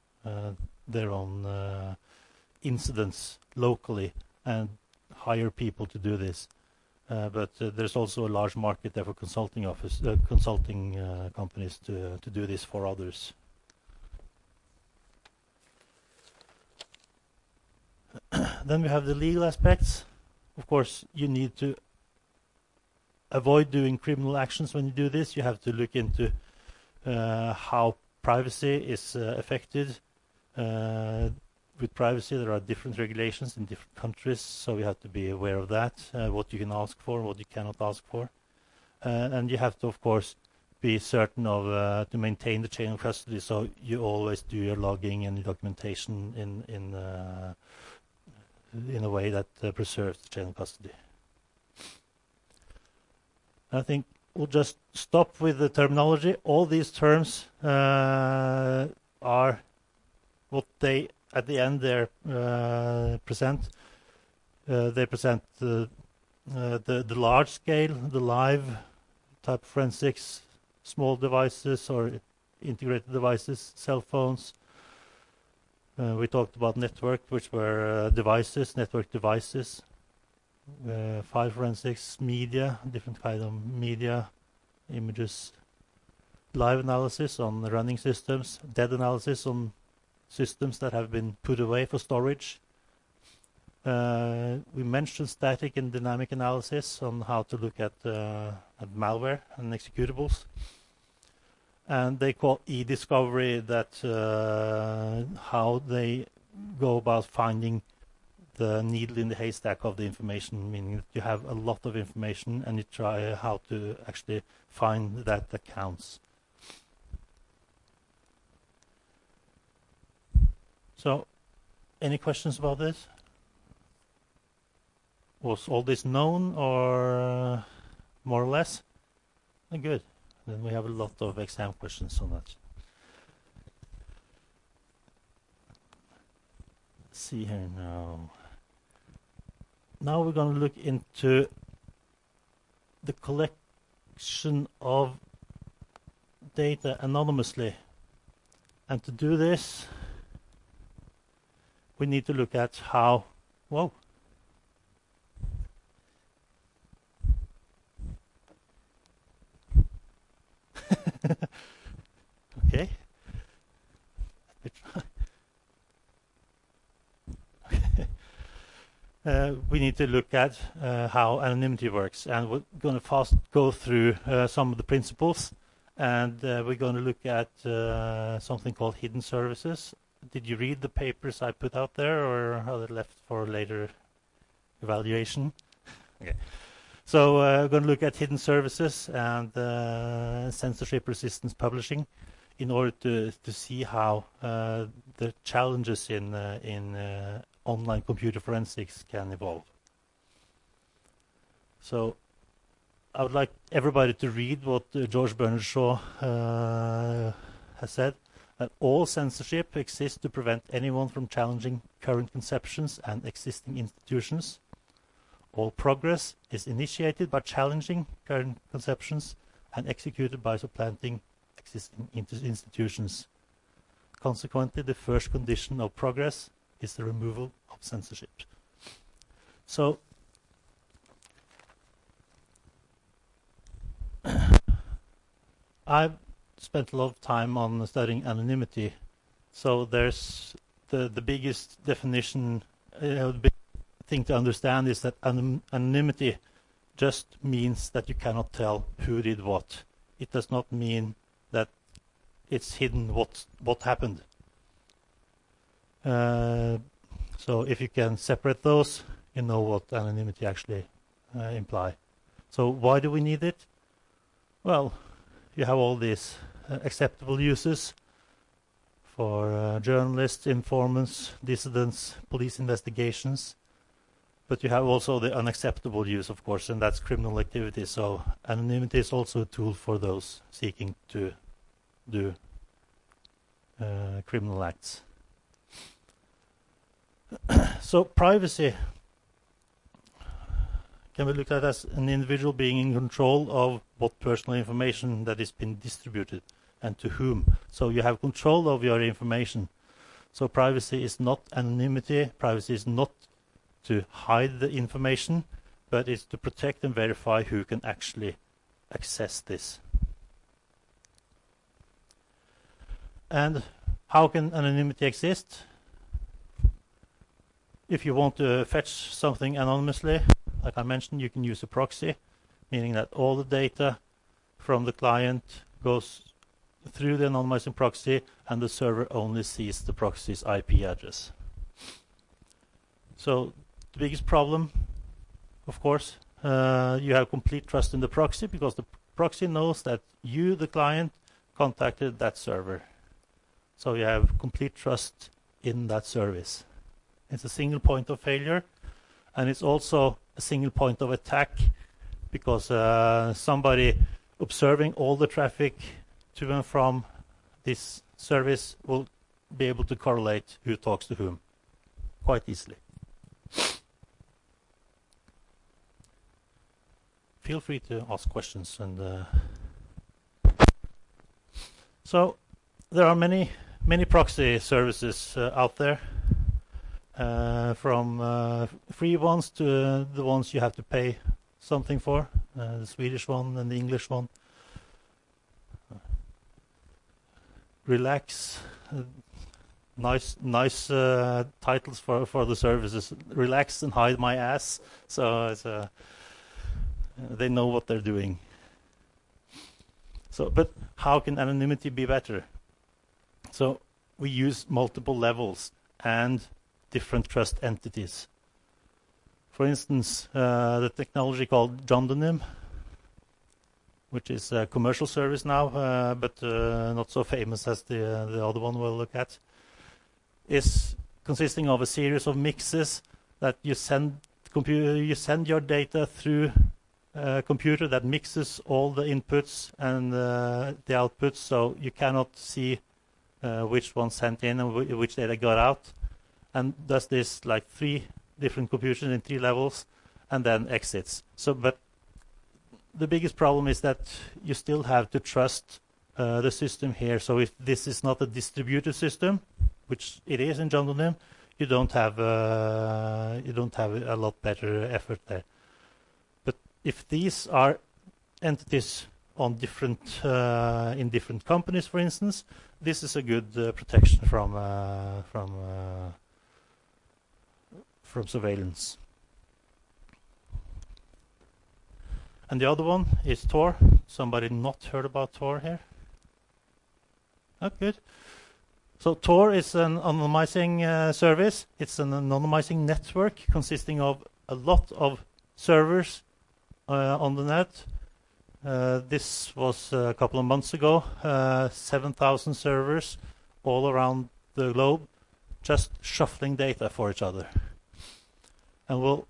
incidents locally and hire people to do this. But there's also a large market there for consulting companies to do this for others. Then we have the legal aspects. Of course, you need to avoid doing criminal actions when you do this. You have to look into how privacy is affected. With privacy, there are different regulations in different countries, so you have to be aware of that, what you can ask for, what you cannot ask for. And you have to, of course, be certain of to maintain the chain of custody, so you always do your logging and your documentation in a way that preserves the chain of custody. I think we'll just stop with the terminology. All these terms are what they, at the end, present. They present the large scale, the live type forensics, small devices or integrated devices, cell phones. We talked about network, which were devices, network devices. File forensics, media, different kind of media, images, live analysis on the running systems, dead analysis on systems that have been put away for storage. We mentioned static and dynamic analysis on how to look at malware and executables. And they call e-discovery that how they go about finding the needle in the haystack of the information, meaning that you have a lot of information and you try how to actually find that counts. So, any questions about this? Was all this known or more or less? Good. Then we have a lot of exam questions on that. Let's see here now. Now we're going to look into the collection of data anonymously. And to do this, we need to look at how, whoa. Okay. We need to look at how anonymity works, and we're going to fast go through some of the principles, and we're going to look at something called hidden services. Did you read the papers I put out there, or are they left for later evaluation? Okay. So we're going to look at hidden services and censorship resistance publishing in order to see how the challenges in online computer forensics can evolve. So I would like everybody to read what George Bernard Shaw has said, that all censorship exists to prevent anyone from challenging current conceptions and existing institutions. All progress is initiated by challenging current conceptions and executed by supplanting existing institutions. Consequently, the first condition of progress is the removal of censorship. So, I've spent a lot of time on studying anonymity. So there's the biggest definition, the big thing to understand is that anonymity just means that you cannot tell who did what. It does not mean that it's hidden what happened. So if you can separate those, you know what anonymity actually imply. So why do we need it? Well, you have all these acceptable uses for journalists, informants, dissidents, police investigations. But you have also the unacceptable use, of course, and that's criminal activity. So anonymity is also a tool for those seeking to do criminal acts. So privacy can be looked at as an individual being in control of what personal information that is being distributed and to whom. So you have control of your information. So privacy is not anonymity. Privacy is not to hide the information, but it's to protect and verify who can actually access this. And how can anonymity exist? If you want to fetch something anonymously, like I mentioned, you can use a proxy, meaning that all the data from the client goes through the anonymizing proxy and the server only sees the proxy's IP address. So the biggest problem, of course, you have complete trust in the proxy because the proxy knows that you, the client, contacted that server. So you have complete trust in that service. It's a single point of failure, and it's also a single point of attack because somebody observing all the traffic to and from this service will be able to correlate who talks to whom quite easily. Feel free to ask questions. And so there are many proxy services out there, from free ones to the ones you have to pay something for, the Swedish one and the English one. Relax, nice titles for the services. Relax and hide my ass. So it's they know what they're doing. So, but how can anonymity be better? So we use multiple levels and different trust entities. For instance, the technology called Jondonym, which is a commercial service now, but not so famous as the other one we'll look at, is consisting of a series of mixes that you send your data through a computer that mixes all the inputs and the outputs, so you cannot see which one sent in and which data got out, and does this like 3 different computations in 3 levels, and then exits. So, but the biggest problem is that you still have to trust the system here. So if this is not a distributed system, which it is in Jondonym, you don't have a lot better effort there. But if these are entities on different in different companies, for instance, this is a good protection from surveillance. And the other one is Tor. Somebody not heard about Tor here? Oh, good. So Tor is an anonymizing service. It's an anonymizing network consisting of a lot of servers on the net. This was a couple of months ago. 7,000 servers all around the globe, just shuffling data for each other. And we'll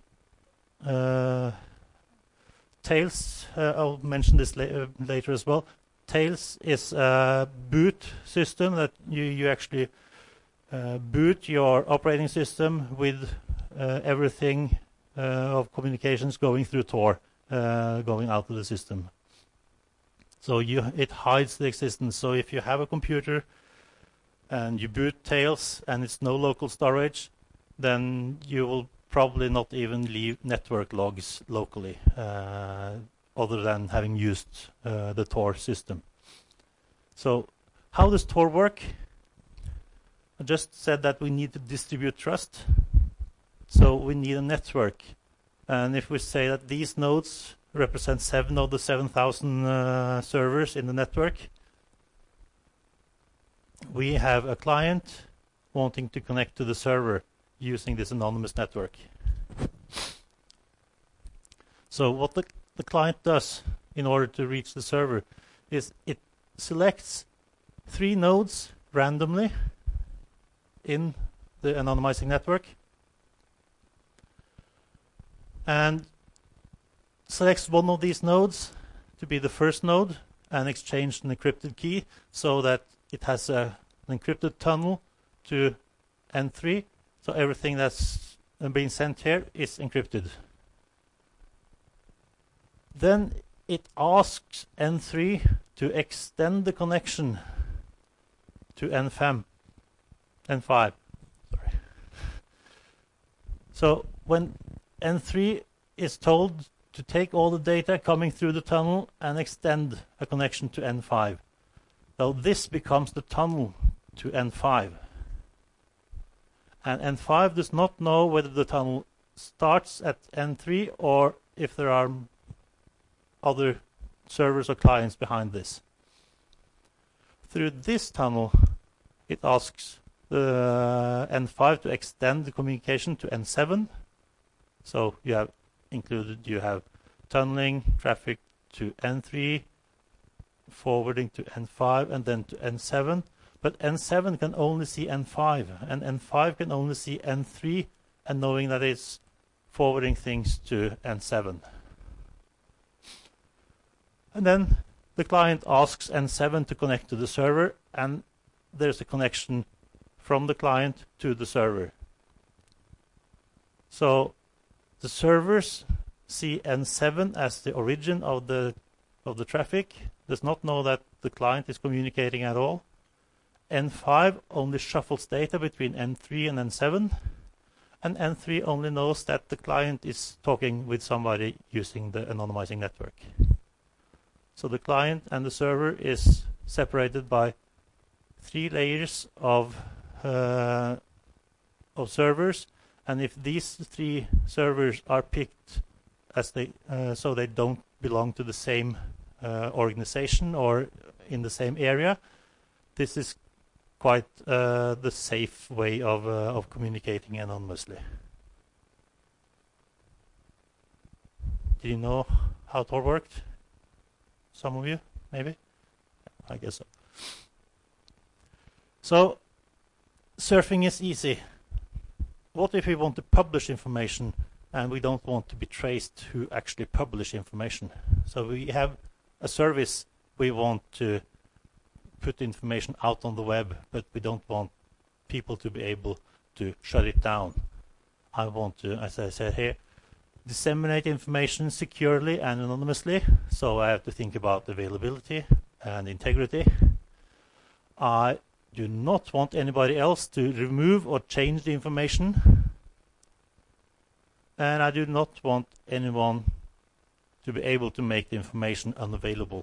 Tails, I'll mention this later as well. Tails is a boot system that you actually boot your operating system with everything of communications going through Tor, going out of the system. So it hides the existence. So if you have a computer and you boot Tails and it's no local storage, then you will probably not even leave network logs locally, other than having used the Tor system. So how does Tor work? I just said that we need to distribute trust. So we need a network. And if we say that these nodes represent 7 of the 7,000 servers in the network, we have a client wanting to connect to the server using this anonymous network. So what the client does in order to reach the server is it selects 3 nodes randomly in the anonymizing network and selects one of these nodes to be the first node and exchange an encrypted key so that it has an encrypted tunnel to N3. So everything that's being sent here is encrypted. Then it asks N3 to extend the connection to N5. Sorry. So when N3 is told to take all the data coming through the tunnel and extend a connection to N5, so this becomes the tunnel to N5. And N5 does not know whether the tunnel starts at N3 or if there are other servers or clients behind this. Through this tunnel, it asks the N5 to extend the communication to N7. So you have tunneling traffic to N3, forwarding to N5, and then to N7. But N7 can only see N5, and N5 can only see N3, and knowing that it's forwarding things to N7. And then the client asks N7 to connect to the server, and there's a connection from the client to the server. So the servers see N7 as the origin of the traffic, does not know that the client is communicating at all. N5 only shuffles data between N3 and N7, and N3 only knows that the client is talking with somebody using the anonymizing network. So the client and the server is separated by 3 layers of servers, and if these 3 servers are picked as so they don't belong to the same organization or in the same area, this is quite the safe way of communicating anonymously. Did you know how Tor worked? Some of you, maybe? I guess so. So, surfing is easy. What if we want to publish information and we don't want to be traced who actually publish information? So we have a service we want to put information out on the web, but we don't want people to be able to shut it down. I want to, as I said here, disseminate information securely and anonymously, so I have to think about availability and integrity. I do not want anybody else to remove or change the information, and I do not want anyone to be able to make the information unavailable.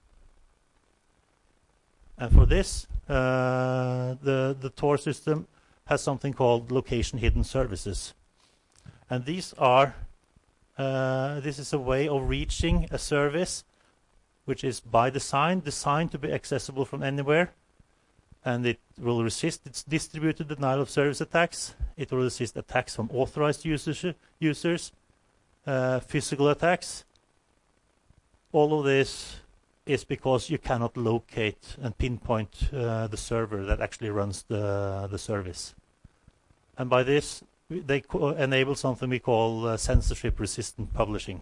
And for this, the Tor system has something called location hidden services. And these are, this is a way of reaching a service which is by design, designed to be accessible from anywhere. And it will resist its distributed denial of service attacks. It will resist attacks from authorized users, physical attacks. All of this is because you cannot locate and pinpoint the server that actually runs the service. And by this, they enable something we call censorship-resistant publishing.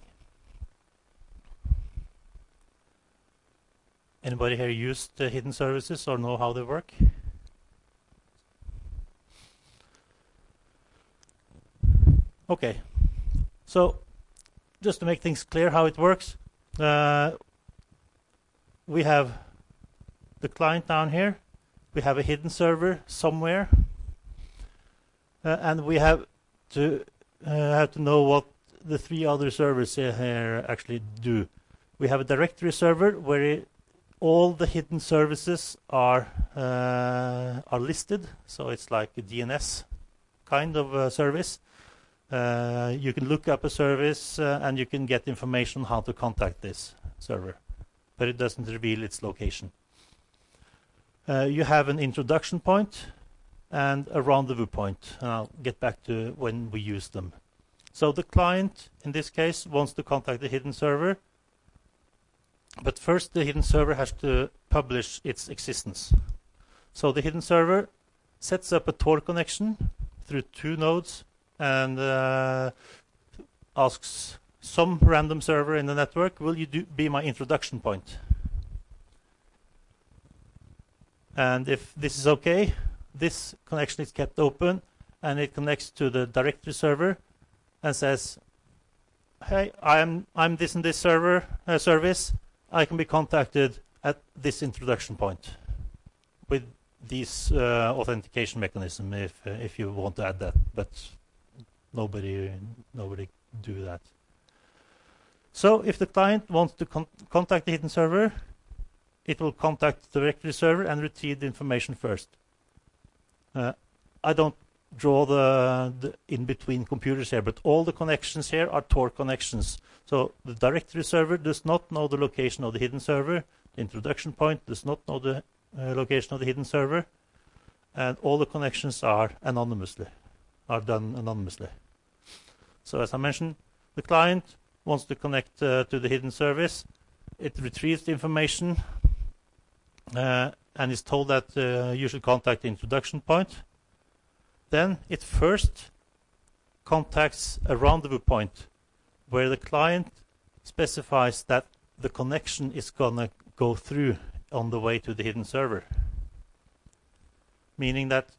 Anybody here used hidden services or know how they work? Okay, so just to make things clear how it works, we have the client down here, we have a hidden server somewhere, and we have to know what the 3 other servers here actually do. We have a directory server where all the hidden services are listed, so it's like a DNS kind of service. You can look up a service and you can get information on how to contact this server, but it doesn't reveal its location. You have an introduction point and a rendezvous point, and I'll get back to when we use them. So the client, in this case, wants to contact the hidden server, but first the hidden server has to publish its existence. So the hidden server sets up a Tor connection through 2 nodes and asks some random server in the network, will you be my introduction point? And if this is okay, this connection is kept open and it connects to the directory server and says, hey, I'm this and this server service. I can be contacted at this introduction point with this authentication mechanism if you want to add that, but nobody do that. So if the client wants to contact the hidden server, it will contact the directory server and retrieve the information first. I don't draw the in-between computers here, but all the connections here are Tor connections. So the directory server does not know the location of the hidden server. The introduction point does not know the location of the hidden server. And all the connections are done anonymously. So as I mentioned, the client wants to connect to the hidden service. It retrieves the information and is told that you should contact the introduction point. Then it first contacts a rendezvous point where the client specifies that the connection is going to go through on the way to the hidden server. Meaning that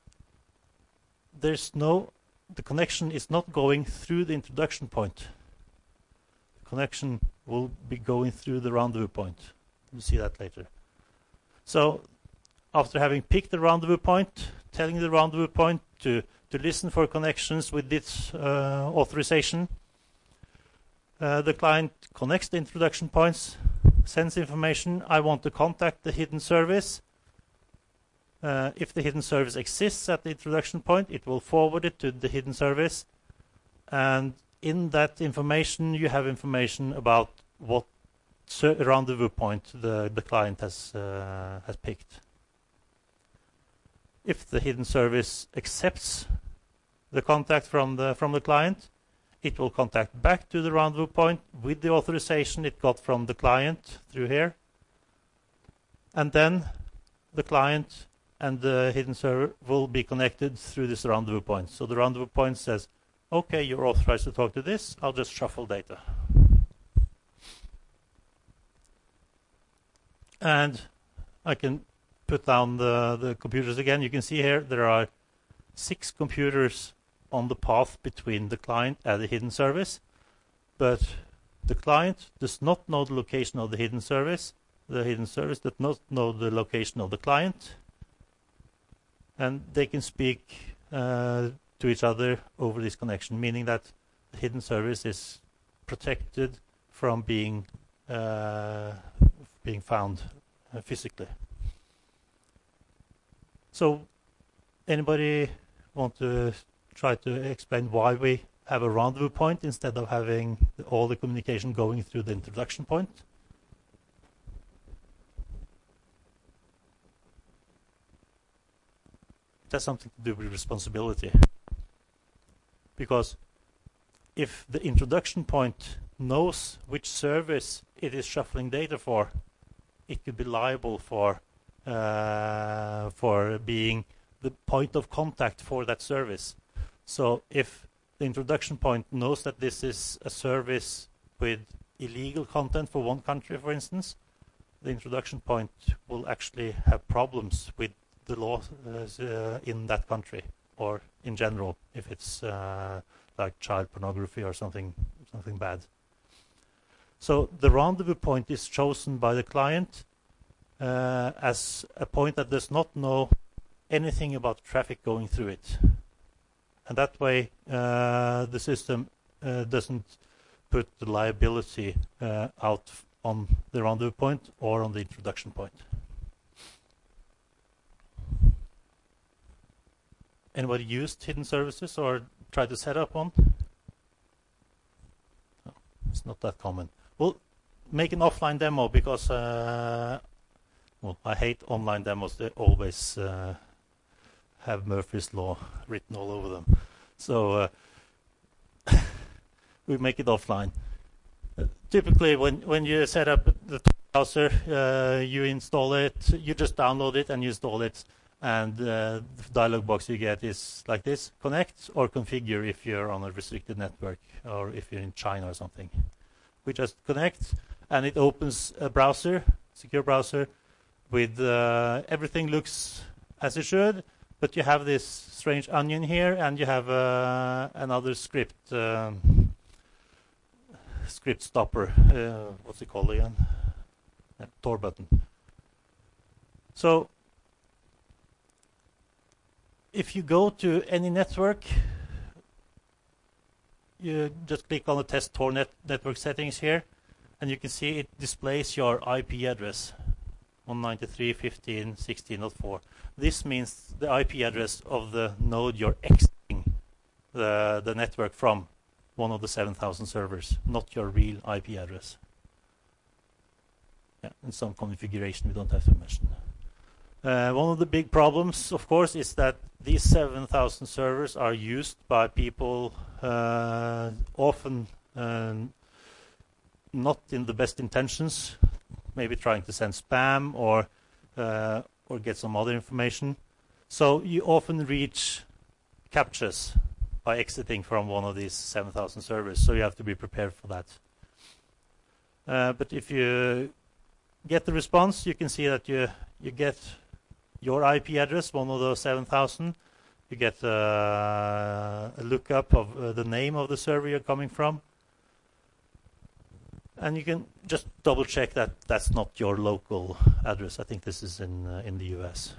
the connection is not going through the introduction point. The connection will be going through the rendezvous point. We'll see that later. So after having picked the rendezvous point, telling the rendezvous point to listen for connections with this authorization, the client connects the introduction points, sends information, I want to contact the hidden service. If the hidden service exists at the introduction point, it will forward it to the hidden service. And in that information, you have information about what rendezvous point the client has picked. If the hidden service accepts the contact from the client, it will contact back to the rendezvous point with the authorization it got from the client through here. And then the client and the hidden server will be connected through this rendezvous point. So the rendezvous point says, okay, you're authorized to talk to this, I'll just shuffle data. And I can put down the computers again. You can see here there are 6 computers on the path between the client and the hidden service, but the client does not know the location of the hidden service. The hidden service does not know the location of the client, and they can speak to each other over this connection, meaning that the hidden service is protected from being found physically. So anybody want to try to explain why we have a rendezvous point instead of having all the communication going through the introduction point? It has something to do with responsibility. Because if the introduction point knows which service it is shuffling data for, it could be liable for being the point of contact for that service. So if the introduction point knows that this is a service with illegal content for one country, for instance, the introduction point will actually have problems with the law in that country, or in general, if it's like child pornography or something bad. So the rendezvous point is chosen by the client as a point that does not know anything about traffic going through it. And that way the system doesn't put the liability out on the rendezvous point or on the introduction point. Anybody used hidden services or tried to set up one? No, it's not that common. We'll make an offline demo because I hate online demos. They always have Murphy's Law written all over them. So we make it offline. Typically, when you set up the browser, you install it, you just download it and you install it. And the dialog box you get is like this: connect or configure if you're on a restricted network or if you're in China or something. We just connect and it opens a browser, secure browser, with everything looks as it should, but you have this strange onion here and you have another script stopper. What's it called again? Tor button. So if you go to any network, you just click on the test Tor network settings here, and you can see it displays your IP address, 193.15.16.04. This means the IP address of the node you're exiting the network from, one of the 7,000 servers, not your real IP address. Yeah, and some configuration we don't have to mention. One of the big problems, of course, is that these 7,000 servers are used by people often not in the best intentions, maybe trying to send spam or get some other information. So you often reach captchas by exiting from one of these 7,000 servers, so you have to be prepared for that. But if you get the response, you can see that you get your IP address, one of those 7,000. You get a lookup of the name of the server you're coming from. And you can just double check that that's not your local address. I think this is in the US.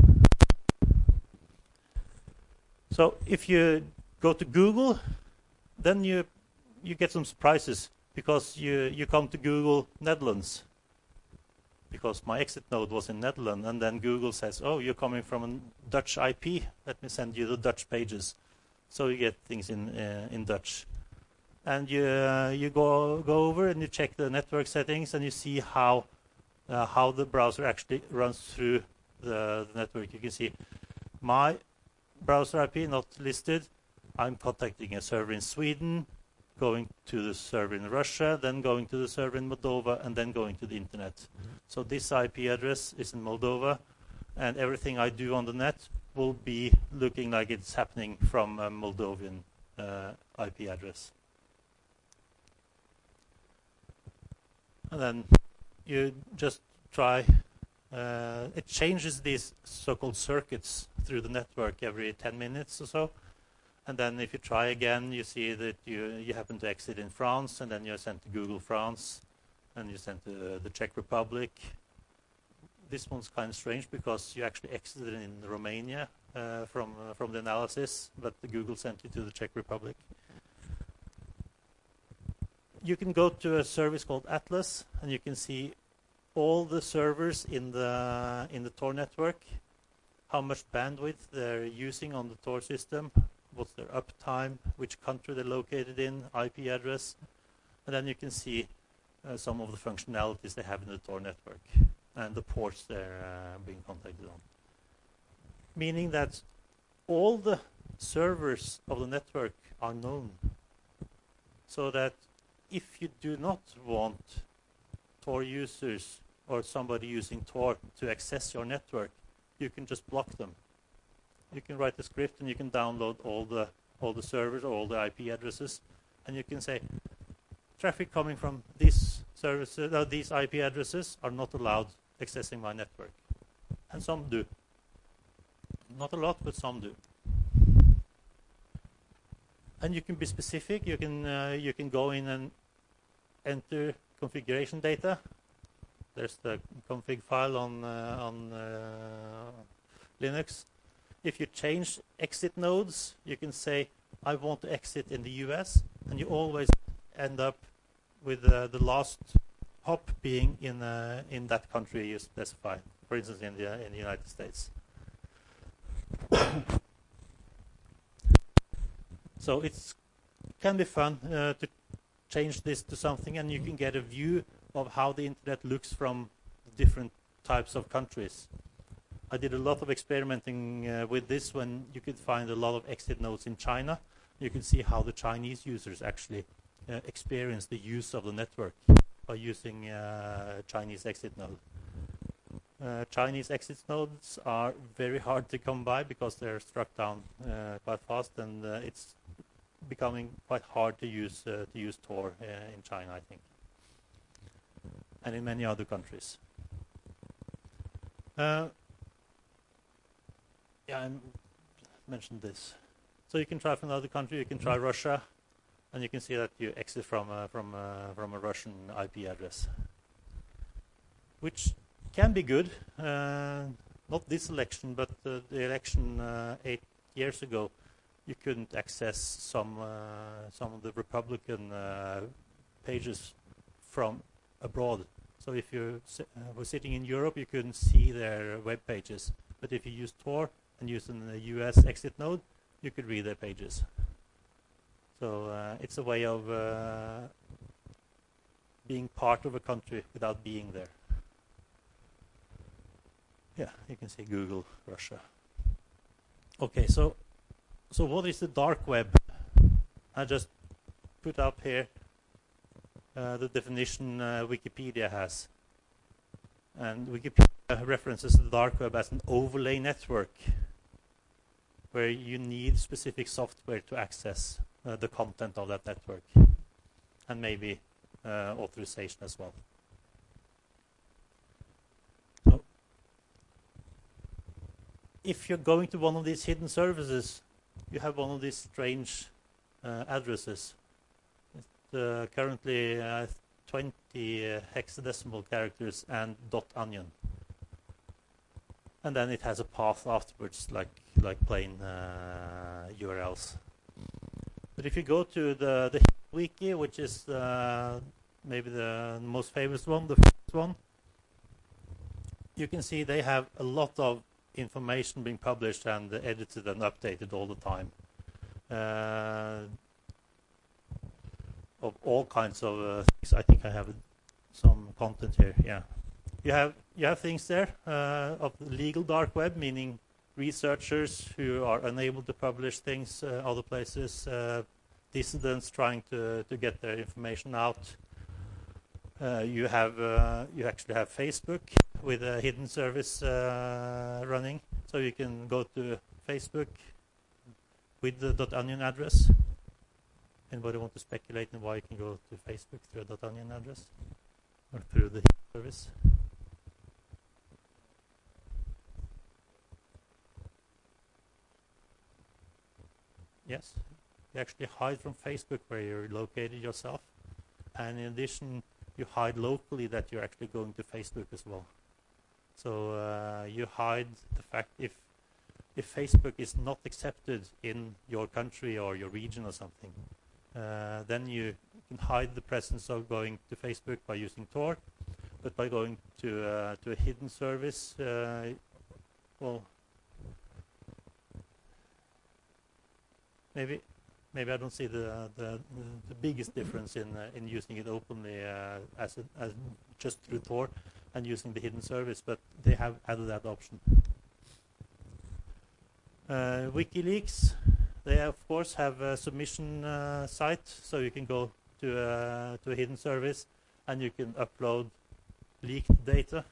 So if you go to Google, then you get some surprises, because you come to Google Netherlands, because my exit node was in Netherlands, and then Google says, oh, you're coming from a Dutch IP, let me send you the Dutch pages. So you get things in Dutch. And you go over and you check the network settings, and you see how the browser actually runs through the network. You can see my browser IP not listed. I'm contacting a server in Sweden, going to the server in Russia, then going to the server in Moldova, and then going to the internet. So this IP address is in Moldova, and everything I do on the net will be looking like it's happening from a Moldovan IP address. And then you just try. It changes these so-called circuits through the network every 10 minutes or so. And then if you try again, you see that you happen to exit in France, and then you're sent to Google France, and you're sent to the Czech Republic. This one's kind of strange, because you actually exited in Romania from the analysis, but the Google sent you to the Czech Republic. You can go to a service called Atlas, and you can see all the servers in the Tor network, how much bandwidth they're using on the Tor system, what's their uptime, which country they're located in, IP address, and then you can see some of the functionalities they have in the Tor network and the ports they're being contacted on. Meaning that all the servers of the network are known, so that if you do not want Tor users or somebody using Tor to access your network, you can just block them. You can write a script, and you can download all the servers or all the IP addresses, and you can say, traffic coming from these services, these IP addresses are not allowed accessing my network. And some do. Not a lot, but some do. And you can be specific. You can go in and enter configuration data. There's the config file on Linux. If you change exit nodes, you can say, I want to exit in the US, and you always end up with the last hop being in that country you specify, for instance, in the United States. So it can be fun to change this to something, and you can get a view of how the internet looks from different types of countries. I did a lot of experimenting with this when you could find a lot of exit nodes in China. You can see how the Chinese users actually experience the use of the network by using Chinese exit node. Chinese exit nodes are very hard to come by, because they're struck down quite fast, and it's becoming quite hard to use Tor in China, I think, and in many other countries. Yeah, I mentioned this. So you can try from another country. You can try Russia, and you can see that you exit from a Russian IP address, which can be good. Not this election, but the election 8 years ago, you couldn't access some of the Republican pages from abroad. So if you were sitting in Europe, you couldn't see their web pages. But if you used Tor and used a US exit node, you could read their pages. So it's a way of being part of a country without being there. Yeah, you can see Google Russia. Okay, so what is the dark web? I just put up here the definition Wikipedia has. And Wikipedia references the dark web as an overlay network where you need specific software to access the content of that network, and maybe authorization as well. if you're going to one of these hidden services, you have one of these strange addresses. It's currently 20 hexadecimal characters and .onion. And then it has a path afterwards, like plain URLs. But if you go to the wiki, which is maybe the most famous one, the first one, you can see they have a lot of information being published and edited and updated all the time. Of all kinds of things. I think I have some content here. Yeah, you have things there of the legal dark web, meaning researchers who are unable to publish things other places, dissidents trying to get their information out. You actually have Facebook with a hidden service running, so you can go to Facebook with the .onion address. Anybody want to speculate on why you can go to Facebook through a .onion address or through the hidden service? Yes, you actually hide from Facebook where you're located yourself, and in addition, you hide locally that you're actually going to Facebook as well. So you hide the fact if Facebook is not accepted in your country or your region or something, then you can hide the presence of going to Facebook by using Tor, but by going to a hidden service, well, maybe I don't see the biggest difference in using it openly as just through Tor and using the hidden service, but they have added that option. WikiLeaks, they of course have a submission site, so you can go to a hidden service and you can upload leaked data.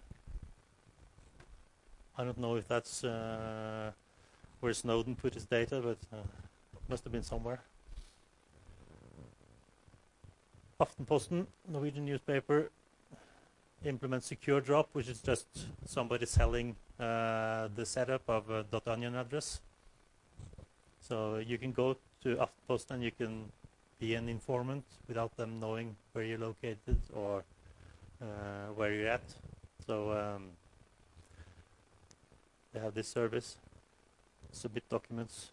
I don't know if that's where Snowden put his data, but must have been somewhere. Aftenposten, Norwegian newspaper, implements secure drop, which is just somebody selling the setup of a .onion address. So you can go to Aftenposten and you can be an informant without them knowing where you're located or where you're at. So they have this service, submit documents.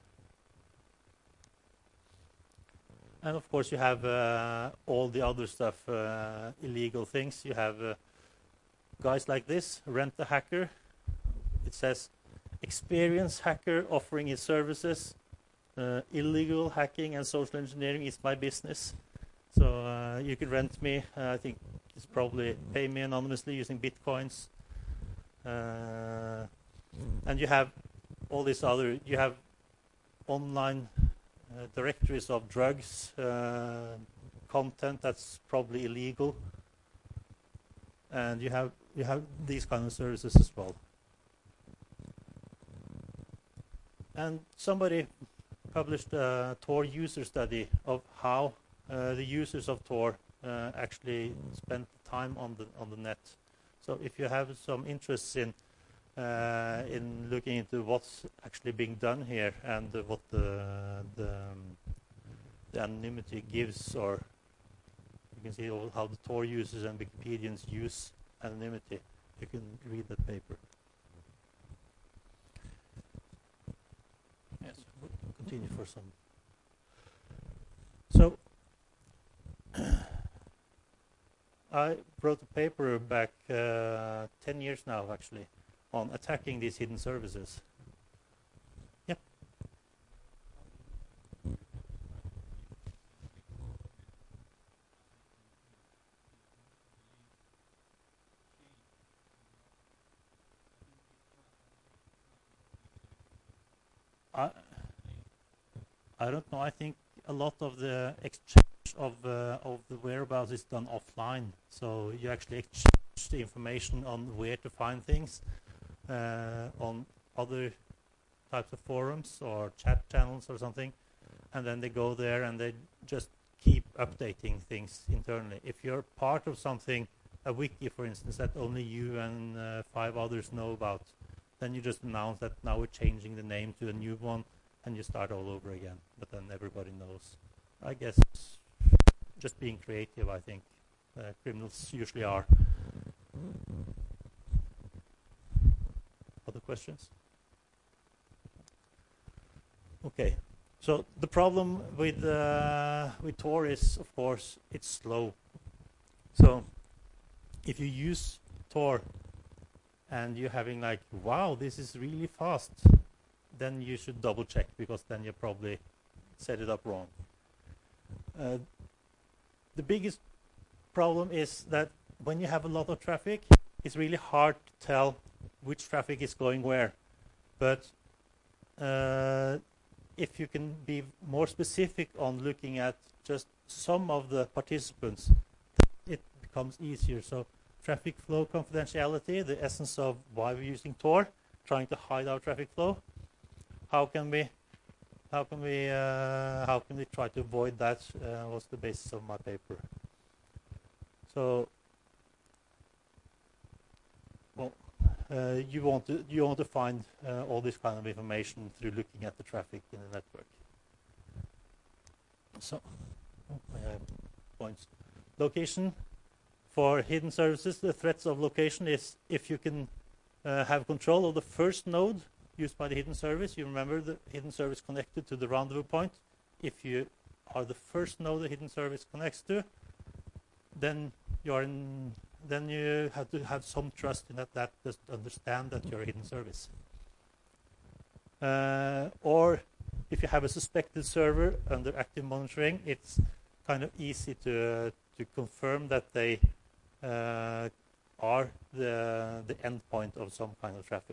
And of course you have all the other stuff, illegal things. You have guys like this, Rent a Hacker. It says, experienced hacker offering his services. Illegal hacking and social engineering is my business. So you can rent me. I think it's probably pay me anonymously using bitcoins. And you have all this other, you have online directories of drugs, content that's probably illegal, and you have these kind of services as well. And somebody published a Tor user study of how the users of Tor actually spend time on the net. So if you have some interest in looking into what's actually being done here and what the anonymity gives, or you can see how the Tor users and Wikipedians use anonymity, you can read that paper. Yes, we'll continue for some. So I wrote a paper back 10 years now, actually, on attacking these hidden services. Yeah. I don't know. I think a lot of the exchange of the whereabouts is done offline. So you actually exchange the information on where to find things on other types of forums or chat channels or something, and then they go there and they just keep updating things internally. If you're part of something, a wiki for instance, that only you and 5 others know about, then you just announce that now we're changing the name to a new one, and you start all over again. But then everybody knows. I guess just being creative, I think criminals usually are. Other questions? Okay. So the problem with Tor is, of course, it's slow. So if you use Tor and you're having like, wow, this is really fast, then you should double check, because then you probably set it up wrong. The biggest problem is that when you have a lot of traffic, it's really hard to tell which traffic is going where. But if you can be more specific on looking at just some of the participants, it becomes easier. So traffic flow confidentiality, the essence of why we're using Tor, trying to hide our traffic flow. How can we try to avoid that? Was the basis of my paper. So, well, you want to find all this kind of information through looking at the traffic in the network. So, I have points. Location for hidden services. The threats of location is if you can have control of the first node used by the hidden service. You remember the hidden service connected to the rendezvous point. If you are the first node the hidden service connects to, then you have to have some trust in that just understand that you're a hidden service. Or if you have a suspected server under active monitoring, it's kind of easy to confirm that they are the endpoint of some kind of traffic.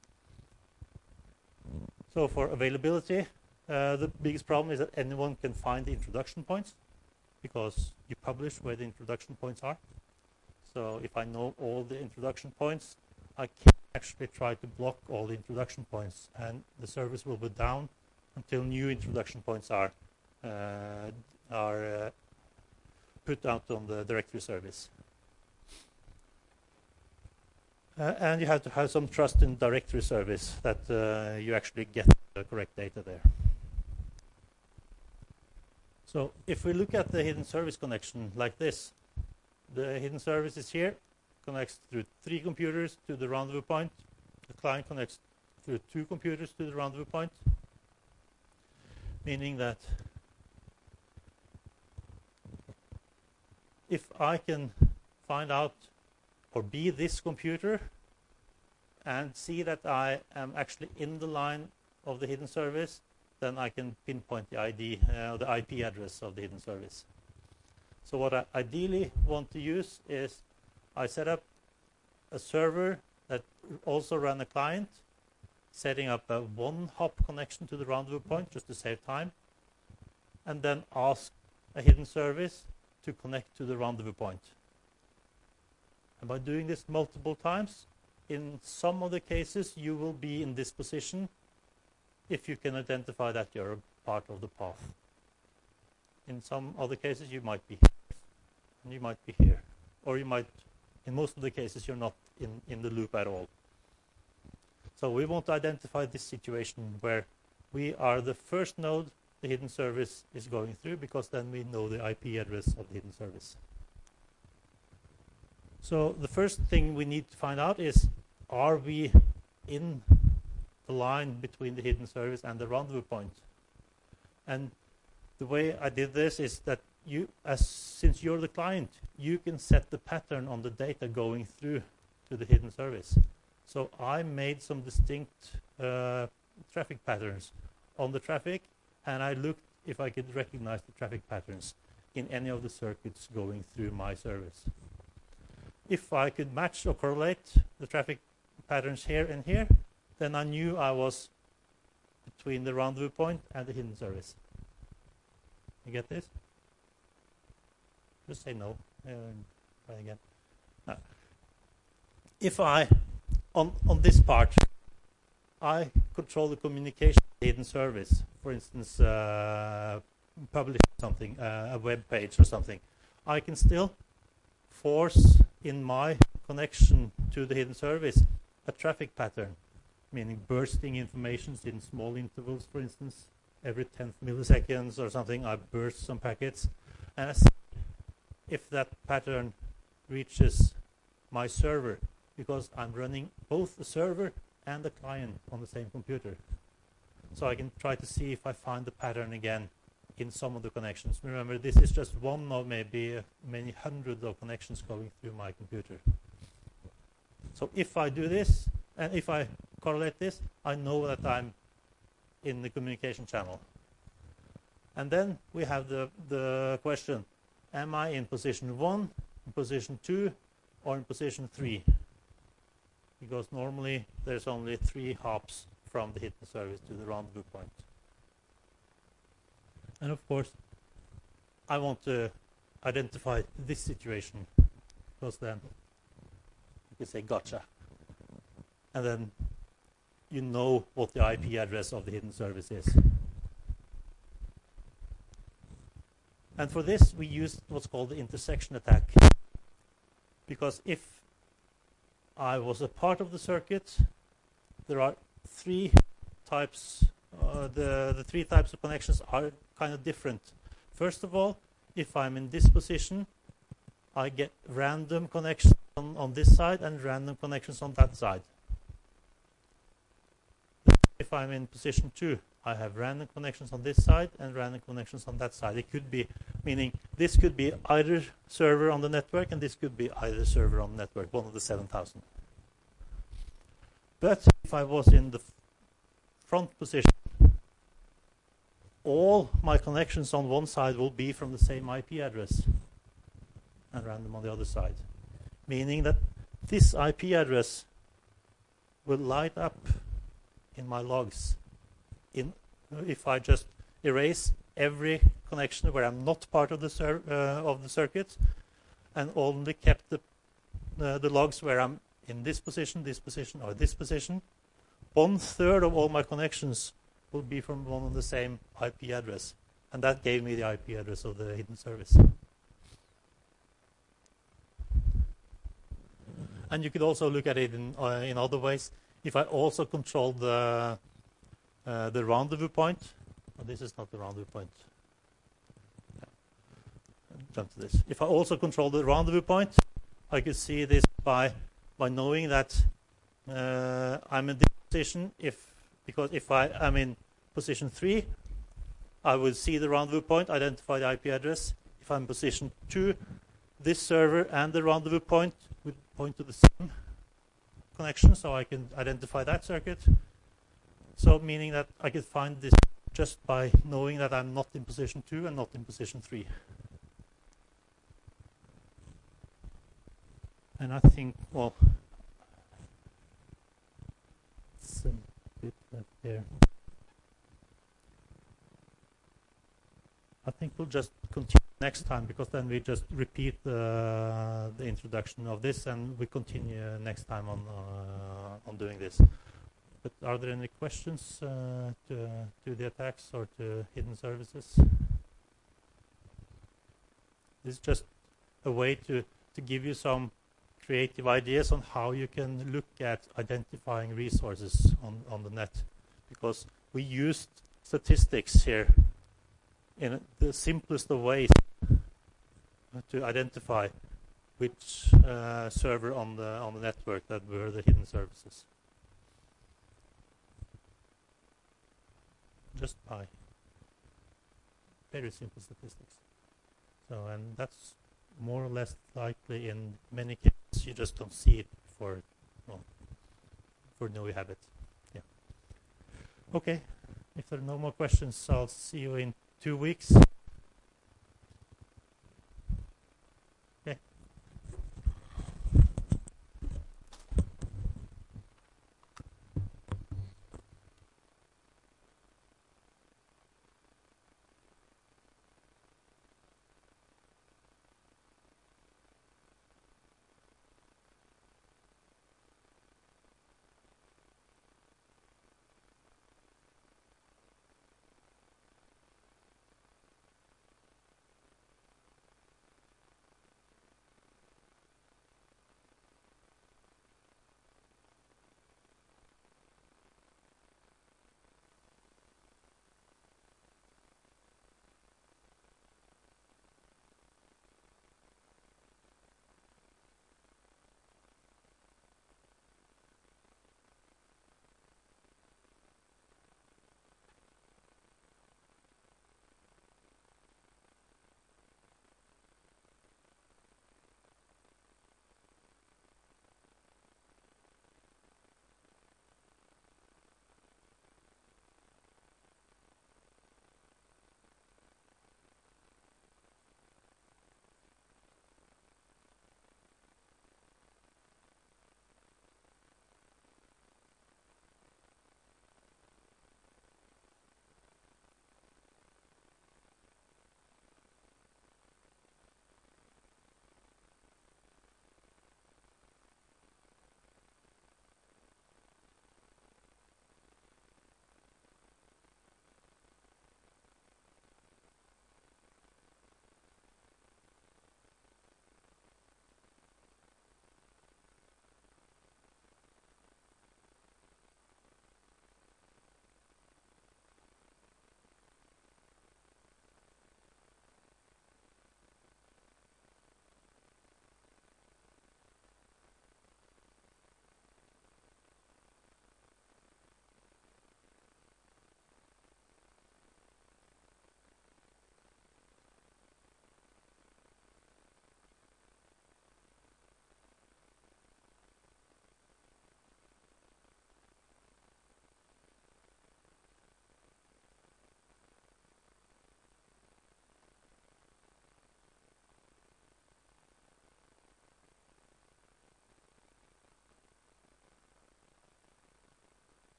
So for availability, the biggest problem is that anyone can find the introduction points, because you publish where the introduction points are. So if I know all the introduction points, I can actually try to block all the introduction points, and the service will be down until new introduction points are put out on the directory service. And you have to have some trust in directory service that you actually get the correct data there. So if we look at the hidden service connection like this, the hidden service is here, connects through 3 computers to the rendezvous point. The client connects through 2 computers to the rendezvous point, meaning that if I can find out or be this computer and see that I am actually in the line of the hidden service, then I can pinpoint the ID, the IP address of the hidden service. So what I ideally want to use is I set up a server that also run a client, setting up a one-hop connection to the rendezvous point just to save time, and then ask a hidden service to connect to the rendezvous point. And by doing this multiple times, in some of the cases you will be in this position if you can identify that you're a part of the path. In some other cases you might be here, and you might be here. Or you might, in most of the cases, you're not in the loop at all. So we want to identify this situation where we are the first node the hidden service is going through, because then we know the IP address of the hidden service. So the first thing we need to find out is, are we in the line between the hidden service and the rendezvous point? And the way I did this is that since you're the client, you can set the pattern on the data going through to the hidden service. So I made some distinct traffic patterns on the traffic, and I looked if I could recognize the traffic patterns in any of the circuits going through my service. If I could match or correlate the traffic patterns here and here, then I knew I was between the rendezvous point and the hidden service. You get this? Just say no. Try again. If I, on this part, I control the communication of the hidden service, for instance, publish something, a web page or something, I can still force in my connection to the hidden service a traffic pattern meaning bursting informations in small intervals, for instance. Every 10th milliseconds or something, I burst some packets. And I see if that pattern reaches my server, because I'm running both the server and the client on the same computer. So I can try to see if I find the pattern again in some of the connections. Remember, this is just one of maybe many hundreds of connections going through my computer. So if I do this, and if I correlate this, I know that I'm in the communication channel. And then we have the question, am I in position 1, in position 2, or in position 3? Because normally there's only 3 hops from the hidden service to the rendezvous point. And of course, I want to identify this situation, because then you can say gotcha. And then you know what the IP address of the hidden service is. And for this, we use what's called the intersection attack. Because if I was a part of the circuit, there are 3 types. The 3 types of connections are kind of different. First of all, if I'm in this position, I get random connections on this side and random connections on that side. If I'm in position 2, I have random connections on this side and random connections on that side. It could be, meaning this could be either server on the network and this could be either server on the network, one of the 7,000. But if I was in the front position, all my connections on one side will be from the same IP address and random on the other side. Meaning that this IP address will light up in my logs if I just erase every connection where I'm not part of the circuit and only kept the logs where I'm in this position, or this position. 1/3 of all my connections will be from one and the same IP address. And that gave me the IP address of the hidden service. And you could also look at it in other ways. If I also control the rendezvous point, this is not the rendezvous point. Jump to this. If I also control the rendezvous point, I could see this by knowing that I'm in this position. Because if I am in position 3, I will see the rendezvous point, identify the IP address. If I'm in position 2, this server and the rendezvous point would point to the same connection, so I can identify that circuit. So meaning that I could find this just by knowing that I'm not in position 2 and not in position 3. And I think, well, it's a bit left there. I think we'll just continue next time, because then we just repeat the introduction of this, and we continue next time on doing this. But are there any questions to the attacks or to hidden services? This is just a way to give you some creative ideas on how you can look at identifying resources on the net, because we used statistics here in the simplest of ways to identify which server on the network that were the hidden services. Just by very simple statistics. So, and that's more or less likely in many cases. You just don't see it for now you have it. Yeah. Okay. If there are no more questions, I'll see you in 2 weeks.